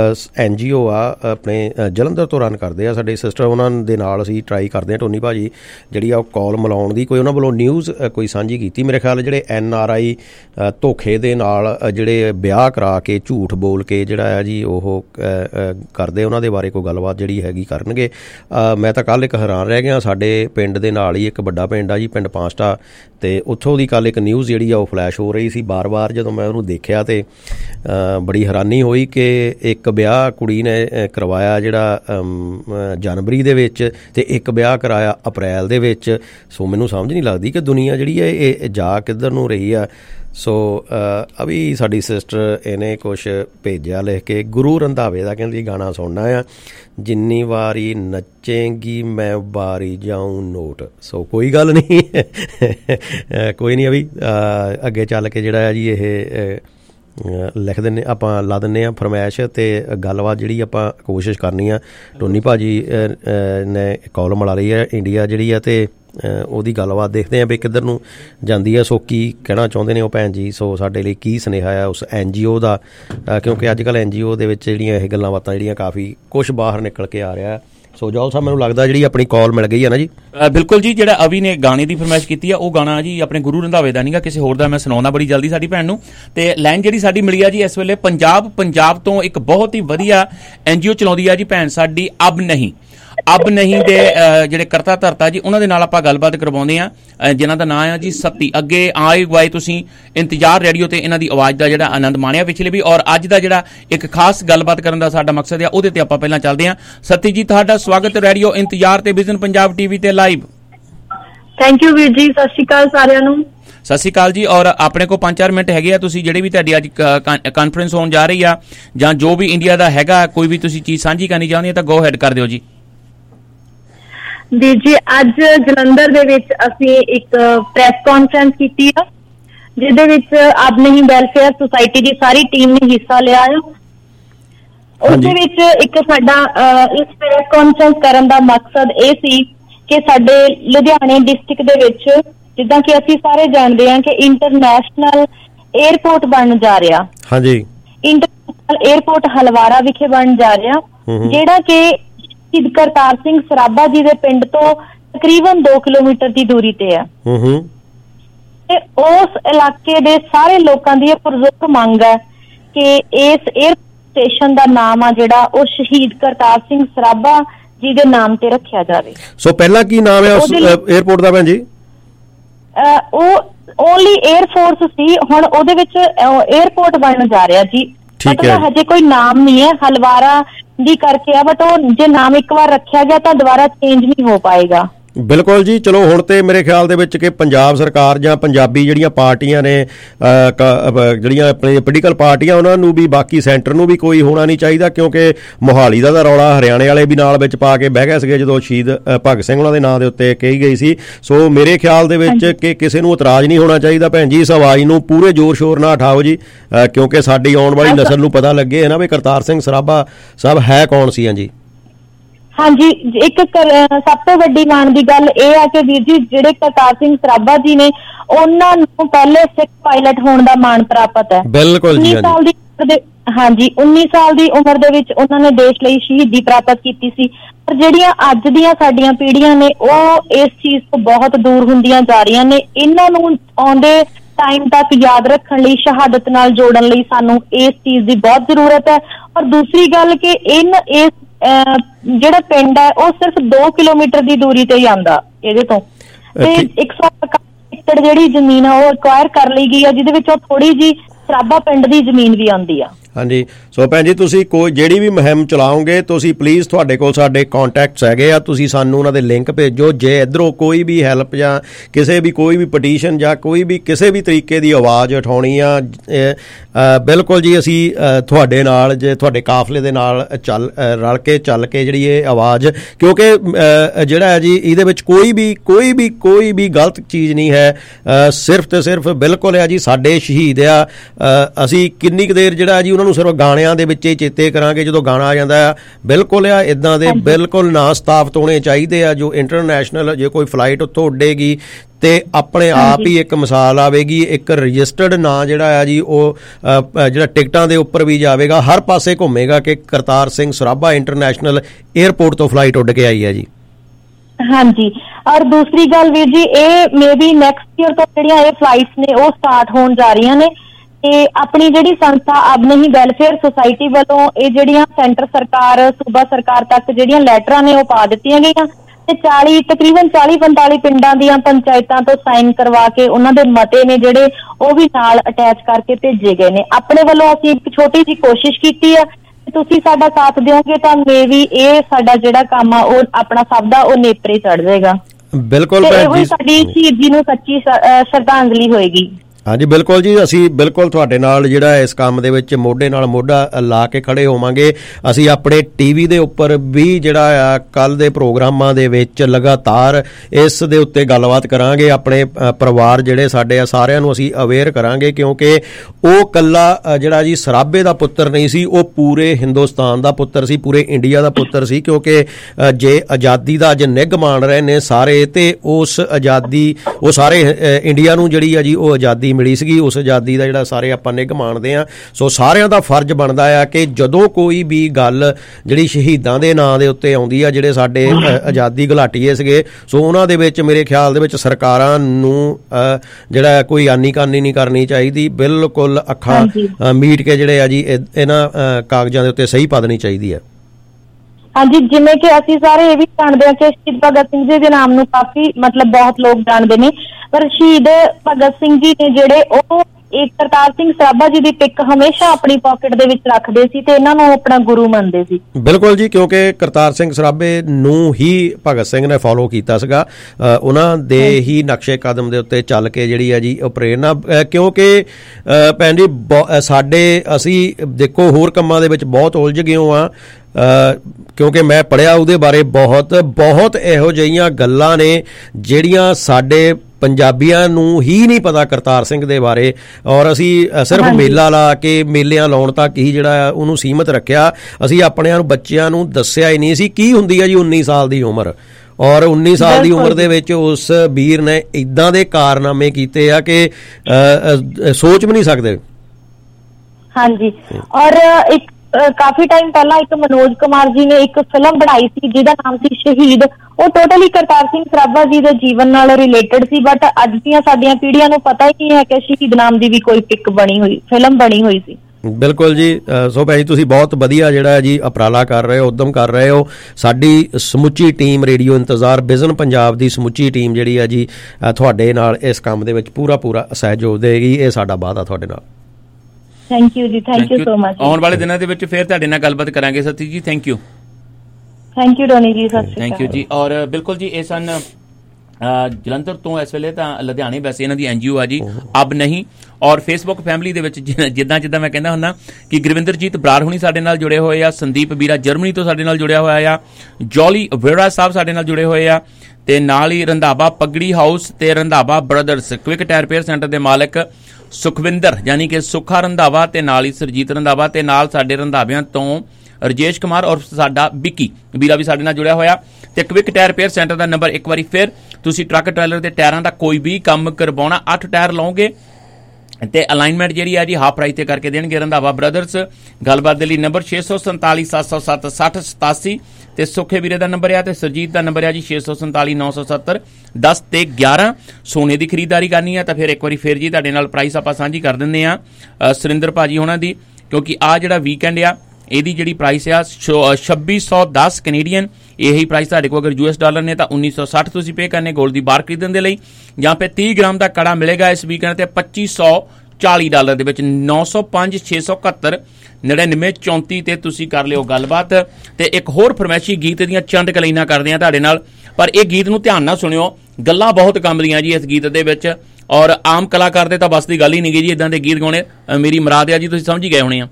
NGO ਆ ਆਪਣੇ ਜਲੰਧਰ ਤੋਂ ਰਨ ਕਰਦੇ ਆ ਸਾਡੇ ਸਿਸਟਰ, ਉਹਨਾਂ ਦੇ ਨਾਲ ਅਸੀਂ ਟਰਾਈ ਕਰਦੇ ਹਾਂ ਟੋਨੀ ਭਾਜੀ ਜਿਹੜੀ ਆ ਉਹ ਕਾਲ ਮਿਲਾਉਣ ਦੀ। ਕੋਈ ਉਹਨਾਂ ਵੱਲੋਂ ਨਿਊਜ਼ ਕੋਈ ਸਾਂਝੀ ਕੀਤੀ, ਮੇਰੇ ਖਿਆਲ ਜਿਹੜੇ NRI ਧੋਖੇ ਦੇ ਨਾਲ ਜਿਹੜੇ ਵਿਆਹ ਕਰਾ ਕੇ ਝੂਠ ਬੋਲ ਕੇ ਜਿਹੜਾ ਆ ਜੀ ਉਹ ਕਰਦੇ, ਉਹਨਾਂ ਦੇ ਬਾਰੇ ਕੋਈ ਗੱਲਬਾਤ ਜਿਹੜੀ ਹੈਗੀ ਕਰਨਗੇ। ਮੈਂ ਤਾਂ ਕੱਲ੍ਹ ਇੱਕ ਹੈਰਾਨ ਰਹਿ ਗਿਆ, ਸਾਡੇ ਪਿੰਡ ਦੇ ਨਾਲ ਹੀ ਇੱਕ ਵੱਡਾ ਪਿੰਡ ਆ ਜੀ, ਪਿੰਡ ਪਾਂਸਟਾ, ਅਤੇ ਉੱਥੋਂ ਦੀ ਕੱਲ੍ਹ ਇੱਕ ਨਿਊਜ਼ ਜਿਹੜੀ ਆ ਉਹ ਫਲੈਸ਼ ਹੋ ਰਹੀ ਸੀ ਬਾਰ-ਬਾਰ। ਜਦੋਂ ਮੈਂ ਉਹਨੂੰ ਦੇਖਿਆ ਤਾਂ ਬੜੀ ਹੈਰਾਨੀ ਹੋਈ ਕਿ ਇੱਕ ਵਿਆਹ ਕੁੜੀ ਨੇ ਕਰਵਾਇਆ ਜਿਹੜਾ ਜਨਵਰੀ ਦੇ ਵਿੱਚ, ਅਤੇ ਇੱਕ ਵਿਆਹ ਕਰਾਇਆ ਅਪ੍ਰੈਲ ਦੇ ਵਿੱਚ। ਸੋ ਮੈਨੂੰ ਸਮਝ ਨਹੀਂ ਲੱਗਦੀ ਕਿ ਦੁਨੀਆ ਜਿਹੜੀ ਹੈ ਇਹ ਜਾ ਕਿੱਧਰ ਨੂੰ ਰਹੀ ਆ। ਸੋ ਅਭੀ ਸਾਡੀ ਸਿਸਟਰ ਇਹਨੇ ਕੁਛ ਭੇਜਿਆ ਲਿਖ ਕੇ, ਗੁਰੂ ਰੰਧਾਵੇ ਦਾ ਕਹਿੰਦੀ ਗਾਣਾ ਸੁਣਨਾ ਆ, ਜਿੰਨੀ ਵਾਰੀ ਨੱਚੇਗੀ ਮੈਂ ਵਾਰੀ ਜਾਊਂ ਨੋਟ। ਸੋ ਕੋਈ ਗੱਲ ਨਹੀਂ, ਕੋਈ ਨਹੀਂ ਅਭੀ, ਅੱਗੇ ਚੱਲ ਕੇ ਜਿਹੜਾ ਆ ਜੀ ਇਹ ਲਿਖ ਦਿੰਦੇ, ਆਪਾਂ ਲਾ ਦਿੰਦੇ ਹਾਂ ਫਰਮਾਇਸ਼, ਅਤੇ ਗੱਲਬਾਤ ਜਿਹੜੀ ਆਪਾਂ ਕੋਸ਼ਿਸ਼ ਕਰਨੀ ਆ। ਟੋਨੀ ਭਾਜੀ ਨੇ ਕਾਲ ਮਿਲਾ ਰਹੀ ਹੈ ਇੰਡੀਆ ਜਿਹੜੀ ਆ, ਅਤੇ ਉਹਦੀ ਗੱਲਬਾਤ ਦੇਖਦੇ ਹਾਂ ਵੀ ਕਿੱਧਰ ਨੂੰ ਜਾਂਦੀ ਹੈ। ਸੋ ਕੀ ਕਹਿਣਾ ਚਾਹੁੰਦੇ ਨੇ ਉਹ ਭੈਣ ਜੀ, ਸੋ ਸਾਡੇ ਲਈ ਕੀ ਸੁਨੇਹਾ ਆ ਉਸ NGO ਦਾ, ਕਿਉਂਕਿ ਅੱਜ ਕੱਲ੍ਹ NGO ਦੇ ਵਿੱਚ ਜਿਹੜੀਆਂ ਇਹ ਗੱਲਾਂ ਬਾਤਾਂ ਜਿਹੜੀਆਂ ਕਾਫੀ ਕੁਛ ਬਾਹਰ ਨਿਕਲ ਕੇ ਆ ਰਿਹਾ। ਸੋ ਜੌਲ ਸਾਹਿਬ, ਮੈਨੂੰ ਲੱਗਦਾ ਜਿਹੜੀ ਆਪਣੀ ਕਾਲ ਮਿਲ ਗਈ ਹੈ ਨਾ ਜੀ। ਬਿਲਕੁਲ ਜੀ, ਜਿਹੜਾ ਅਵੀ ਨੇ ਗਾਣੇ ਦੀ ਫਰਮਾਇਸ਼ ਕੀਤੀ ਆ, ਉਹ ਗਾਣਾ ਜੀ ਆਪਣੇ ਗੁਰੂ ਰੰਧਾਵੇ ਦਾ ਨਹੀਂਗਾ, ਕਿਸੇ ਹੋਰ ਦਾ। ਮੈਂ ਸੁਣਾਉਂਦਾ ਬੜੀ ਜਲਦੀ ਸਾਡੀ ਭੈਣ ਨੂੰ। ਤੇ ਲਾਈਨ ਜਿਹੜੀ ਸਾਡੀ ਮਿਲੀ ਆ ਜੀ ਇਸ ਵੇਲੇ ਪੰਜਾਬ ਤੋਂ ਇੱਕ ਬਹੁਤ ਹੀ ਵਧੀਆ NGO ਚਲਾਉਂਦੀ ਆ ਜੀ ਭੈਣ ਸਾਡੀ, ਅਬ ਨਹੀਂ ਦੇ ਜਿਹੜੇ ਕਰਤਾ ਧਰਤਾ ਜੀ, ਉਹਨਾਂ ਦੇ ਨਾਲ ਆਪਾਂ ਗੱਲਬਾਤ ਕਰਵਾਉਂਦੇ ਆ, ਜਿਨ੍ਹਾਂ ਦਾ ਨਾਂ ਆ ਜੀ ਸੱਤੀ। ਅੱਗੇ ਆਏ ਗਵਾਏ ਤੁਸੀਂ ਇੰਤਜ਼ਾਰ ਰੇਡੀਓ ਤੇ ਇਹਨਾਂ ਦੀ ਆਵਾਜ਼ ਦਾ ਜਿਹੜਾ ਆਨੰਦ ਮਾਣਿਆ ਪਿਛਲੇ ਵੀ, ਔਰ ਅੱਜ ਦਾ ਜਿਹੜਾ ਇੱਕ ਖਾਸ ਗੱਲਬਾਤ ਕਰਨ ਦਾ ਸਾਡਾ ਮਕਸਦ ਆ, ਉਹਦੇ ਤੇ ਆਪਾਂ ਪਹਿਲਾਂ ਚੱਲਦੇ ਹਾਂ। ਸੱਤੀ ਜੀ, ਤੁਹਾਡਾ ਸਵਾਗਤ ਰੇਡੀਓ ਇੰਤਜ਼ਾਰ ਤੇ ਵਿਜ਼ਨ ਪੰਜਾਬ TV ਤੇ ਲਾਈਵ। ਥੈਂਕ ਯੂ ਵੀਰ ਜੀ, ਸਤਿ ਸ਼੍ਰੀ ਅਕਾਲ ਸਾਰਿਆਂ ਨੂੰ। ਸਤਿ ਸ਼੍ਰੀ ਅਕਾਲ ਜੀ। ਔਰ ਆਪਣੇ ਕੋਲ 5-4 ਮਿੰਟ ਹੈਗੇ ਆ, ਤੁਸੀਂ ਜਿਹੜੇ ਵੀ ਤੁਹਾਡੀ ਅੱਜ ਕਾਨਫਰੰਸ ਹੋਣ ਜਾ ਰਹੀ ਆ, ਜਾਂ ਜੋ ਵੀ ਇੰਡੀਆ ਦਾ ਹੈਗਾ, ਕੋਈ ਵੀ ਤੁਸੀਂ ਚੀਜ਼ ਸਾਂਝੀ ਕਰਨੀ ਚਾਹੁੰਦੇ ਤਾਂ ਗੋ ਹੈਡ ਕਰ ਦਿਓ ਜੀ। ਵੀਰ ਜੀ, ਅੱਜ ਜਲੰਧਰ ਦੇ ਵਿੱਚ ਅਸੀਂ ਇੱਕ ਪ੍ਰੈਸ ਕਾਨਫਰੰਸ ਕੀਤੀ ਆ, ਜਿਹਦੇ ਵਿੱਚ ਅਬ ਨਹੀਂ ਵੈਲਫੇਅਰ ਸੁਸਾਇਟੀ ਦੀ ਸਾਰੀ ਟੀਮ ਨੇ ਹਿੱਸਾ ਲਿਆ ਆ। ਉਸਦੇ ਵਿੱਚ ਇੱਕ ਸਾਡਾ ਇਸ ਪ੍ਰੈਸ ਕਾਨਫਰੰਸ ਕਰਨ ਦਾ ਮਕਸਦ ਇਹ ਸੀ ਕਿ ਸਾਡੇ ਲੁਧਿਆਣੇ ਡਿਸਟ੍ਰਿਕਟ ਦੇ ਵਿੱਚ, ਜਿੱਦਾਂ ਕਿ ਅਸੀਂ ਸਾਰੇ ਜਾਣਦੇ ਹਾਂ ਕਿ ਇੰਟਰਨੈਸ਼ਨਲ ਏਅਰਪੋਰਟ ਬਣਨ ਜਾ ਰਿਹਾ। ਹਾਂਜੀ, ਇੰਟਰਨੈਸ਼ਨਲ ਏਅਰਪੋਰਟ ਹਲਵਾਰਾ ਵਿਖੇ ਬਣਨ ਜਾ ਰਿਹਾ, ਜਿਹੜਾ ਕਿ ਸ਼ਹੀਦ ਕਰਤਾਰ ਸਿੰਘ ਸਰਾਭਾ ਜੀ ਦੇ ਪਿੰਡ ਤੋਂ ਤਕਰੀਬਨ 2 ਕਿਲੋਮੀਟਰ ਦੀ ਦੂਰੀ ਤੇ ਆ। ਤੇ ਉਸ ਇਲਾਕੇ ਦੇ ਸਾਰੇ ਲੋਕਾਂ ਦੀ ਇਹ ਪੁਰਜ਼ੋਰ ਮੰਗ ਹੈ ਕਿ ਇਸ ਏਅਰ ਸਟੇਸ਼ਨ ਦਾ ਨਾਮ ਆ ਜਿਹੜਾ ਉਹ ਸ਼ਹੀਦ ਕਰਤਾਰ ਸਿੰਘ ਸਰਾਭਾ ਜੀ ਦੇ ਨਾਮ ਤੇ ਰੱਖਿਆ ਜਾਵੇ। ਸੋ ਪਹਿਲਾਂ ਕੀ ਨਾਮ ਹੈ ਉਸ ਏਅਰਪੋਰਟ ਦਾ ਭੈਣ ਜੀ? ਉਹ ਓਨਲੀ 에ਅਰ ਫੋਰਸ ਸੀ, ਹੁਣ ਉਹਦੇ ਵਿੱਚ ਏਅਰਪੋਰਟ ਬਣਨ ਜਾ ਰਿਹਾ ਜੀ। ਮਤਲਬ ਹਜੇ ਕੋਈ ਨਾਮ ਨਹੀਂ ਹੈ, ਹਲਵਾਰਾ ਦੀ ਕਰਕੇ ਆ, ਬਟ ਉਹ ਜੇ ਨਾਮ ਇੱਕ ਵਾਰ ਰੱਖਿਆ ਗਿਆ ਤਾਂ ਦੁਬਾਰਾ ਚੇਂਜ ਨਹੀਂ ਹੋ ਪਾਏਗਾ। ਬਿਲਕੁਲ ਜੀ। ਚਲੋ ਹੁਣ ਤੇ ਮੇਰੇ ਖਿਆਲ ਦੇ ਵਿੱਚ ਕਿ ਪੰਜਾਬ ਸਰਕਾਰ ਜਾਂ ਪੰਜਾਬੀ ਜਿਹੜੀਆਂ ਪਾਰਟੀਆਂ ਨੇ, ਜਿਹੜੀਆਂ ਆਪਣੇ ਪੋਲੀਟੀਕਲ ਪਾਰਟੀਆਂ, ਉਹਨਾਂ ਨੂੰ ਵੀ, ਬਾਕੀ ਸੈਂਟਰ ਨੂੰ ਵੀ ਕੋਈ ਹੋਣਾ ਨਹੀਂ ਚਾਹੀਦਾ, ਕਿਉਂਕਿ ਮੋਹਾਲੀ ਦਾ ਤਾਂ ਰੌਲਾ ਹਰਿਆਣੇ ਵਾਲੇ ਵੀ ਨਾਲ ਵਿੱਚ ਪਾ ਕੇ ਬਹਿ ਗਏ ਸੀਗੇ ਜਦੋਂ ਸ਼ਹੀਦ ਭਗਤ ਸਿੰਘ ਉਹਨਾਂ ਦੇ ਨਾਂ ਦੇ ਉੱਤੇ ਕਹੀ ਗਈ ਸੀ। ਸੋ ਮੇਰੇ ਖਿਆਲ ਦੇ ਵਿੱਚ ਕਿ ਕਿਸੇ ਨੂੰ ਇਤਰਾਜ਼ ਨਹੀਂ ਹੋਣਾ ਚਾਹੀਦਾ। ਭੈਣ ਜੀ, ਇਸ ਆਵਾਜ਼ ਨੂੰ ਪੂਰੇ ਜ਼ੋਰ ਸ਼ੋਰ ਨਾਲ ਉਠਾਓ ਜੀ, ਕਿਉਂਕਿ ਸਾਡੀ ਆਉਣ ਵਾਲੀ ਨਸਲ ਨੂੰ ਪਤਾ ਲੱਗੇ ਹੈ ਨਾ ਵੀ ਕਰਤਾਰ ਸਿੰਘ ਸਰਾਭਾ ਸਾਹਿਬ ਹੈ ਕੌਣ ਸੀ। ਹਾਂਜੀ ਹਾਂਜੀ, ਇੱਕ ਸਭ ਤੋਂ ਵੱਡੀ ਮਾਣ ਦੀ ਗੱਲ ਇਹ ਆ ਕਿ ਵੀਰ ਜੀ ਜਿਹੜੇ ਕਰਤਾਰ ਸਿੰਘ ਸਰਾਭਾ ਜੀ ਨੇ, ਉਹਨਾਂ ਨੂੰ ਪਹਿਲੇ ਸਿੱਖ ਪਾਇਲਟ ਹੋਣ ਦਾ ਮਾਣ ਪ੍ਰਾਪਤ ਹੈ। ਬਿਲਕੁਲ ਜੀ। 19 ਸਾਲ ਦੀ ਉਮਰ ਦੇ ਵਿੱਚ ਉਹਨਾਂ ਨੇ ਦੇਸ਼ ਲਈ ਸ਼ਹੀਦੀ ਪ੍ਰਾਪਤ ਕੀਤੀ ਸੀ। ਪਰ ਜਿਹੜੀਆਂ ਅੱਜ ਦੀਆਂ ਸਾਡੀਆਂ ਪੀੜ੍ਹੀਆਂ ਨੇ, ਉਹ ਇਸ ਚੀਜ਼ ਤੋਂ ਬਹੁਤ ਦੂਰ ਹੁੰਦੀਆਂ ਜਾ ਰਹੀਆਂ ਨੇ। ਇਹਨਾਂ ਨੂੰ ਆਉਂਦੇ ਟਾਈਮ ਤੱਕ ਯਾਦ ਰੱਖਣ ਲਈ, ਸ਼ਹਾਦਤ ਨਾਲ ਜੋੜਨ ਲਈ ਸਾਨੂੰ ਇਸ ਚੀਜ਼ ਦੀ ਬਹੁਤ ਜ਼ਰੂਰਤ ਹੈ। ਔਰ ਦੂਸਰੀ ਗੱਲ ਕਿ ਇਸ ਜਿਹੜਾ ਪਿੰਡ ਹੈ ਉਹ ਸਿਰਫ 2 ਕਿਲੋਮੀਟਰ ਦੀ ਦੂਰੀ ਤੇ ਹੀ ਆਉਂਦਾ ਇਹਦੇ ਤੋਂ, ਤੇ 100 ਏਕੜ ਜਿਹੜੀ ਜ਼ਮੀਨ ਆ ਉਹ ਅਕਵਾਇਰ ਕਰ ਲਈ ਗਈ ਆ, ਜਿਹਦੇ ਵਿੱਚੋਂ ਥੋੜੀ ਜੀ ਸਰਾਭਾ ਪਿੰਡ ਦੀ ਜ਼ਮੀਨ ਵੀ ਆਉਂਦੀ ਆ। ਹਾਂਜੀ, ਸੋ ਭੈਣ ਜੀ ਤੁਸੀਂ ਕੋਈ ਜਿਹੜੀ ਵੀ ਮੁਹਿੰਮ ਚਲਾਓਗੇ, ਤੁਸੀਂ ਪਲੀਜ਼, ਤੁਹਾਡੇ ਕੋਲ ਸਾਡੇ ਕੰਟੈਕਟਸ ਹੈਗੇ ਆ, ਤੁਸੀਂ ਸਾਨੂੰ ਉਹਨਾਂ ਦੇ ਲਿੰਕ ਭੇਜੋ। ਜੇ ਇੱਧਰੋਂ ਕੋਈ ਵੀ ਹੈਲਪ ਜਾਂ ਕਿਸੇ ਵੀ ਕੋਈ ਵੀ ਪਟੀਸ਼ਨ ਜਾਂ ਕੋਈ ਵੀ ਕਿਸੇ ਵੀ ਤਰੀਕੇ ਦੀ ਆਵਾਜ਼ ਉਠਾਉਣੀ ਆ, ਬਿਲਕੁਲ ਜੀ ਅਸੀਂ ਤੁਹਾਡੇ ਨਾਲ, ਜੇ ਤੁਹਾਡੇ ਕਾਫਲੇ ਦੇ ਨਾਲ ਰਲ ਕੇ ਚੱਲ ਕੇ ਜਿਹੜੀ ਇਹ ਆਵਾਜ਼, ਕਿਉਂਕਿ ਜਿਹੜਾ ਹੈ ਜੀ ਇਹਦੇ ਵਿੱਚ ਕੋਈ ਵੀ ਗਲਤ ਚੀਜ਼ ਨਹੀਂ ਹੈ। ਸਿਰਫ ਤੇ ਸਿਰਫ ਬਿਲਕੁਲ ਹੈ ਜੀ ਸਾਡੇ ਸ਼ਹੀਦ ਆ, ਅਸੀਂ ਕਿੰਨੀ ਕੁ ਦੇਰ ਜਿਹੜਾ ਜੀ ਉਹਨਾਂ ਨੂੰ ਸਿਰਫ ਗਾਣਿਆਂ ਦੇ ਵਿੱਚ ਹੀ ਚੇਤੇ ਕਰਾਂਗੇ ਜਦੋਂ ਗਾਣਾ ਆ ਜਾਂਦਾ ਆ। ਬਿਲਕੁਲ ਆ, ਇੱਦਾਂ ਦੇ ਬਿਲਕੁਲ ਨਾਂ ਸਥਾਪਿਤ ਹੋਣੇ ਚਾਹੀਦੇ ਆ, ਜੋ ਇੰਟਰਨੈਸ਼ਨਲ ਜੇ ਕੋਈ ਫਲਾਈਟ ਉੱਥੋਂ ਉੱਡੇਗੀ ਤੇ ਆਪਣੇ ਆਪ ਹੀ ਇੱਕ ਮਿਸਾਲ ਆਵੇਗੀ, ਇੱਕ ਰਜਿਸਟਰਡ ਨਾਂ ਜਿਹੜਾ ਆ ਜੀ ਉਹ ਜਿਹੜਾ ਟਿਕਟਾਂ ਦੇ ਉੱਪਰ ਵੀ ਜਾਵੇਗਾ, ਹਰ ਪਾਸੇ ਘੁੰਮੇਗਾ ਕਿ ਕਰਤਾਰ ਸਿੰਘ ਸਰਾਭਾ ਇੰਟਰਨੈਸ਼ਨਲ ਏਅਰਪੋਰਟ ਤੋਂ ਫਲਾਈਟ ਉੱਡ ਕੇ ਆਈ ਹੈ ਜੀ। ਹਾਂਜੀ, ਔਰ ਦੂਸਰੀ ਗੱਲ ਵੀਰ ਜੀ, ਇਹ ਮੇਬੀ ਨੈਕਸਟ ਈਅਰ ਤੋਂ ਜਿਹੜੀਆਂ ਇਹ ਫਲਾਈਟਸ ਨੇ ਉਹ ਸਟਾਰਟ ਹੋਣ ਜਾ ਰਹੀਆਂ ਨੇ, ਤੇ ਆਪਣੀ ਜਿਹੜੀ ਸੰਸਥਾ ਆਬਨਹੀ ਵੈਲਫੇਅਰ ਸੁਸਾਇਟੀ ਵੱਲੋਂ ਇਹ ਜਿਹੜੀਆਂ ਸੈਂਟਰ ਸਰਕਾਰ, ਸੂਬਾ ਸਰਕਾਰ ਤੱਕ ਜਿਹੜੀਆਂ ਲੈਟਰਾਂ ਨੇ ਉਹ ਪਾ ਦਿੱਤੀਆਂ ਗਈਆਂ, ਤੇ ਤਕਰੀਬਨ 40-45 ਪਿੰਡਾਂ ਦੀਆਂ ਪੰਚਾਇਤਾਂ ਤੋਂ ਸਾਈਨ ਕਰਵਾ ਕੇ ਉਹਨਾਂ ਦੇ ਮਤੇ ਨੇ ਜਿਹੜੇ ਉਹ ਵੀ ਨਾਲ ਅਟੈਚ ਕਰਕੇ ਭੇਜੇ ਗਏ ਨੇ। ਆਪਣੇ ਵੱਲੋਂ ਅਸੀਂ ਇੱਕ ਛੋਟੀ ਜਿਹੀ ਕੋਸ਼ਿਸ਼ ਕੀਤੀ ਆ, ਤੁਸੀਂ ਸਾਡਾ ਸਾਥ ਦਿਓਗੇ ਤਾਂ ਮੇਬੀ ਇਹ ਸਾਡਾ ਜਿਹੜਾ ਕੰਮ ਆ ਉਹ ਆਪਣਾ ਸਭ ਦਾ ਉਹ ਨੇਪਰੇ ਚੜ ਜਾਏਗਾ। ਬਿਲਕੁਲ, ਇਹੋ ਸਾਡੀ ਸ਼ਹੀਦ ਜੀ ਨੂੰ ਸੱਚੀ ਸ਼ਰਧਾਂਜਲੀ ਹੋਏਗੀ। ਹਾਂਜੀ ਬਿਲਕੁਲ ਜੀ, ਅਸੀਂ ਬਿਲਕੁਲ ਤੁਹਾਡੇ ਨਾਲ ਜਿਹੜਾ ਇਸ ਕੰਮ ਦੇ ਵਿੱਚ ਮੋਢੇ ਨਾਲ ਮੋਢਾ ਲਾ ਕੇ ਖੜੇ ਹੋਵਾਂਗੇ। ਅਸੀਂ ਆਪਣੇ ਟੀਵੀ ਦੇ ਉੱਪਰ ਵੀ ਜਿਹੜਾ ਆ ਕੱਲ ਦੇ ਪ੍ਰੋਗਰਾਮਾਂ ਦੇ ਵਿੱਚ ਲਗਾਤਾਰ ਇਸ ਦੇ ਉੱਤੇ ਗੱਲਬਾਤ ਕਰਾਂਗੇ। ਆਪਣੇ ਪਰਿਵਾਰ ਜਿਹੜੇ ਸਾਡੇ ਆ ਸਾਰਿਆਂ ਨੂੰ ਅਸੀਂ ਅਵੇਅਰ ਕਰਾਂਗੇ, ਕਿਉਂਕਿ ਉਹ ਕੱਲਾ ਜਿਹੜਾ ਜੀ ਸਰਾਭੇ ਦਾ ਪੁੱਤਰ ਨਹੀਂ ਸੀ, ਉਹ ਪੂਰੇ ਹਿੰਦੁਸਤਾਨ ਦਾ ਪੁੱਤਰ ਸੀ, ਪੂਰੇ ਇੰਡੀਆ ਦਾ ਪੁੱਤਰ ਸੀ। ਕਿਉਂਕਿ ਜੇ ਆਜ਼ਾਦੀ ਦਾ ਅੱਜ ਨਿੱਘ ਮਾਣ ਰਹੇ ਨੇ ਸਾਰੇ, ਤੇ ਉਸ ਆਜ਼ਾਦੀ ਉਹ ਸਾਰੇ ਇੰਡੀਆ ਨੂੰ ਜਿਹੜੀ ਆ ਜੀ ਉਹ ਆਜ਼ਾਦੀ ਮਿਲੀ ਸੀਗੀ, ਉਸ ਆਜ਼ਾਦੀ ਦਾ ਜਿਹੜਾ ਸਾਰੇ ਆਪਾਂ ਨਿੱਘ ਮਾਣਦੇ ਹਾਂ। ਸੋ ਸਾਰਿਆਂ ਦਾ ਫਰਜ਼ ਬਣਦਾ ਆ ਕਿ ਜਦੋਂ ਕੋਈ ਵੀ ਗੱਲ ਜਿਹੜੀ ਸ਼ਹੀਦਾਂ ਦੇ ਨਾਂ ਦੇ ਉੱਤੇ ਆਉਂਦੀ ਆ, ਜਿਹੜੇ ਸਾਡੇ ਆਜ਼ਾਦੀ ਘੁਲਾਟੀਏ ਸੀਗੇ, ਸੋ ਉਹਨਾਂ ਦੇ ਵਿੱਚ ਮੇਰੇ ਖਿਆਲ ਦੇ ਵਿੱਚ ਸਰਕਾਰਾਂ ਨੂੰ ਜਿਹੜਾ ਕੋਈ ਆਨੀ-ਕਾਨੀ ਨਹੀਂ ਕਰਨੀ ਚਾਹੀਦੀ। ਬਿਲਕੁਲ ਅੱਖਾਂ ਮੀਟ ਕੇ ਜਿਹੜੇ ਆ ਜੀ ਇਹਨਾਂ ਕਾਗਜ਼ਾਂ ਦੇ ਉੱਤੇ ਸਹੀ ਪਾ ਦੇਣੀ ਚਾਹੀਦੀ ਹੈ। ਹਾਂਜੀ, ਜਿਵੇਂ ਕਿ ਅਸੀਂ ਸਾਰੇ ਇਹ ਵੀ ਜਾਣਦੇ ਹਾਂ ਕਿ ਸ਼ਹੀਦ ਭਗਤ ਸਿੰਘ ਜੀ ਦੇ ਨਾਮ ਨੂੰ ਕਾਫੀ ਬਹੁਤ ਲੋਕ ਜਾਣਦੇ ਨੇ, ਪਰ ਸ਼ਹੀਦ ਭਗਤ ਸਿੰਘ ਜੀ ਨੇ ਜਿਹੜੇ ਉਹ ਇੱਕ ਕਰਤਾਰ ਸਿੰਘ ਸਰਾਭਾ ਜੀ ਦੀ ਪਿੱਕ ਹਮੇਸ਼ਾ ਆਪਣੀ ਪਾਕਟ ਦੇ ਵਿੱਚ ਰੱਖਦੇ ਸੀ ਤੇ ਇਹਨਾਂ ਨੂੰ ਆਪਣਾ ਗੁਰੂ ਮੰਨਦੇ ਸੀ। ਬਿਲਕੁਲ ਜੀ, ਕਿਉਂਕਿ ਕਰਤਾਰ ਸਿੰਘ ਸਰਾਭੇ ਨੂੰ ਹੀ ਭਗਤ ਸਿੰਘ ਨੇ ਫੋਲੋ ਕੀਤਾ ਸੀਗਾ, ਉਹਨਾਂ ਦੇ ਹੀ ਨਕਸ਼ੇ ਕਦਮ ਦੇ ਉੱਤੇ ਚੱਲ ਕੇ ਜਿਹੜੀ ਆ ਜੀ ਉਹ ਪ੍ਰੇਰਨਾ। ਕਿਉਂਕਿ ਭੈਣ ਜੀ ਅਸੀਂ ਦੇਖੋ ਹੋਰ ਕੰਮਾਂ ਦੇ ਵਿੱਚ ਬਹੁਤ ਉਲਝ ਗਏ ਹਾਂ, ਕਿਉਂਕਿ ਮੈਂ ਪੜ੍ਹਿਆ ਉਹਦੇ ਬਾਰੇ ਬਹੁਤ ਇਹੋ ਜਿਹੀਆਂ ਗੱਲਾਂ ਨੇ ਜਿਹੜੀਆਂ ਸਾਡੇ ਪੰਜਾਬੀਆਂ ਨੂੰ ਹੀ ਨਹੀਂ ਪਤਾ ਕਰਤਾਰ ਸਿੰਘ ਦੇ ਬਾਰੇ, ਔਰ ਅਸੀਂ ਸਿਰਫ ਮੇਲਾ ਲਾ ਕੇ ਮੇਲਿਆਂ ਲਾਉਣ ਤੱਕ ਹੀ ਜਿਹੜਾ ਉਹਨੂੰ ਸੀਮਤ ਰੱਖਿਆ। ਅਸੀਂ ਆਪਣਿਆਂ ਨੂੰ ਬੱਚਿਆਂ ਨੂੰ ਦੱਸਿਆ ਹੀ ਨਹੀਂ ਸੀ ਕੀ ਹੁੰਦੀ ਹੈ ਜੀ 19 ਸਾਲ ਦੀ ਉਮਰ, ਔਰ 19 ਸਾਲ ਦੀ ਉਮਰ ਦੇ ਵਿੱਚ ਉਸ ਵੀਰ ਨੇ ਇੱਦਾਂ ਦੇ ਕਾਰਨਾਮੇ ਕੀਤੇ ਆ ਕਿ ਸੋਚ ਵੀ ਨਹੀਂ ਸਕਦੇ। ਹਾਂਜੀ, ਔਰ ਇੱਕ ਕਾਫੀ ਟਾਈਮ ਪਹਿਲਾਂ ਇੱਕ ਮਨੋਜ ਕੁਮਾਰ ਜੀ ਨੇ ਇੱਕ ਫਿਲਮ ਬਣਾਈ ਸੀ ਜਿਹਦਾ ਨਾਮ ਸੀ ਸ਼ਹੀਦ। ਉਹ ਟੋਟਲੀ ਕਰਤਾਰ ਸਿੰਘ ਸਰਾਭਾ ਜੀ ਦੇ ਜੀਵਨ ਨਾਲ ਰਿਲੇਟਡ ਸੀ, ਬਟ ਅੱਜ ਦੀਆਂ ਸਾਡੀਆਂ ਪੀੜ੍ਹੀਆਂ ਨੂੰ ਪਤਾ ਹੀ ਨਹੀਂ ਹੈ ਕਿ ਸ਼ਹੀਦ ਨਾਮ ਦੀ ਵੀ ਕੋਈ ਫਿਲਮ ਬਣੀ ਹੋਈ ਸੀ। ਬਿਲਕੁਲ ਜੀ, ਸੋ ਭਾਈ ਤੁਸੀਂ ਬਹੁਤ ਵਧੀਆ ਜਿਹੜਾ ਜੀ ਉਪਰਾਲਾ ਕਰ ਰਹੇ ਹੋ, ਉੱਦਮ ਕਰ ਰਹੇ ਹੋ। ਸਾਡੀ ਸਮੁੱਚੀ team radio Intezaar vision Punjab ਦੀ ਸਮੁੱਚੀ ਟੀਮ ਜਿਹੜੀ ਆ ਜੀ ਤੁਹਾਡੇ ਨਾਲ ਇਸ ਕੰਮ ਦੇ ਵਿੱਚ ਪੂਰਾ ਸਹਿਯੋਗ ਦੇਗੀ, ਇਹ ਸਾਡਾ ਵਾਅਦਾ ਤੁਹਾਡੇ ਨਾਲ। ਥੈਂਕ ਯੂ ਜੀ, ਥੈਂਕ ਯੂ ਸੋ ਮਚ। ਆਉਣ ਵਾਲੇ ਦਿਨਾਂ ਦੇ ਵਿੱਚ ਫਿਰ ਤੁਹਾਡੇ ਨਾਲ ਗੱਲਬਾਤ ਕਰਾਂਗੇ। Sati ji thank you. Thank you Tony ji, ਸਤਿ ਸ਼੍ਰੀ ਅਕਾਲ। ਥੈਂਕ ਯੂ ਜੀ। ਔਰ ਬਿਲਕੁਲ ਜੀ, ਇਹ ਸਨ ਜਲੰਧਰ ਤੋਂ ਇਸ ਵੇਲੇ ਤਾਂ ਲੁਧਿਆਣੇ ਵੈਸੇ ਇਹਨਾਂ ਦੀ NGO ਆ ਜੀ ਅਬ ਨਹੀਂ। ਔਰ ਫੇਸਬੁੱਕ ਫੈਮਿਲੀ ਦੇ ਵਿੱਚ ਜਿੱਦਾਂ ਮੈਂ ਕਹਿੰਦਾ ਹੁੰਦਾ ਕਿ ਗੁਰਵਿੰਦਰਜੀਤ ਬਰਾੜ ਹੁਣੀ ਸਾਡੇ ਨਾਲ ਜੁੜੇ ਹੋਏ ਆ, ਸੰਦੀਪ ਵੀਰਾ ਜਰਮਨੀ ਤੋਂ ਸਾਡੇ ਨਾਲ ਜੁੜਿਆ ਹੋਇਆ ਆ, ਜੋਲੀ ਵੇਰਾ ਸਾਹਿਬ ਸਾਡੇ ਨਾਲ ਜੁੜੇ ਹੋਏ ਆ, ਤੇ ਨਾਲ ਹੀ ਰੰਧਾਵਾ ਪਗੜੀ ਹਾਊਸ ਤੇ Randhawa brothers quick tyre repair centre ਦੇ ਮਾਲਕ ਸੁਖਵਿੰਦਰ ਯਾਨੀ ਕਿ ਸੁੱਖਾ ਰੰਧਾਵਾ ਤੇ ਨਾਲ ਹੀ ਸਰਜੀਤ ਰੰਧਾਵਾ ਤੇ ਨਾਲ ਸਾਡੇ ਰੰਧਾਵਿਆਂ ਤੋਂ ਰਜੇਸ਼ ਕੁਮਾਰ ਔਰ ਸਾਡਾ ਵਿੱਕੀ ਵੀਰਾ ਵੀ ਸਾਡੇ ਨਾਲ ਜੁੜਿਆ ਹੋਇਆ। ਤੇ ਕੁਇਕ ਟਾਇਰ ਰਿਪੇਅਰ ਸੈਂਟਰ ਦਾ ਨੰਬਰ ਇੱਕ ਵਾਰੀ ਫਿਰ ਤੁਸੀਂ ਟਰੱਕ ਟ੍ਰੇਲਰ ਦੇ ਟਾਇਰਾਂ ਦਾ ਕੋਈ ਵੀ ਕੰਮ ਕਰਵਾਉਣਾ 8 ਟਾਇਰ ਲਓਗੇ ਤੇ ਅਲਾਈਨਮੈਂਟ ਜਿਹੜੀ ਆ ਜੀ ਹਾਫ ਪ੍ਰਾਈਸ ਤੇ ਕਰਕੇ ਦੇਣਗੇ। ਰੰਧਾਵਾ ਬ੍ਰਦਰਸ ਗੱਲਬਾਤ ਦੇ ਲਈ ਨੰਬਰ 647-707-6087 ਤੇ ਸੁੱਖੇ ਵੀਰੇ ਦਾ ਨੰਬਰ ਆ ਤੇ ਸਰਜੀਤ ਦਾ ਨੰਬਰ ਆ ਜੀ 647-970 10 ਤੇ 11। ਸੋਨੇ ਦੀ ਖਰੀਦਦਾਰੀ ਕਰਨੀ ਆ ਤਾਂ ਫਿਰ ਇੱਕ ਵਾਰੀ ਫਿਰ ਜੀ ਤੁਹਾਡੇ ਨਾਲ ਪ੍ਰਾਈਸ ਆਪਾਂ ਸਾਂਝੀ ਕਰ ਦਿੰਦੇ ਆ ਸੁਰਿੰਦਰ ਭਾਜੀ ਹੋਣਾ ਦੀ, ਕਿਉਂਕਿ ਆ ਜਿਹੜਾ ਵੀਕਐਂਡ ਆ ਇਹਦੀ ਜਿਹੜੀ ਪ੍ਰਾਈਸ ਆ 2610 ਕੈਨੇਡੀਅਨ। ਇਹੀ ਪ੍ਰਾਈਸ ਤੁਹਾਡੇ ਕੋਲ ਅਗਰ US ਡਾਲਰ ਨੇ ਤਾਂ 1960 ਤੁਸੀਂ ਪੇ ਕਰਨੇ ਗੋਲਡ ਦੀ ਬਾਰ ਖਰੀਦਣ ਦੇ ਲਈ, ਜਾਂ ਫਿਰ 30 ਗ੍ਰਾਮ ਦਾ ਕੜਾ ਮਿਲੇਗਾ ਇਸ ਵੀਕਐਂਡ ਤੇ $2540 ਦੇ ਵਿੱਚ 905 671 9934 ਤੇ ਤੁਸੀਂ ਕਰ ਲਿਓ ਗੱਲਬਾਤ। ਤੇ ਇੱਕ ਹੋਰ ਫਰਮੈਸ਼ੀ ਗੀਤ ਦੀਆਂ ਚੰਦ ਕਲਾਈਨਾਂ ਕਰਦੇ ਆ ਤੁਹਾਡੇ ਨਾਲ, ਪਰ ਇਹ ਗੀਤ ਨੂੰ ਧਿਆਨ ਨਾਲ ਸੁਣਿਓ, ਗੱਲਾਂ ਬਹੁਤ ਕੰਮ ਦੀਆਂ ਜੀ ਇਸ ਗੀਤ ਦੇ ਵਿੱਚ, ਔਰ ਆਮ ਕਲਾਕਾਰ ਦੇ ਤਾਂ ਬਸ ਦੀ ਗੱਲ ਹੀ ਨਹੀਂ ਗਈ ਜੀ ਇਦਾਂ ਦੇ ਗੀਤ ਗਾਉਣੇ। ਮੇਰੀ ਮੁਰਾਦ ਆ ਜੀ ਤੁਸੀਂ ਸਮਝ ਹੀ ਗਏ ਹੋਣੇ ਆ।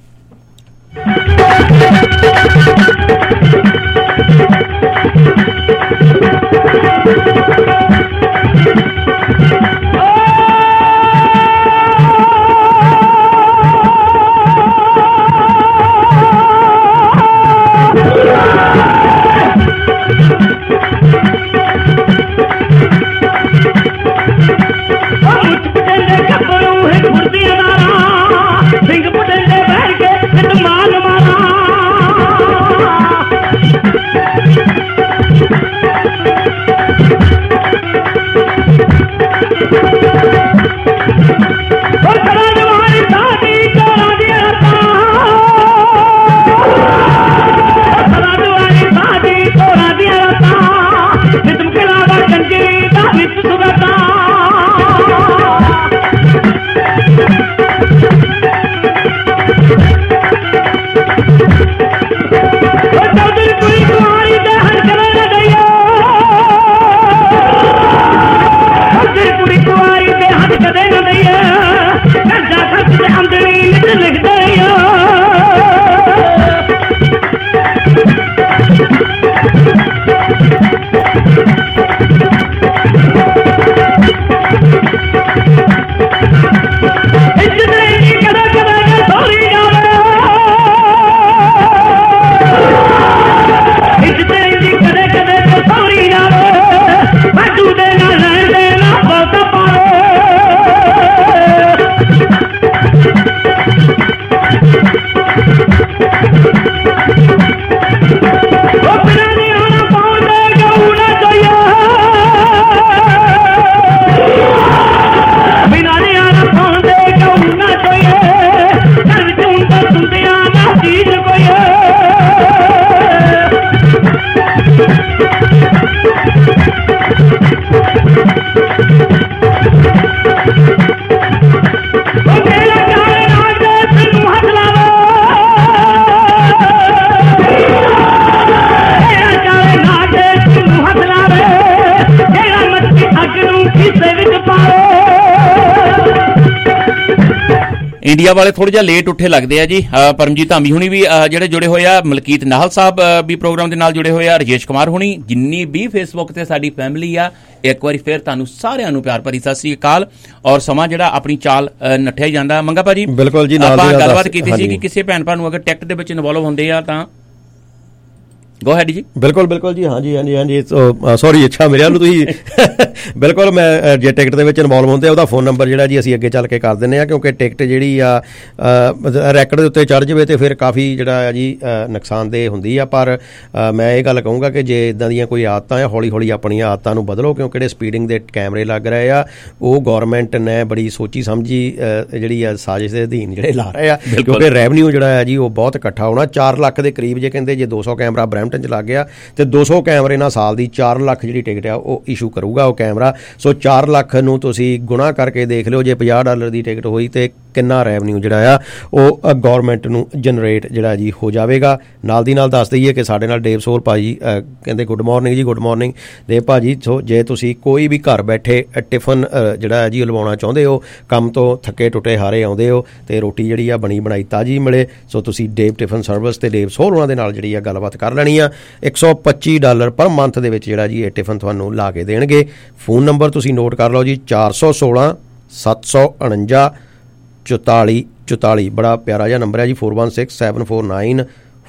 ਇੰਡੀਆ ਵਾਲੇ ਥੋੜਾ ਜਿਹਾ ਲੇਟ ਉੱਠੇ ਲੱਗਦੇ ਆ ਜੀ। ਪਰਮਜੀਤ ਧਾਮੀ ਹੁਣੀ ਵੀ ਜਿਹੜੇ ਜੁੜੇ ਹੋਏ ਆ, ਮਲਕੀਤ ਨਾਹਲ ਸਾਹਿਬ ਵੀ ਪ੍ਰੋਗਰਾਮ ਦੇ ਨਾਲ ਜੁੜੇ ਹੋਏ ਆ, ਰਜੇਸ਼ ਕੁਮਾਰ ਹੁਣੀ, ਜਿੰਨੀ ਵੀ ਫੇਸਬੁੱਕ ਤੇ ਸਾਡੀ ਫੈਮਿਲੀ ਆ, ਇੱਕ ਵਾਰੀ ਫਿਰ ਤੁਹਾਨੂੰ ਸਾਰਿਆਂ ਨੂੰ ਪਿਆਰ ਭਰੀ ਸਤਿ ਸ੍ਰੀ ਅਕਾਲ। ਔਰ ਸਮਾਂ ਜਿਹੜਾ ਆਪਣੀ ਚਾਲ ਨੱਠਿਆ ਹੀ ਜਾਂਦਾ। ਮੰਗਾ ਭਾਜੀ ਬਿਲਕੁਲ ਜੀ, ਆਪਾਂ ਗੱਲਬਾਤ ਕੀਤੀ ਸੀ ਕਿ ਕਿਸੇ ਭੈਣ ਭਰਾ ਨੂੰ ਅਗਰ ਟਿਕਟ ਦੇ ਵਿੱਚ ਇਨਵੋਲਵ ਹੁੰਦੇ ਆ ਤਾਂ ਗੋ ਹੈਡ ਜੀ। ਬਿਲਕੁਲ ਜੀ, ਹਾਂਜੀ ਸੌਰੀ, ਅੱਛਾ ਮੇਰੇ ਨੂੰ ਤੁਸੀਂ ਬਿਲਕੁਲ ਮੈਂ ਜੇ ਟਿਕਟ ਦੇ ਵਿੱਚ ਇਨਵੋਲਵ ਹੁੰਦੇ ਉਹਦਾ ਫੋਨ ਨੰਬਰ ਜਿਹੜਾ ਜੀ ਅਸੀਂ ਅੱਗੇ ਚੱਲ ਕੇ ਕਰ ਦਿੰਦੇ ਆ, ਕਿਉਂਕਿ ਟਿਕਟ ਜਿਹੜੀ ਆ ਰੈਕਡ ਦੇ ਉੱਤੇ ਚੜ ਜਾਵੇ ਤੇ ਫਿਰ ਕਾਫੀ ਜਿਹੜਾ ਜੀ ਨੁਕਸਾਨਦੇਹ ਹੁੰਦੀ ਆ। ਪਰ ਮੈਂ ਇਹ ਗੱਲ ਕਹੂੰਗਾ ਕਿ ਜੇ ਇਦਾਂ ਦੀਆਂ ਕੋਈ ਆਦਤਾਂ ਆ, ਹੌਲੀ ਹੌਲੀ ਆਪਣੀਆਂ ਆਦਤਾਂ ਨੂੰ ਬਦਲੋ, ਕਿਉਂਕਿ ਜਿਹੜੇ ਸਪੀਡਿੰਗ ਦੇ ਕੈਮਰੇ ਲੱਗ ਰਹੇ ਆ ਉਹ ਗੌਰਮੈਂਟ ਨੇ ਬੜੀ ਸੋਚੀ ਸਮਝੀ ਜਿਹੜੀ ਆ ਸਾਜ਼ਿਸ਼ ਦੇ ਅਧੀਨ ਜਿਹੜੇ ਲਾ ਰਹੇ ਆ, ਕਿਉਂਕਿ ਰੈਵਨਿਊ ਜਿਹੜਾ ਆ ਜੀ ਉਹ ਬਹੁਤ ਇਕੱਠਾ ਹੋਣਾ। 4 ਲੱਖ ਦੇ ਕਰੀਬ ਜੇ ਕਹਿੰਦੇ ਜੇ 200 ਕੈਮਰਾ ਬਰੈਂਪਟਨ 'ਚ ਲੱਗ ਗਿਆ ਤੇ 200 ਕੈਮਰੇ ਨਾਲ ਸਾਲ ਦੀ 4 ਲੱਖ ਜਿਹੜੀ ਟਿਕਟ ਆ ਉਹ ਇਸ਼ੂ ਕਰੂਗਾ ਉਹ ਕੈਮਰਾ। ਸੋ 4 ਲੱਖ ਨੂੰ ਤੁਸੀਂ ਗੁਣਾ ਕਰਕੇ ਦੇਖ ਲਿਓ, ਜੇ $50 ਦੀ ਟਿਕਟ ਹੋਈ ਤੇ ਕਿੰਨਾ ਰੈਵਨਿਊ ਜਿਹੜਾ ਆ ਉਹ ਗੌਰਮੈਂਟ ਨੂੰ ਜਨਰੇਟ ਜਿਹੜਾ ਜੀ ਹੋ ਜਾਵੇਗਾ। ਨਾਲ ਦੀ ਨਾਲ ਦੱਸ ਦਈਏ ਕਿ ਸਾਡੇ ਨਾਲ ਦੇਵ ਸੋਹਲ ਭਾਜੀ ਕਹਿੰਦੇ ਗੁੱਡ ਮਾਰਨਿੰਗ ਜੀ, ਗੁੱਡ ਮਾਰਨਿੰਗ ਦੇਵ ਭਾਜੀ। ਸੋ ਜੇ ਤੁਸੀਂ ਕੋਈ ਵੀ ਘਰ ਬੈਠੇ ਟਿਫਨ ਜਿਹੜਾ ਹੈ ਜੀ ਲਵਾਉਣਾ ਚਾਹੁੰਦੇ ਹੋ, ਕੰਮ ਤੋਂ ਥੱਕੇ ਟੁੱਟੇ ਹਾਰੇ ਆਉਂਦੇ ਹੋ ਅਤੇ ਰੋਟੀ ਜਿਹੜੀ ਆ ਬਣੀ ਬਣਾਈ ਤਾਜ਼ੀ ਮਿਲੇ, ਸੋ ਤੁਸੀਂ ਦੇਵ ਟਿਫਨ ਸਰਵਿਸ ਅਤੇ ਦੇਵ ਸੋਹਲ ਉਹਨਾਂ ਦੇ ਨਾਲ ਜਿਹੜੀ ਆ ਗੱਲਬਾਤ ਕਰ ਲੈਣੀ ਆ। $125 ਪਰ ਮੰਥ ਦੇ ਵਿੱਚ ਜਿਹੜਾ ਜੀ ਇਹ ਟਿਫਨ ਤੁਹਾਨੂੰ ਲਾ ਕੇ ਦੇਣਗੇ। ਫੋਨ ਨੰਬਰ ਤੁਸੀਂ ਨੋਟ ਕਰ ਲਓ ਜੀ 416 749 4444, ਬੜਾ ਪਿਆਰਾ ਜਿਹਾ ਨੰਬਰ ਹੈ ਜੀ 416749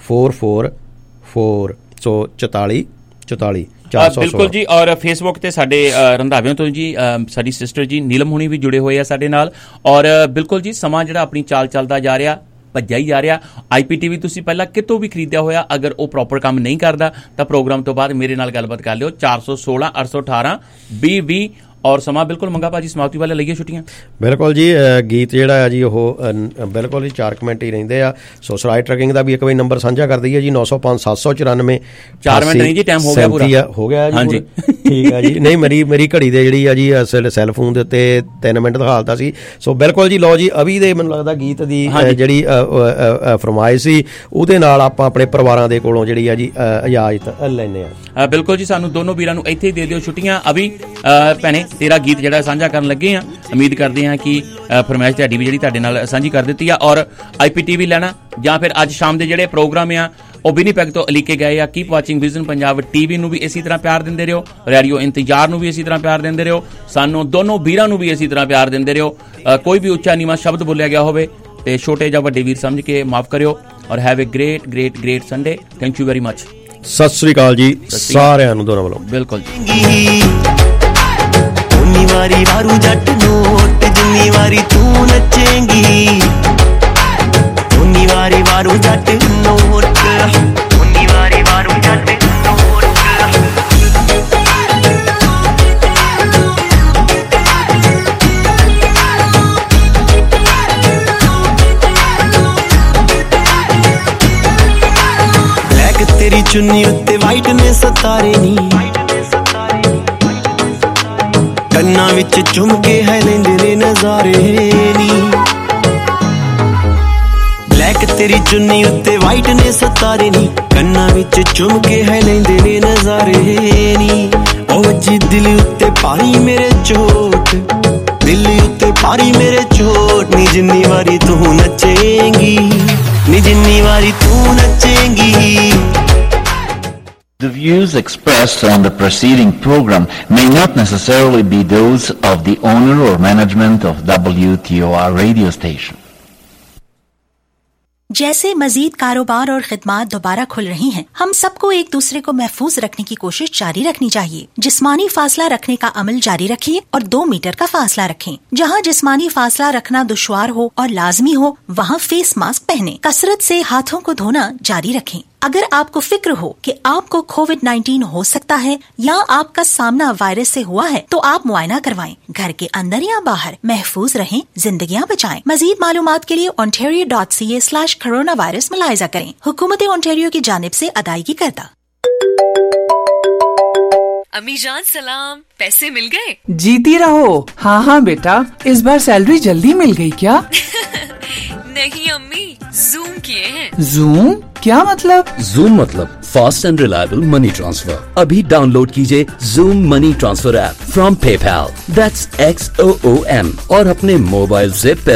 444, ਸੋ 4444। ਬਿਲਕੁਲ ਜੀ। ਔਰ ਫੇਸਬੁੱਕ ਤੇ ਸਾਡੇ ਰੰਧਾਵਿਆਂ ਤੋਂ ਜੀ ਸਾਡੀ ਸਿਸਟਰ ਜੀ ਨੀਲਮ ਹੁਣੀ ਵੀ ਜੁੜੇ ਹੋਏ ਆ ਸਾਡੇ ਨਾਲ। ਔਰ ਬਿਲਕੁਲ ਜੀ ਸਮਾਂ ਜਿਹੜਾ ਆਪਣੀ ਚਾਲ ਚੱਲਦਾ ਜਾ ਰਿਹਾ, ਭੱਜਾ ਹੀ ਜਾ ਰਿਹਾ। IPTV ਤੁਸੀਂ ਪਹਿਲਾਂ ਕਿਤੋਂ ਵੀ ਖਰੀਦਿਆ ਹੋਇਆ, ਅਗਰ ਉਹ ਪ੍ਰੋਪਰ ਕੰਮ ਨਹੀਂ ਕਰਦਾ ਤਾਂ ਪ੍ਰੋਗਰਾਮ ਤੋਂ ਬਾਅਦ ਮੇਰੇ ਨਾਲ ਗੱਲਬਾਤ ਕਰ ਲਿਓ 416 818 2020। ਔਰ ਸਮਾਂ ਬਿਲਕੁਲ ਮੰਗਾ ਭਾਜੀ ਸਮਾਪਤੀ ਵਾਲੇ ਲਈਏ ਛੁੱਟੀਆਂ। ਬਿਲਕੁਲ ਜੀ, ਗੀਤ ਜਿਹੜਾ ਹੈ ਜੀ ਉਹ ਬਿਲਕੁਲ ਹੀ 4 ਮਿੰਟ ਹੀ ਰਹਿੰਦੇ ਆ। ਸੋ ਸਰਾਏ ਟਰੱਕਿੰਗ ਦਾ ਵੀ ਇੱਕ ਵਾਰੀ ਨੰਬਰ ਸਾਂਝਾ ਕਰ ਦਈਏ ਜੀ 905 794 4 ਮਿੰਟ ਨਹੀਂ ਜੀ, ਟਾਈਮ ਹੋ ਗਿਆ ਪੂਰਾ, ਹੋ ਗਿਆ ਜੀ। ਹਾਂਜੀ ਠੀਕ ਹੈ ਜੀ। ਨਹੀਂ ਮੇਰੀ ਘੜੀ ਦੇ ਜਿਹੜੀ ਆ ਜੀ ਸੈੱਲ ਫੋਨ ਦੇ ਉੱਤੇ 3 ਮਿੰਟ ਦਿਖਾਲਤਾ ਸੀ। ਸੋ ਬਿਲਕੁਲ ਜੀ, ਲਓ ਜੀ ਅਭੀ ਦੇ ਮੈਨੂੰ ਲੱਗਦਾ ਗੀਤ ਦੀ ਜਿਹੜੀ ਫਰਮਾਇਸ਼ ਸੀ ਉਹਦੇ ਨਾਲ ਆਪਾਂ ਆਪਣੇ ਪਰਿਵਾਰਾਂ ਦੇ ਕੋਲੋਂ ਜਿਹੜੀ ਆ ਜੀ ਇਜਾਜ਼ਤ ਲੈਂਦੇ ਆ। ਬਿਲਕੁਲ ਜੀ, ਸਾਨੂੰ ਦੋਨੋਂ ਵੀਰਾਂ ਨੂੰ ਇੱਥੇ ਹੀ ਦੇ ਦਿਓ ਛੁੱਟੀਆਂ। ਅਭੀ ਭੈਣੇ ਤੇਰਾ ਗੀਤ ਜਿਹੜਾ ਸਾਂਝਾ ਕਰਨ ਲੱਗੇ ਆ, ਉਮੀਦ ਕਰਦੇ ਹਾਂ ਕਿ ਫਰਮਾਇਸ਼ ਤੁਹਾਡੀ ਵੀ ਜਿਹੜੀ ਤੁਹਾਡੇ ਨਾਲ ਸਾਂਝੀ ਕਰ ਦਿੱਤੀ ਆ। ਔਰ IPTV ਲੈਣਾ ਜਾਂ ਫਿਰ ਅੱਜ ਸ਼ਾਮ ਦੇ ਜਿਹੜੇ ਪ੍ਰੋਗਰਾਮ ਆ ਉਹ ਵਿਨੀਪੈਗ ਤੋਂ ਲਿਖੇ ਗਏ ਆ। Keep watching vision Punjab TV ਨੂੰ ਵੀ ਇਸੇ ਤਰ੍ਹਾਂ ਪਿਆਰ ਦਿੰਦੇ ਰਹੋ, ਰੇਡੀਓ ਇੰਤਜ਼ਾਰ ਨੂੰ ਵੀ ਇਸੇ ਤਰ੍ਹਾਂ ਪਿਆਰ ਦਿੰਦੇ ਰਹੋ, ਸਾਨੂੰ ਦੋਨੋਂ ਵੀਰਾਂ ਨੂੰ ਵੀ ਇਸੇ ਤਰ੍ਹਾਂ ਪਿਆਰ ਦਿੰਦੇ ਰਹੋ। ਕੋਈ ਵੀ ਉੱਚਾ ਨੀਵਾਂ ਸ਼ਬਦ ਬੋਲਿਆ ਗਿਆ ਹੋਵੇ ਤੇ ਛੋਟੇ ਜਾਂ ਵੱਡੇ ਵੀਰ ਸਮਝ ਕੇ ਮਾਫ ਕਰਿਓ। ਔਰ have a great Sunday. Thank you very much. ਸਤਿ ਸ੍ਰੀ ਅਕਾਲ ਜੀ ਸਾਰਿਆਂ ਨੂੰ ਦੋਨਾਂ ਵੱਲੋਂ। ਬਿਲਕੁਲ ਜੀ। ਉਨੀ ਵਾਰੀ ਵਾਰੂ ਜੱਟ ਨੋਟ ਜਿੰਨੀ ਵਾਰੀ ਤੂੰ ਨੱਚੇਂਗੀ, ਉਨੀ ਵਾਰੀ ਵਾਰੂ ਜੱਟ ਨੋਟ, ਉਨੀ ਵਾਰੀ ਵਾਰੂ ਜੱਟ ਨੋਟ। ਬਲੈਕ ਤੇਰੀ ਚੁੰਨੀ ਉੱਤੇ ਵਾਈਟ ਨੇ ਸਤਾਰੇ ਨੀ, ਕੰਨਾਂ ਵਿੱਚ ਚੁੰਮ ਕੇ ਹੈ ਲੈਂਦੇ ਨੇ ਨਜ਼ਾਰੇ ਨੀ। ਬਲੈਕ ਤੇਰੀ ਚੁੰਨੀ ਉੱਤੇ ਵਾਈਟ ਨੇ ਸਤਾਰੇ ਨੀ, ਕੰਨਾਂ ਵਿੱਚ ਚੁੰਮ ਕੇ ਹੈ ਲੈਂਦੇ ਨੇ ਨਜ਼ਾਰੇ ਨੀ। ਉਹ ਜੀ ਦਿਲ ਉੱਤੇ ਪਾਰੀ ਮੇਰੇ ਚੋਟ, ਦਿਲ ਉੱਤੇ ਪਾਰੀ ਮੇਰੇ ਚੋਟ ਨੀ। ਜਿੰਨੀ ਵਾਰੀ ਤੂੰ ਨੱਚੇਂਗੀ, ਨੀ ਜਿੰਨੀ ਵਾਰੀ ਤੂੰ ਨੱਚੇਂਗੀ। The views expressed on the preceding program may not necessarily be those of the owner or management of WTOR radio station. जैसे मजीद कारोबार और खिदमात दोबारा खुल रही हैं, हम सबको एक दूसरे को महफूज रखने की कोशिश जारी रखनी चाहिए। जिस्मानी फासला रखने का अमल जारी रखिए और 2 मीटर का फासला रखें। जहां जिस्मानी फासला रखना दुश्वार हो और लाजमी हो, वहां फेस मास्क पहनें। कसरत से हाथों को धोना जारी रखें। अगर आपको फिक्र हो कि आपको कोविड-19 हो सकता है या आपका सामना वायरस से हुआ है, तो आप मुआयना करवाएं। घर के अंदर या बाहर महफूज रहें, जिंदगियां बचाएं। मजीद मालूमात के लिए ontario.ca/coronavirus मुलाहिजा करें। हुकूमत ओंटारियो की जानिब से अदायगी करता। अम्मी जान सलाम, पैसे मिल गए? जीती रहो। हाँ बेटा, इस बार सैलरी जल्दी मिल गई क्या? नहीं अम्मी, जूम किए हैं। जूम क्या मतलब? जूम मतलब fast and reliable money transfer. अभी डाउनलोड कीजिए Xoom money transfer app from PayPal, that's XOOM, और अपने मोबाइल से